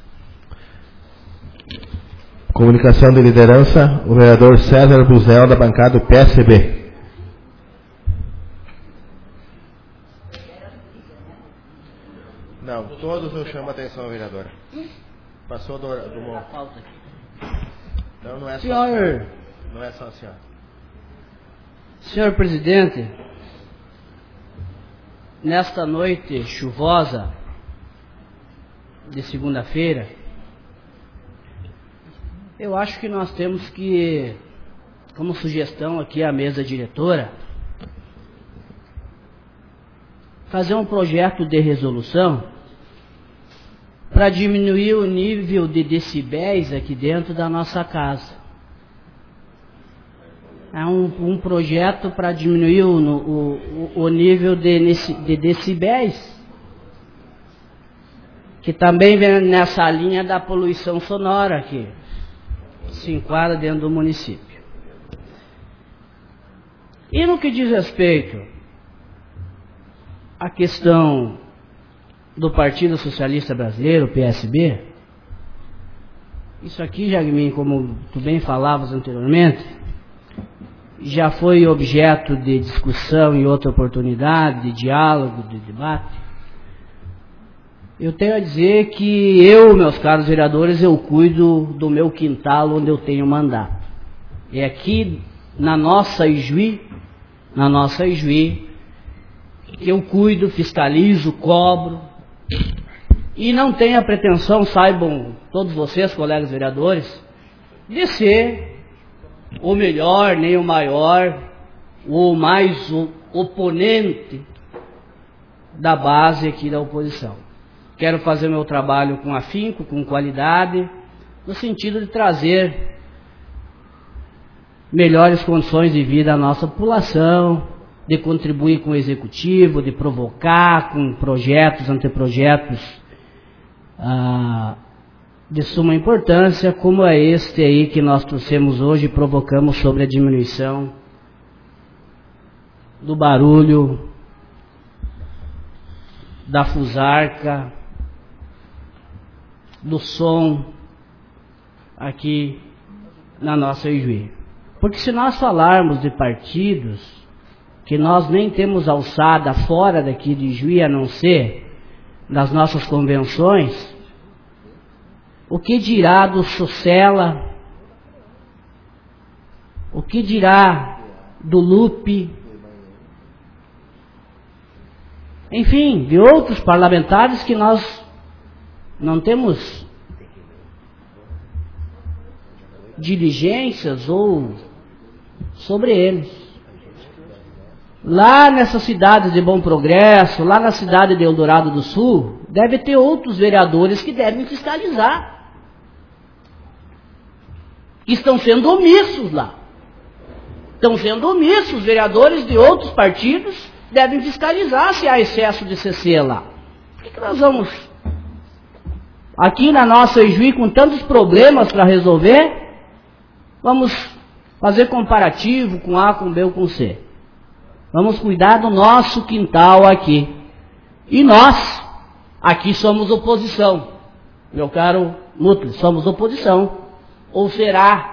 Speaker 1: Comunicação de liderança, o vereador César Busnel, da bancada do P S B. Não, todos eu chamo a atenção, vereadora. Passou do, do momento. Não, não é só
Speaker 4: senhor,
Speaker 1: a senhora. Não é só a senhora.
Speaker 4: Senhor presidente, nesta noite chuvosa de segunda-feira, eu acho que nós temos que, como sugestão aqui à mesa diretora, fazer um projeto de resolução para diminuir o nível de decibéis aqui dentro da nossa casa. É um, um projeto para diminuir o, o, o nível de, de decibéis, que também vem nessa linha da poluição sonora que se enquadra dentro do município. E no que diz respeito à questão do Partido Socialista Brasileiro, P S B, isso aqui, Jagmin, como tu bem falavas anteriormente, já foi objeto de discussão em outra oportunidade, de diálogo, de debate. Eu tenho a dizer que eu, meus caros vereadores, eu cuido do meu quintal onde eu tenho mandato. É aqui na nossa Ijuí, na nossa Ijuí, que eu cuido, fiscalizo, cobro, e não tenho a pretensão, saibam todos vocês, colegas vereadores, de ser o melhor, nem o maior, o mais o oponente da base aqui da oposição. Quero fazer meu trabalho com afinco, com qualidade, no sentido de trazer melhores condições de vida à nossa população, de contribuir com o executivo, de provocar com projetos, anteprojetos ah, de suma importância, como é este aí que nós trouxemos hoje e provocamos sobre a diminuição do barulho, da fusarca, do som aqui na nossa Ijuí. Porque se nós falarmos de partidos que nós nem temos alçada fora daqui de Ijuí, a não ser das nossas convenções, o que dirá do Sucela? O que dirá do Lupe? Enfim, de outros parlamentares que nós não temos diligências ou sobre eles. Lá nessa cidade de Bom Progresso, lá na cidade de Eldorado do Sul, deve ter outros vereadores que devem fiscalizar. Estão sendo omissos lá. Estão sendo omissos. Vereadores de outros partidos devem fiscalizar se há excesso de C C lá. Por que, que nós vamos aqui na nossa Ijuí, com tantos problemas para resolver, vamos fazer comparativo com A, com B ou com C. Vamos cuidar do nosso quintal aqui. E nós, aqui somos oposição. Meu caro Nutre, somos oposição. Ou será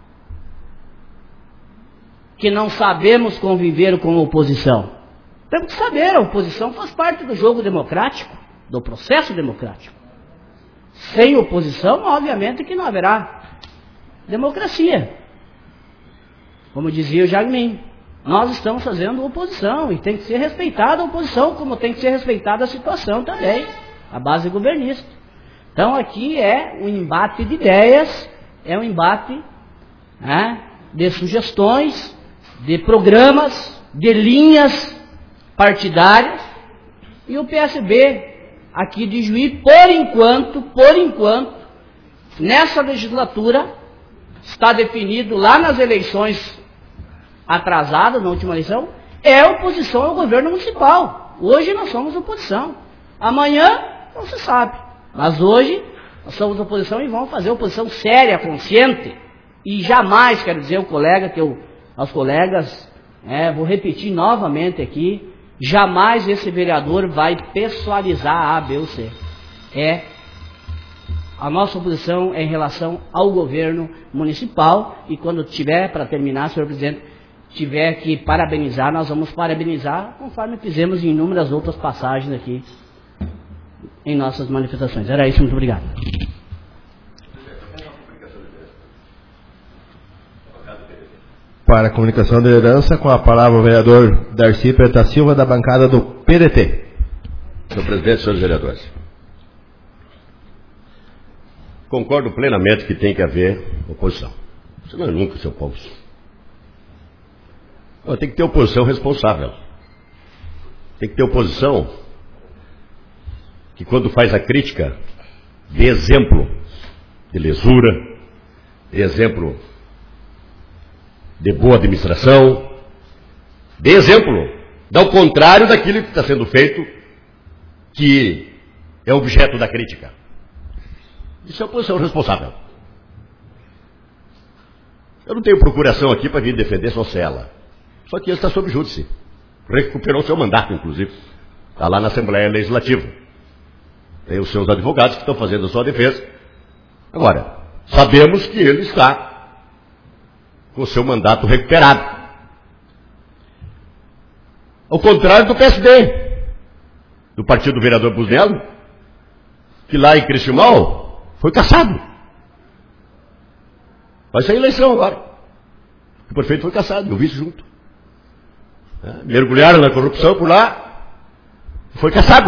Speaker 4: que não sabemos conviver com a oposição? Temos que saber, a oposição faz parte do jogo democrático, do processo democrático. Sem oposição, obviamente que não haverá democracia. Como dizia o Jagmin, nós estamos fazendo oposição e tem que ser respeitada a oposição, como tem que ser respeitada a situação também, a base governista. Então aqui é um embate de ideias, é um embate, né, de sugestões, de programas, de linhas partidárias, e o P S B aqui de Juí, por enquanto, por enquanto, nessa legislatura, está definido lá nas eleições atrasadas, na última eleição, é oposição ao governo municipal. Hoje nós somos oposição. Amanhã não se sabe. Mas hoje nós somos oposição e vamos fazer oposição séria, consciente. E jamais, quero dizer ao colega, que eu, aos colegas, é, vou repetir novamente aqui, jamais esse vereador vai pessoalizar A, B ou C. É, a nossa oposição é em relação ao governo municipal, e quando tiver, para terminar, senhor presidente, tiver que parabenizar, nós vamos parabenizar, conforme fizemos em inúmeras outras passagens aqui, em nossas manifestações. Era isso, muito obrigado.
Speaker 1: Para a comunicação de liderança, com a palavra o vereador Darcy Preta Silva, da bancada do P D T.
Speaker 7: Senhor presidente, senhores vereadores, concordo plenamente que tem que haver oposição. Isso não é nunca seu povo. Não, tem que ter oposição responsável. Tem que ter oposição que, quando faz a crítica, dê exemplo de lisura, dê exemplo de boa administração, dê exemplo, dá o contrário daquilo que está sendo feito, que é objeto da crítica. Isso é oposição responsável. Eu não tenho procuração aqui para vir defender só Cela. Só que ele está sob júdice. Recuperou seu mandato, inclusive. Está lá na Assembleia Legislativa. Tem os seus advogados que estão fazendo a sua defesa. Agora, sabemos que ele está com o seu mandato recuperado. Ao contrário do P S D, do partido do vereador Busnello, que lá em Cristimal foi cassado. Vai sair eleição agora. O prefeito foi cassado, e o vice junto. É, mergulharam na corrupção por lá, foi cassado.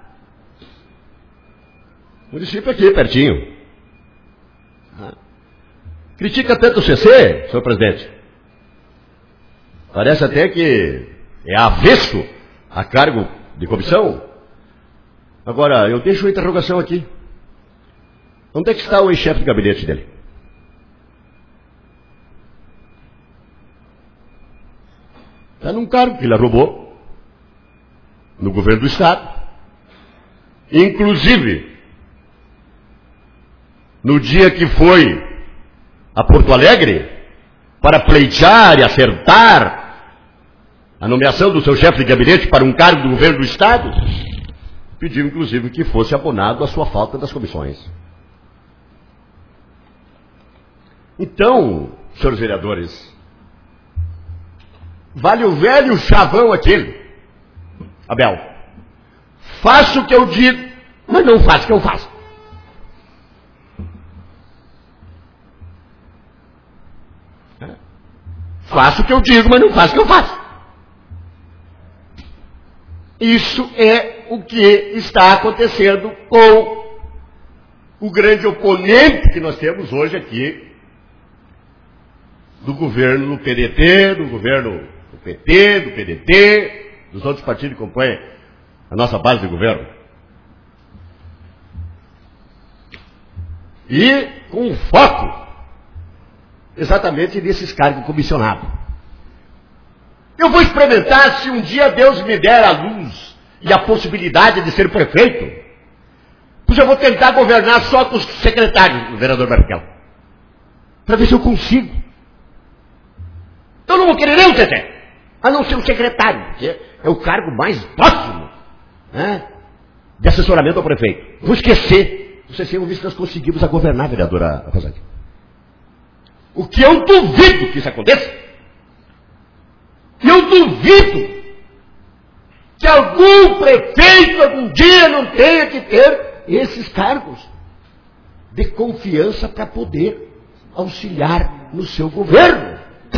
Speaker 7: O município aqui, pertinho. Critica tanto o C C, senhor presidente. Parece até que é avesso a cargo de comissão. Agora, eu deixo uma interrogação aqui. Onde é que está o ex-chefe de gabinete dele? Está num cargo que ele roubou no governo do Estado. Inclusive, no dia que foi a Porto Alegre para pleitear e acertar a nomeação do seu chefe de gabinete para um cargo do governo do Estado, pediu inclusive que fosse abonado a sua falta das comissões. Então, senhores vereadores, vale o velho chavão aquele. Abel, faço o que eu digo, mas não faço o que eu faço. Faço o que eu digo, mas não faço o que eu faço. Isso é o que está acontecendo com o grande oponente que nós temos hoje aqui, do governo do P D T, do governo do P T, do P D T, dos outros partidos que compõem a nossa base de governo. E com foco exatamente nesses cargos comissionados. Eu vou experimentar, se um dia Deus me der a luz e a possibilidade de ser prefeito, Pois eu vou tentar governar só com os secretários, o vereador Barrichello. Para ver se eu consigo. Eu não vou querer nem o Teté, a não ser o secretário, que é o cargo mais próximo, né, de assessoramento ao prefeito. Vou esquecer. Não sei se eu vi se nós conseguimos a governar, vereadora Rosângela. O que eu duvido que isso aconteça. Eu duvido que algum prefeito algum dia não tenha que ter esses cargos de confiança para poder auxiliar no seu governo.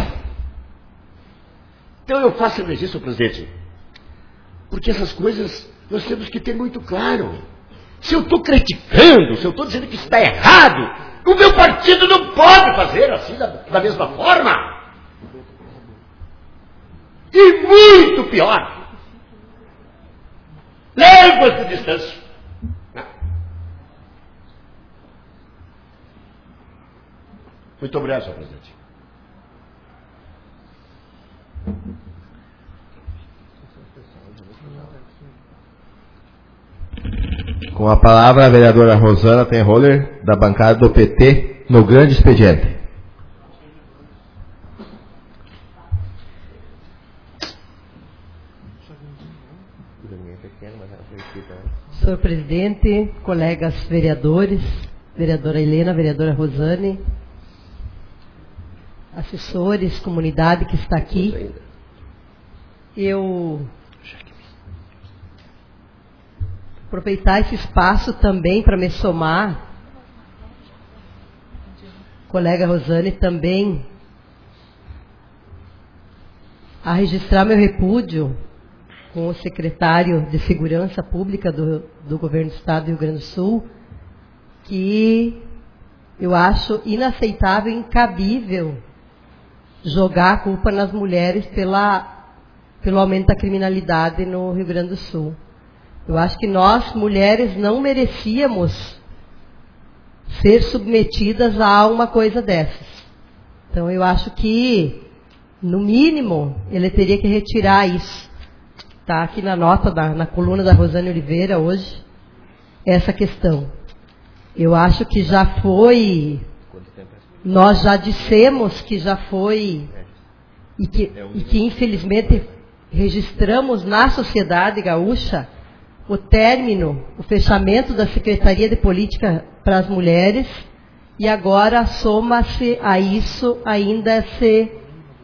Speaker 7: Então eu faço esse registro, presidente, porque essas coisas nós temos que ter muito claro. Se eu estou criticando, se eu estou dizendo que isso está errado, o meu partido não pode fazer assim da, da mesma forma. E muito pior, léguas de distância. Muito obrigado, senhor presidente.
Speaker 1: Com a palavra, a vereadora Rosana Tenroller, da bancada do P T, no grande expediente.
Speaker 12: Senhor presidente, colegas vereadores, vereadora Helena, vereadora Rosane, assessores, comunidade que está aqui, eu aproveitar esse espaço também para me somar, colega Rosane, também a registrar meu repúdio com o secretário de Segurança Pública do, do Governo do Estado do Rio Grande do Sul, que eu acho inaceitável e incabível jogar a culpa nas mulheres pela, pelo aumento da criminalidade no Rio Grande do Sul. Eu acho que nós, mulheres, não merecíamos ser submetidas a uma coisa dessas. Então, eu acho que, no mínimo, ele teria que retirar isso. Está aqui na nota, da, na coluna da Rosane Oliveira, hoje, essa questão. Eu acho que já foi, nós já dissemos que já foi, e que, e que infelizmente registramos na sociedade gaúcha o término, o fechamento da Secretaria de Política para as Mulheres, e agora soma-se a isso ainda esse,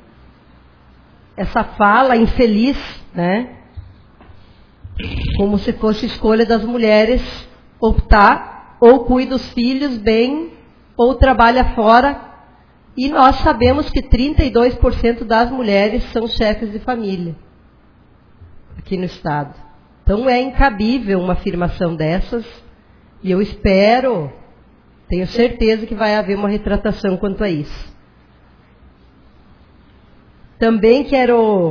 Speaker 12: essa fala infeliz, né? Como se fosse escolha das mulheres optar, ou cuida dos filhos bem, ou trabalha fora, e nós sabemos que trinta e dois por cento das mulheres são chefes de família aqui no Estado. Então é incabível uma afirmação dessas, e eu espero, tenho certeza que vai haver uma retratação quanto a isso. Também quero,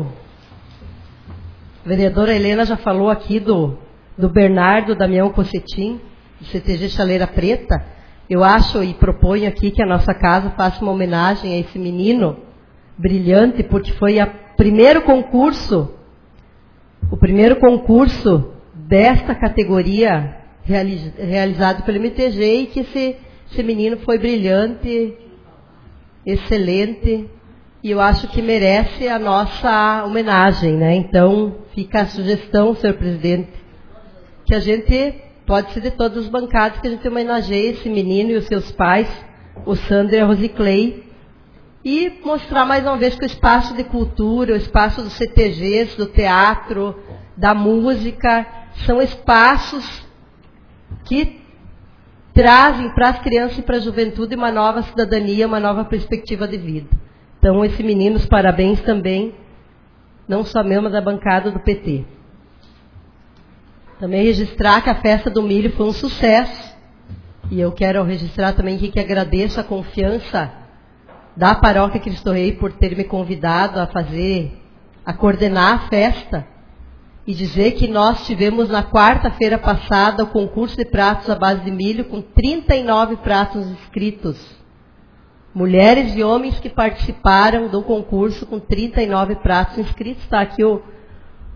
Speaker 12: a vereadora Helena já falou aqui do, do Bernardo Damião Cossetim, do C T G Chaleira Preta. Eu acho e proponho aqui que a nossa casa faça uma homenagem a esse menino brilhante, porque foi o primeiro concurso O primeiro concurso desta categoria realiz, realizado pelo M T G, e que esse, esse menino foi brilhante, excelente, e eu acho que merece a nossa homenagem, né? Então, fica a sugestão, senhor presidente, que a gente, pode ser de todas as bancadas, que a gente homenageie esse menino e os seus pais, o Sandro e a Rosiclei, e mostrar mais uma vez que o espaço de cultura, o espaço dos C T Gs, do teatro, da música, são espaços que trazem para as crianças e para a juventude uma nova cidadania, uma nova perspectiva de vida. Então, esse menino, os parabéns também, não só meu, mas da bancada do P T. Também registrar que a festa do milho foi um sucesso, e eu quero registrar também aqui que agradeço a confiança da Paróquia Cristo Rei por ter me convidado a fazer, a coordenar a festa, e dizer que nós tivemos na quarta-feira passada o concurso de pratos à base de milho com trinta e nove pratos inscritos. Mulheres e homens que participaram do concurso com trinta e nove pratos inscritos. Está aqui o,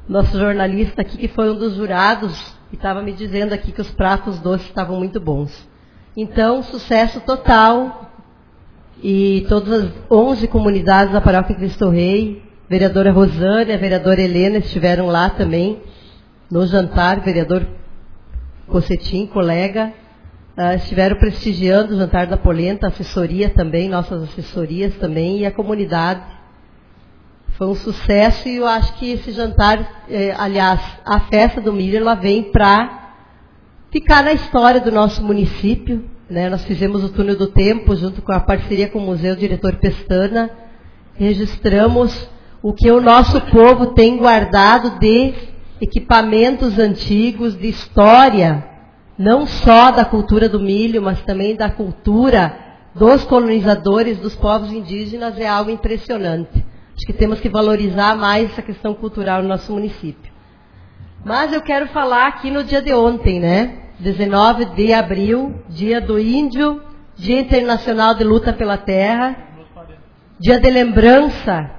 Speaker 12: nosso jornalista aqui, que foi um dos jurados, e estava me dizendo aqui que os pratos doces estavam muito bons. Então, sucesso total, e todas as onze comunidades da Paróquia Cristo Rei, vereadora Rosânia, vereadora Helena estiveram lá também, no jantar, vereador Cocetim, colega, uh, estiveram prestigiando o jantar da polenta, a assessoria também, nossas assessorias também, e a comunidade. Foi um sucesso, e eu acho que esse jantar, eh, aliás, a festa do milho, ela vem para ficar na história do nosso município, né? Nós fizemos o Túnel do Tempo, junto com a parceria com o Museu Diretor Pestana, registramos o que o nosso povo tem guardado de equipamentos antigos, de história, não só da cultura do milho, mas também da cultura dos colonizadores, dos povos indígenas, é algo impressionante. Acho que temos que valorizar mais essa questão cultural no nosso município. Mas eu quero falar aqui no dia de ontem, né? dezenove de abril, dia do índio, Dia Internacional de Luta pela Terra, dia de lembrança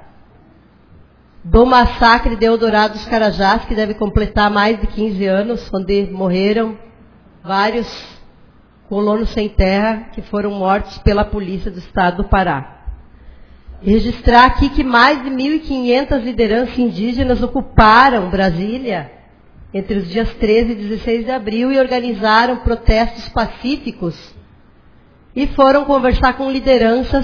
Speaker 12: do massacre de Eldorado dos Carajás, que deve completar mais de quinze anos, onde morreram vários colonos sem terra que foram mortos pela polícia do estado do Pará. Registrar aqui que mais de mil e quinhentas lideranças indígenas ocuparam Brasília entre os dias treze e dezesseis de abril e organizaram protestos pacíficos e foram conversar com lideranças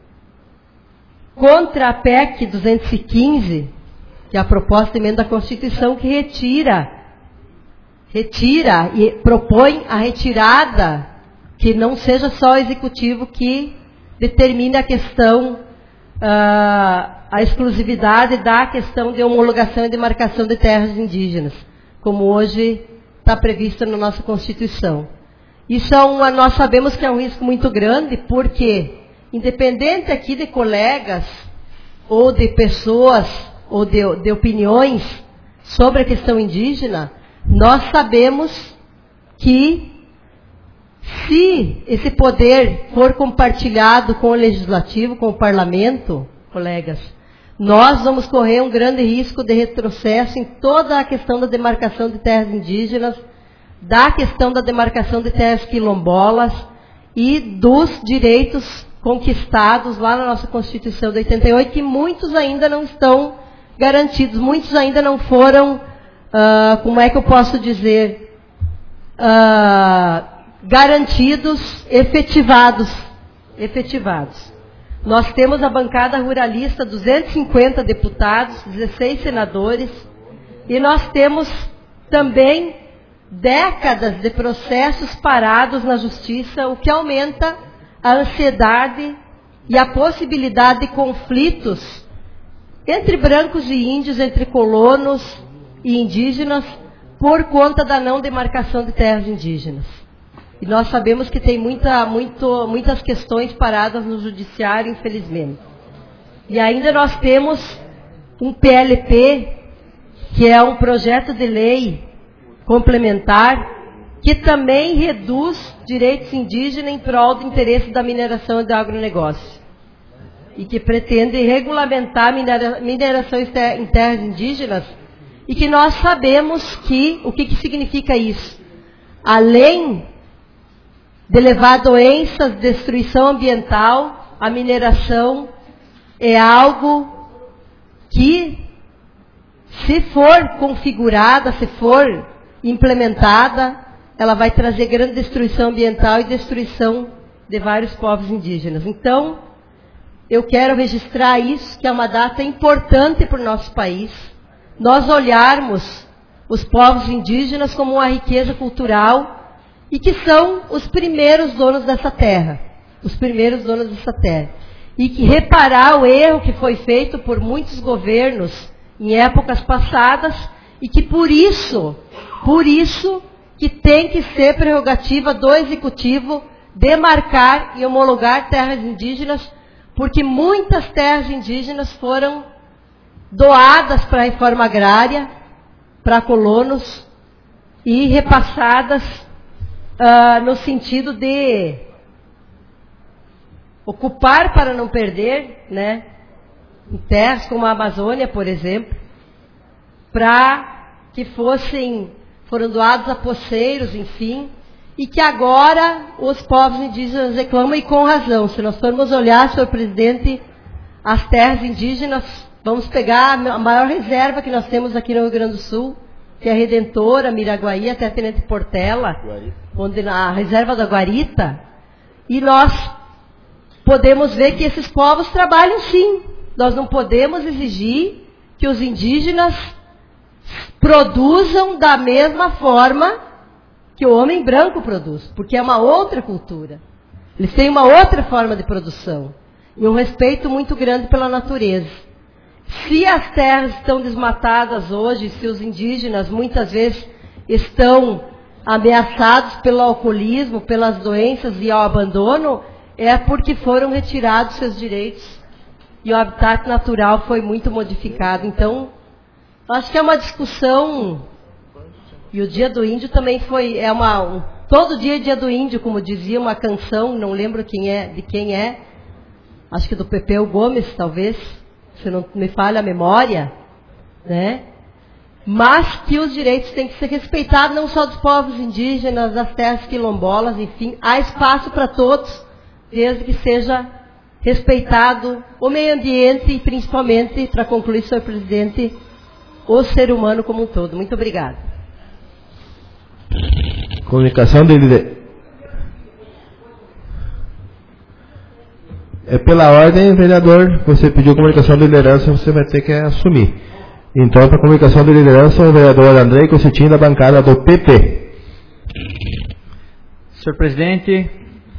Speaker 12: contra a P E C duzentos e quinze, que é a proposta de emenda da Constituição que retira, retira e propõe a retirada, que não seja só o Executivo que determine a questão, uh, a exclusividade da questão de homologação e demarcação de terras indígenas, como hoje está previsto na nossa Constituição. Isso é uma, nós sabemos que é um risco muito grande, porque independente aqui de colegas, ou de pessoas, ou de, de opiniões sobre a questão indígena, nós sabemos que, se esse poder for compartilhado com o Legislativo, com o Parlamento, colegas, nós vamos correr um grande risco de retrocesso em toda a questão da demarcação de terras indígenas, da questão da demarcação de terras quilombolas e dos direitos conquistados lá na nossa Constituição de oitenta e oito, que muitos ainda não estão garantidos, muitos ainda não foram, uh, como é que eu posso dizer, uh, garantidos, efetivados, efetivados. Nós temos a bancada ruralista, duzentos e cinquenta deputados, dezesseis senadores, e nós temos também décadas de processos parados na justiça, o que aumenta a ansiedade e a possibilidade de conflitos entre brancos e índios, entre colonos e indígenas, por conta da não demarcação de terras indígenas. E nós sabemos que tem muita, muito, muitas questões paradas no judiciário, infelizmente. E ainda nós temos um P L P, que é um projeto de lei complementar, que também reduz direitos indígenas em prol do interesse da mineração e do agronegócio. E que pretende regulamentar a mineração em terras indígenas, e que nós sabemos que, o que, que significa isso? Além de levar doenças, destruição ambiental, a mineração é algo que, se for configurada, se for implementada, ela vai trazer grande destruição ambiental e destruição de vários povos indígenas. Então, eu quero registrar isso, que é uma data importante para o nosso país. Nós olharmos os povos indígenas como uma riqueza cultural e que são os primeiros donos dessa terra. Os primeiros donos dessa terra. E que reparar o erro que foi feito por muitos governos em épocas passadas e que por isso, por isso que tem que ser prerrogativa do Executivo demarcar e homologar terras indígenas, porque muitas terras indígenas foram doadas para a reforma agrária, para colonos, e repassadas uh, no sentido de ocupar para não perder, né, em terras como a Amazônia, por exemplo, para que fossem, foram doados a poceiros, enfim, e que agora os povos indígenas reclamam, e com razão. Se nós formos olhar, senhor presidente, as terras indígenas, vamos pegar a maior reserva que nós temos aqui no Rio Grande do Sul, que é a Redentora, Miraguaí, até Tenente Portela, onde na reserva da Guarita, e nós podemos ver que esses povos trabalham sim. Nós não podemos exigir que os indígenas produzam da mesma forma que o homem branco produz, porque é uma outra cultura. Eles têm uma outra forma de produção e um respeito muito grande pela natureza. Se as terras estão desmatadas hoje, se os indígenas muitas vezes estão ameaçados pelo alcoolismo, pelas doenças e ao abandono, é porque foram retirados seus direitos e o habitat natural foi muito modificado. Então, acho que é uma discussão, e o Dia do Índio também foi, é uma, um, todo dia é Dia do Índio, como dizia uma canção, não lembro quem é, de quem é, acho que do Pepeu Gomes, talvez, se não me falha a memória, né? Mas que os direitos têm que ser respeitados, não só dos povos indígenas, das terras quilombolas, enfim, há espaço para todos, desde que seja respeitado o meio ambiente e, principalmente, para concluir, senhor presidente, o ser humano como um todo. Muito obrigada.
Speaker 1: Comunicação de liderança. É pela ordem, vereador, você pediu comunicação de liderança, você vai ter que assumir. Então, para comunicação de liderança, o vereador Andrei Cossetin, da bancada do P P.
Speaker 9: Senhor presidente,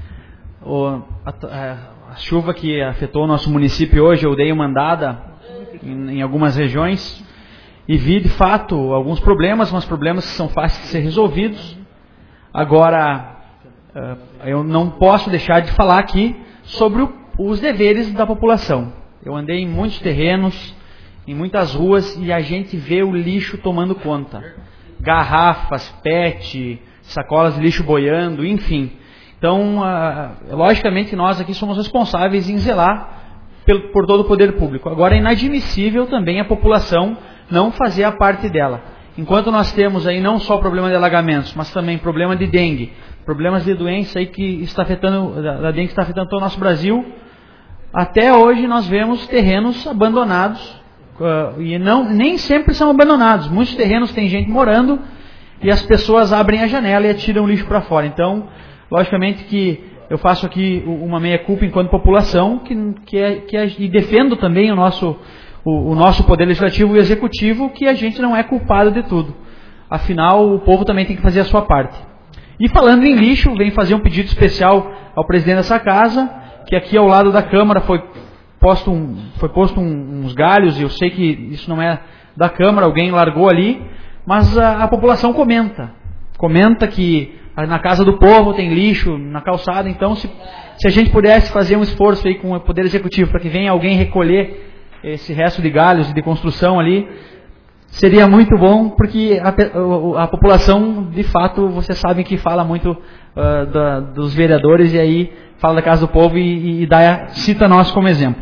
Speaker 9: o, a, a, a chuva que afetou o nosso município hoje, eu dei uma andada em, em algumas regiões e vi, de fato, alguns problemas, mas problemas que são fáceis de ser resolvidos. Agora, eu não posso deixar de falar aqui sobre o, os deveres da população. Eu andei em muitos terrenos, em muitas ruas, e a gente vê o lixo tomando conta. Garrafas, pet, sacolas de lixo boiando, enfim. Então, uh, logicamente, nós aqui somos responsáveis em zelar por, por todo o poder público. Agora, é inadmissível também a população não fazer a parte dela. Enquanto nós temos aí não só o problema de alagamentos, mas também problema de dengue, problemas de doença aí que está afetando, da dengue que está afetando todo o nosso Brasil, até hoje nós vemos terrenos abandonados, uh, e não, nem sempre são abandonados. Muitos terrenos tem gente morando e as pessoas abrem a janela e atiram o lixo para fora. Então, logicamente que eu faço aqui uma meia-culpa enquanto população, que, que, é, que é, e defendo também o nosso, o, o nosso poder legislativo e executivo, que a gente não é culpado de tudo. Afinal, o povo também tem que fazer a sua parte. E falando em lixo, venho fazer um pedido especial ao presidente dessa casa, que aqui ao lado da Câmara foi posto, um, foi posto um, uns galhos, e eu sei que isso não é da Câmara, alguém largou ali, mas a, a população comenta. Comenta que na casa do povo tem lixo na calçada, então se, se a gente pudesse fazer um esforço aí com o Poder Executivo para que venha alguém recolher esse resto de galhos e de construção ali, seria muito bom, porque a, a população, de fato, vocês sabem que fala muito uh, da, dos vereadores, e aí fala da casa do povo e, e dá, cita nós como exemplo.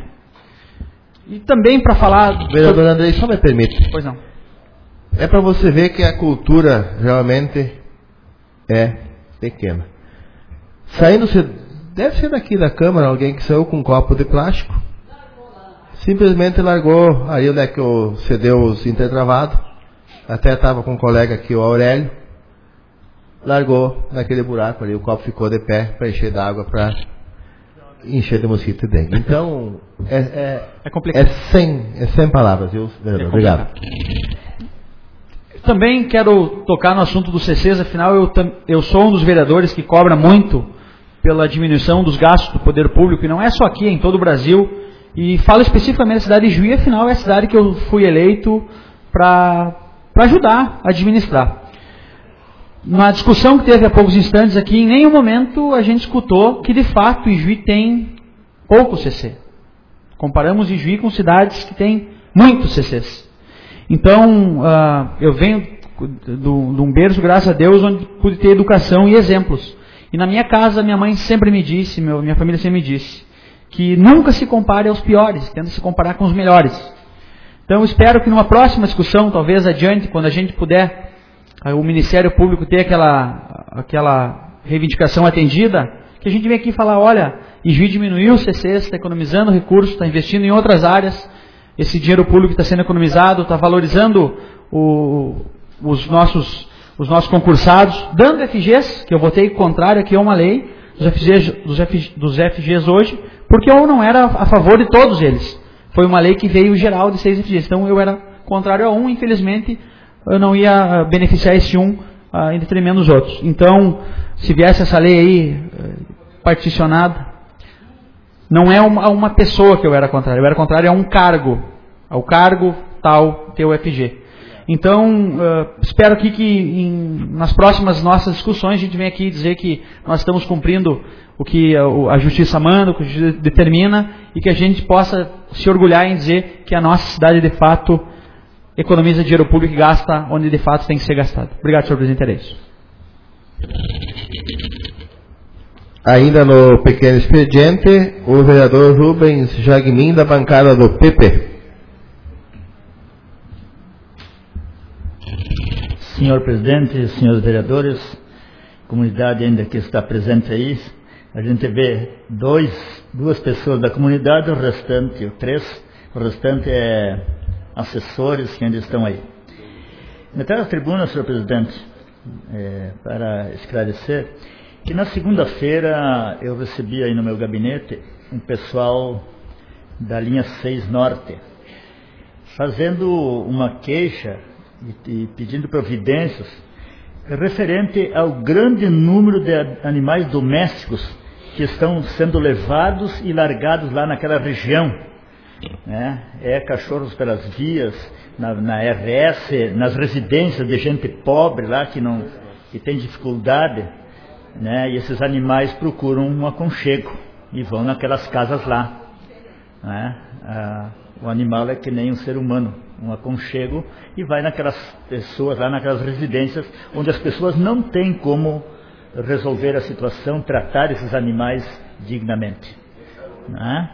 Speaker 9: E também para falar...
Speaker 1: Vereador sobre... Andrei, só me permite.
Speaker 9: Pois não.
Speaker 1: É para você ver que a cultura realmente é pequena. Saindo, deve ser daqui da Câmara, alguém que saiu com um copo de plástico, simplesmente largou, aí onde é que o cedeu os intertravados, até estava com um colega aqui, o Aurélio, largou naquele buraco ali, o copo ficou de pé para encher d'água, para encher de mosquito e dengue. Então, é, é,
Speaker 9: é complicado.
Speaker 1: É sem, é sem palavras, viu, vereador? É obrigado.
Speaker 9: Também quero tocar no assunto dos C Cs, afinal eu, eu sou um dos vereadores que cobra muito pela diminuição dos gastos do poder público, e não é só aqui, é em todo o Brasil, e falo especificamente da cidade de Juí, afinal é a cidade que eu fui eleito para ajudar a administrar. Na discussão que teve há poucos instantes aqui, em nenhum momento a gente escutou que de fato Ijuí tem pouco C C. Comparamos Ijuí com cidades que têm muitos C Cs. Então, uh, eu venho de um berço, graças a Deus, onde pude ter educação e exemplos. E na minha casa, minha mãe sempre me disse, meu, minha família sempre me disse, que nunca se compare aos piores, tenta se comparar com os melhores. Então, espero que numa próxima discussão, talvez adiante, quando a gente puder, o Ministério Público ter aquela, aquela reivindicação atendida, que a gente venha aqui falar, olha, Ijuí diminuiu o C C, está economizando recursos, está investindo em outras áreas, esse dinheiro público está sendo economizado, está valorizando o, os, nossos, os nossos concursados, dando F Gs, que eu votei contrário aqui a uma lei dos F Gs, dos, F, dos F Gs hoje, porque eu não era a favor de todos eles. Foi uma lei que veio geral de seis F Gs, então eu era contrário a um, infelizmente eu não ia beneficiar esse um uh, em detrimento dos outros. Então, se viesse essa lei aí, uh, particionada, não é uma, uma pessoa que eu era contrário, eu era contrário a um cargo, ao cargo tal, ter o F G. Então, uh, espero aqui que em, nas próximas nossas discussões a gente venha aqui dizer que nós estamos cumprindo o que a, a justiça manda, o que a justiça determina, e que a gente possa se orgulhar em dizer que a nossa cidade de fato economiza dinheiro público e gasta onde de fato tem que ser gastado. Obrigado, senhor presidente, é isso.
Speaker 1: Ainda no pequeno expediente, o vereador Rubens Jagmin, da bancada do P P.
Speaker 8: Senhor presidente, senhores vereadores, comunidade ainda que está presente aí, a gente vê dois, duas pessoas da comunidade, o restante, três, o restante é assessores que ainda estão aí. Até a tribuna, senhor presidente, é, para esclarecer, que na segunda-feira eu recebi aí no meu gabinete um pessoal da linha seis Norte, fazendo uma queixa e, e pedindo providências referente ao grande número de animais domésticos que estão sendo levados e largados lá naquela região. Né? É cachorros pelas vias, na, na R S, nas residências de gente pobre lá que, não, que tem dificuldade, né? E esses animais procuram um aconchego e vão naquelas casas lá. Né? Ah, o animal é que nem um ser humano, um aconchego, e vai naquelas pessoas lá, naquelas residências onde as pessoas não têm como resolver a situação, tratar esses animais dignamente. Né?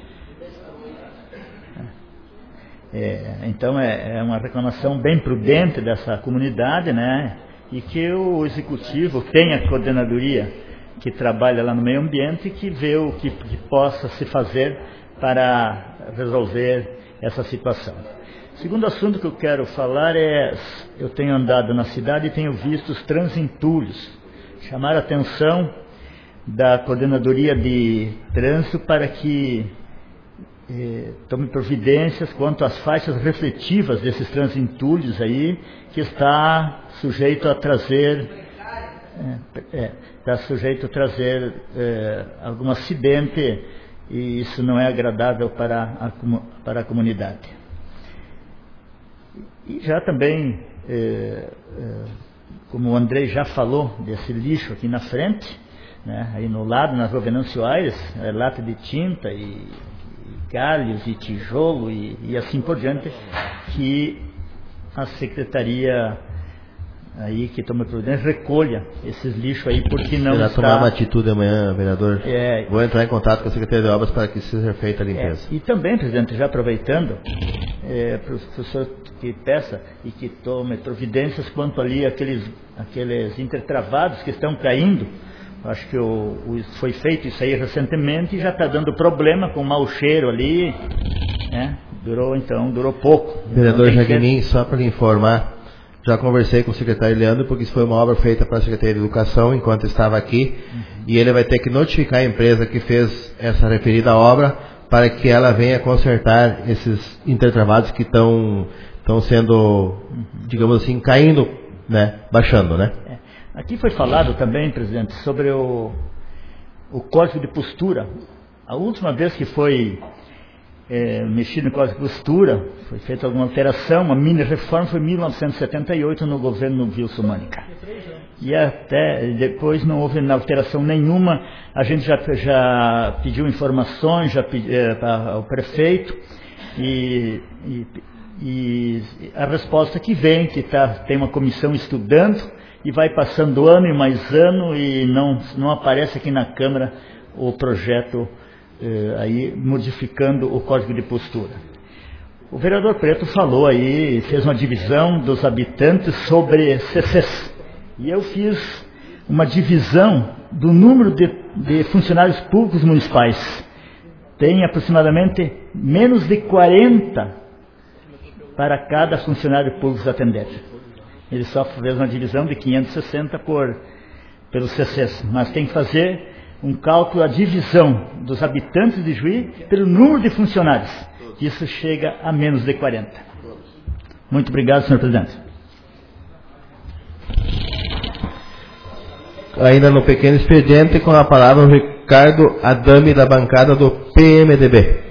Speaker 8: É, então é, é uma reclamação bem prudente dessa comunidade, né? E que o executivo tem a coordenadoria que trabalha lá no meio ambiente, que vê o que, que possa se fazer para resolver essa situação. O segundo assunto que eu quero falar é, eu tenho andado na cidade e tenho visto os transentulhos, chamar a atenção da coordenadoria de trânsito para que eh, tome providências quanto às faixas refletivas desses transentulhos aí, que está sujeito a trazer é, é, está sujeito a trazer é, algum acidente, e isso não é agradável para a, para a comunidade. E já também, é, é, como o Andrei já falou, desse lixo aqui na frente, né, aí no lado, na Rua Venâncio Aires, é, lata de tinta e, e galhos e tijolo e, e assim por diante, que a secretaria aí que toma providência recolha esses lixos aí, porque não
Speaker 1: Será
Speaker 8: está...
Speaker 1: tomar uma atitude amanhã, vereador?
Speaker 8: É,
Speaker 1: Vou entrar em contato com a Secretaria de Obras para que seja feita a limpeza.
Speaker 8: É, e também, presidente, já aproveitando, é, para o professor que peça e que tome providências quanto ali aqueles, aqueles intertravados que estão caindo. Acho que o, o, foi feito isso aí recentemente e já está dando problema com mau cheiro ali, né? Durou então, durou pouco.
Speaker 1: Vereador Jagmin, só para lhe informar, já conversei com o secretário Leandro, porque isso foi uma obra feita para a Secretaria de Educação enquanto estava aqui, uhum. E ele vai ter que notificar a empresa que fez essa referida obra para que ela venha consertar esses intertravados que estão estão sendo, uhum. digamos assim, caindo, né, baixando, né?
Speaker 8: É. Aqui foi falado também, presidente, sobre o, o código de postura. A última vez que foi É, mexido no código de postura, foi feita alguma alteração, uma mini reforma, foi em mil novecentos e setenta e oito no governo Wilson Mânica. E até depois não houve alteração nenhuma. A gente já, já pediu informações já pedi, é, para o prefeito e, e, e a resposta que vem, que tá, tem uma comissão estudando e vai passando ano e mais ano e não, não aparece aqui na Câmara o projeto Eh, aí modificando o código de postura. O vereador Preto falou aí, fez uma divisão dos habitantes sobre C Cs. E eu fiz uma divisão do número de, de funcionários públicos municipais. Tem aproximadamente menos de quarenta para cada funcionário público atendente. Ele só fez uma divisão de quinhentos e sessenta por, pelos C Cs. Mas tem que fazer um cálculo, a divisão dos habitantes de Juí pelo número de funcionários. Isso chega a menos de quarenta. Muito obrigado, senhor presidente.
Speaker 1: Ainda no pequeno expediente, com a palavra o Ricardo Adame, da bancada do P M D B.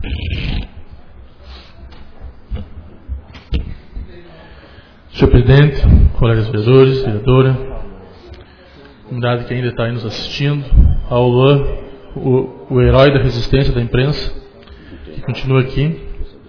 Speaker 2: Senhor presidente, colegas vereadores, vereadora, comunidade que ainda está aí nos assistindo, ao Luan, o, o herói da resistência da imprensa, que continua aqui.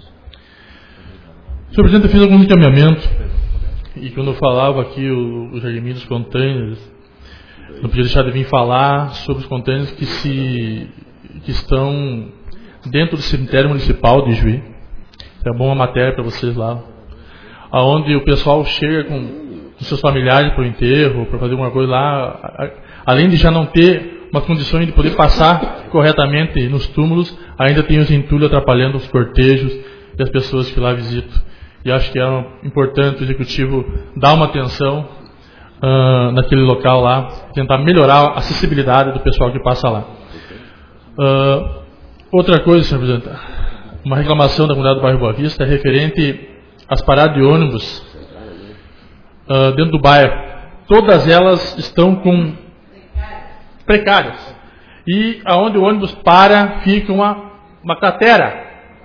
Speaker 2: Senhor presidente, eu fiz alguns encaminhamentos, e quando eu falava aqui o, o Jardim dos containers, não podia deixar de vir falar sobre os containers que, se, que estão dentro do cemitério municipal de Juí. É bom uma matéria para vocês lá, aonde o pessoal chega com os seus familiares para o enterro, para fazer alguma coisa lá, além de já não ter uma condição de poder passar corretamente nos túmulos, ainda tem os entulhos atrapalhando os cortejos e as pessoas que lá visitam. E acho que é importante o executivo dar uma atenção uh, naquele local lá, tentar melhorar a acessibilidade do pessoal que passa lá. Uh, outra coisa, senhor presidente, uma reclamação da comunidade do bairro Boa Vista é referente às paradas de ônibus uh, dentro do bairro. Todas elas estão com precárias. E aonde o ônibus para, fica uma, uma cratera.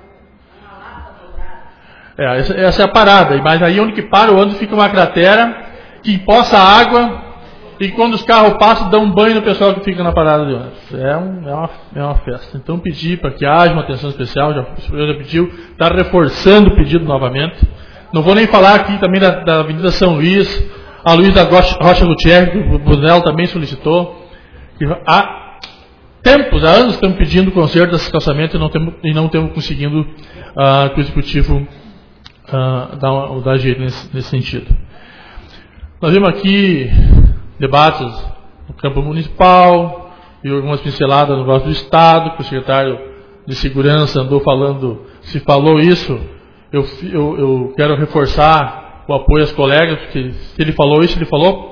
Speaker 2: É, essa, essa é a parada. Mas aí onde que para o ônibus fica uma cratera que empoça água e quando os carros passam, dão um banho no pessoal que fica na parada de ônibus. É, um, é, uma, é uma festa. Então pedir para que haja uma atenção especial, já, o senhor já pediu, está reforçando o pedido novamente. Não vou nem falar aqui também da, da Avenida São Luís, a Luiz da Rocha Gutierrez, que o Brunel também solicitou. Que há tempos, há anos estamos pedindo o conserto desse calçamento e não temos, e não temos conseguindo uh, que o Executivo uh, dar, dar jeito nesse, nesse sentido. Nós vimos aqui debates no campo municipal e algumas pinceladas no gosto do Estado, que o secretário de Segurança andou falando, se falou isso, eu, eu, eu quero reforçar o apoio aos colegas, porque se ele falou isso, ele falou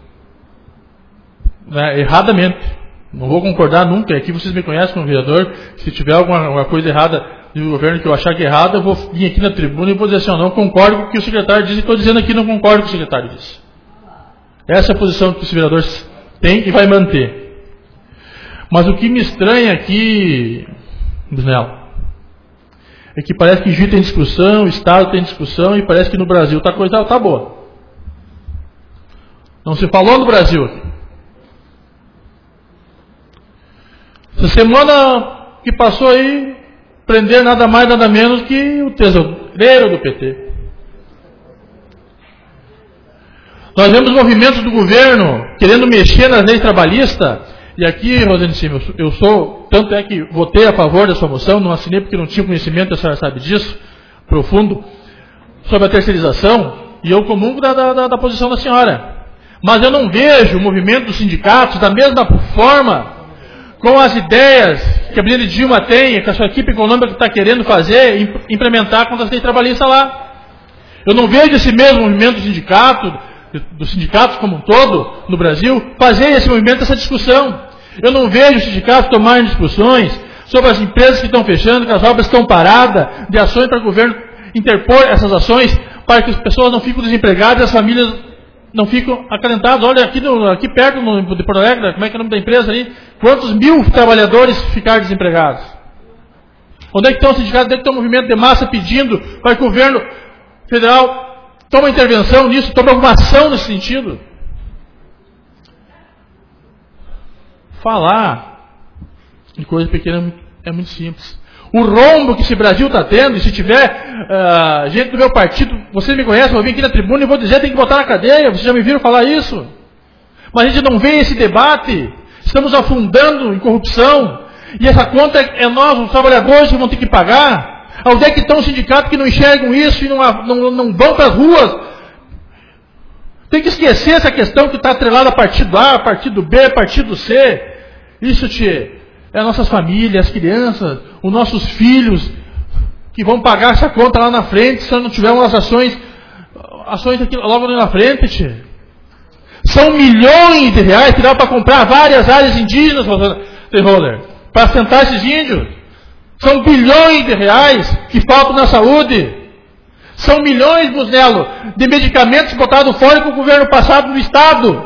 Speaker 2: Né, erradamente. Não vou concordar nunca. Aqui vocês me conhecem como vereador. Se tiver alguma, alguma coisa errada do governo que eu achar que é errada, eu vou vir aqui na tribuna e vou dizer assim, eu não concordo com o que o secretário diz, e estou dizendo aqui não concordo com o que o secretário diz. Essa é a posição que os vereadores têm e vai manter. Mas o que me estranha aqui, Brunel, é que parece que Juí tem discussão, o Estado tem discussão, e parece que no Brasil tá coisa tá boa. Não se falou no Brasil aqui. Essa semana que passou aí, prender nada mais, nada menos que o tesoureiro do P T. Nós vemos movimentos do governo querendo mexer nas leis trabalhistas. E aqui, Rosane Cima, eu sou, tanto é que votei a favor dessa moção, não assinei porque não tinha conhecimento, a senhora sabe disso, profundo, sobre a terceirização, e eu comungo da, da, da posição da senhora. Mas eu não vejo o movimento dos sindicatos da mesma forma, com as ideias que a Brilhante Dilma tem, que a sua equipe econômica está querendo fazer, implementar contra as leis trabalhistas lá. Eu não vejo esse mesmo movimento do sindicato, dos sindicatos como um todo, no Brasil, fazer esse movimento, essa discussão. Eu não vejo os sindicatos tomarem discussões sobre as empresas que estão fechando, que as obras estão paradas, de ações para o governo interpor essas ações, para que as pessoas não fiquem desempregadas e as famílias não ficam acalentados. Olha, aqui, no, aqui perto no, de Porto Alegre, como é que é o nome da empresa ali? Quantos mil trabalhadores ficaram desempregados? Onde é que estão os sindicatos? Onde é que está o movimento de massa pedindo para que o governo federal tome intervenção nisso, tome alguma ação nesse sentido? Falar de coisa pequena é muito simples. O rombo que esse Brasil está tendo, e se tiver uh, gente do meu partido, vocês me conhecem, eu vou vir aqui na tribuna e vou dizer, tem que botar na cadeia, vocês já me viram falar isso. Mas a gente não vê esse debate, estamos afundando em corrupção, e essa conta é nós, os trabalhadores, que vão ter que pagar. Onde é que estão os sindicatos que não enxergam isso e não, não, não vão para as ruas? Tem que esquecer essa questão que está atrelada a partido A, partido B, partido C. Isso, tchê, é nossas famílias, as crianças, os nossos filhos, que vão pagar essa conta lá na frente, se não tiver umas ações, ações aqui logo na frente, tchê. São milhões de reais que dá para comprar várias áreas indígenas, para assentar esses índios. São bilhões de reais que faltam na saúde. São milhões, Busnello, de medicamentos botados fora que o governo passado no Estado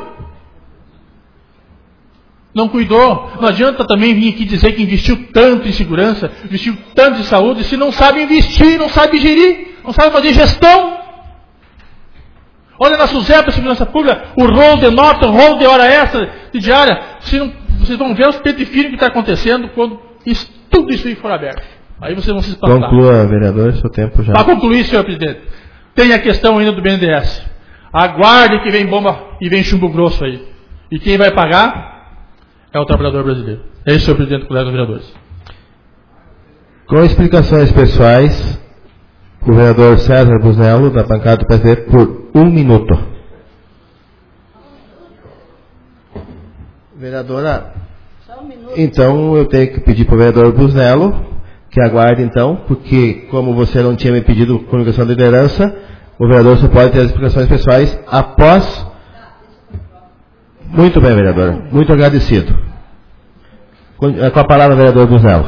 Speaker 2: não cuidou. Não adianta também vir aqui dizer que investiu tanto em segurança, investiu tanto em saúde, se não sabe investir, não sabe gerir, não sabe fazer gestão. Olha na SUSEP, a segurança pública, o rol de nota, o rol de hora extra, de diária. Vocês, não, vocês vão ver os petifinos que está acontecendo quando isso, tudo isso aí for aberto. Aí vocês vão se espantar.
Speaker 1: Conclua, vereador, seu tempo já.
Speaker 2: Para concluir, senhor presidente, tem a questão ainda do B N D E S. Aguarde que vem bomba e vem chumbo grosso aí. E quem vai pagar é o trabalhador brasileiro. É isso, senhor presidente, colegas vereadores.
Speaker 1: Com explicações pessoais, o vereador César Busnello, da bancada do P S D, por um minuto. Vereadora, então eu tenho que pedir para o vereador Busnello que aguarde então, porque como você não tinha me pedido comunicação de liderança, o vereador só pode ter as explicações pessoais após. Muito bem, vereador. Muito agradecido. Com a palavra, vereador Busnello.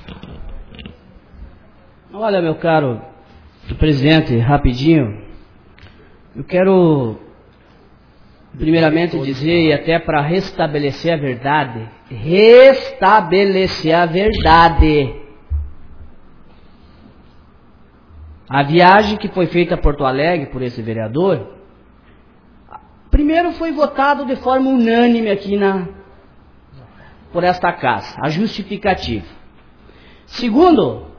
Speaker 4: Olha, meu caro presidente, rapidinho, eu quero primeiramente dizer, e até para restabelecer a verdade, restabelecer a verdade. A viagem que foi feita a Porto Alegre por esse vereador, primeiro foi votado de forma unânime aqui na, por esta casa, a justificativa. Segundo,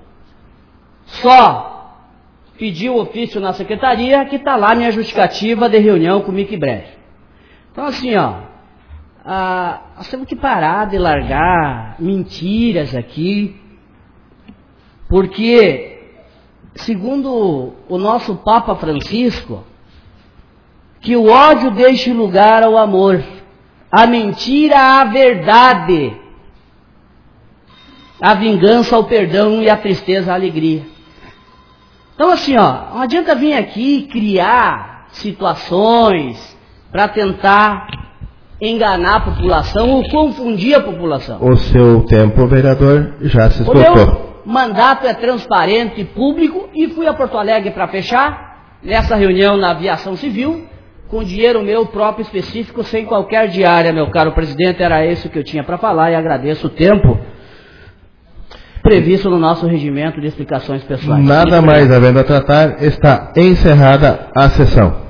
Speaker 4: só pediu o ofício na secretaria que está lá minha justificativa de reunião com o Mickey Brecht. Então assim, ó, ah, nós temos que parar de largar mentiras aqui, porque segundo o nosso Papa Francisco, que o ódio deixe lugar ao amor, a mentira à verdade, a vingança ao perdão e a tristeza à alegria. Então assim, ó, não adianta vir aqui criar situações para tentar enganar a população ou confundir a população.
Speaker 1: O seu tempo, vereador, já se esgotou.
Speaker 4: Mandato é transparente e público e fui a Porto Alegre para fechar nessa reunião na aviação civil com dinheiro meu próprio específico, sem qualquer diária, meu caro presidente. Era isso que eu tinha para falar e agradeço o tempo previsto no nosso regimento de explicações pessoais.
Speaker 1: Nada mais havendo a tratar, está encerrada a sessão.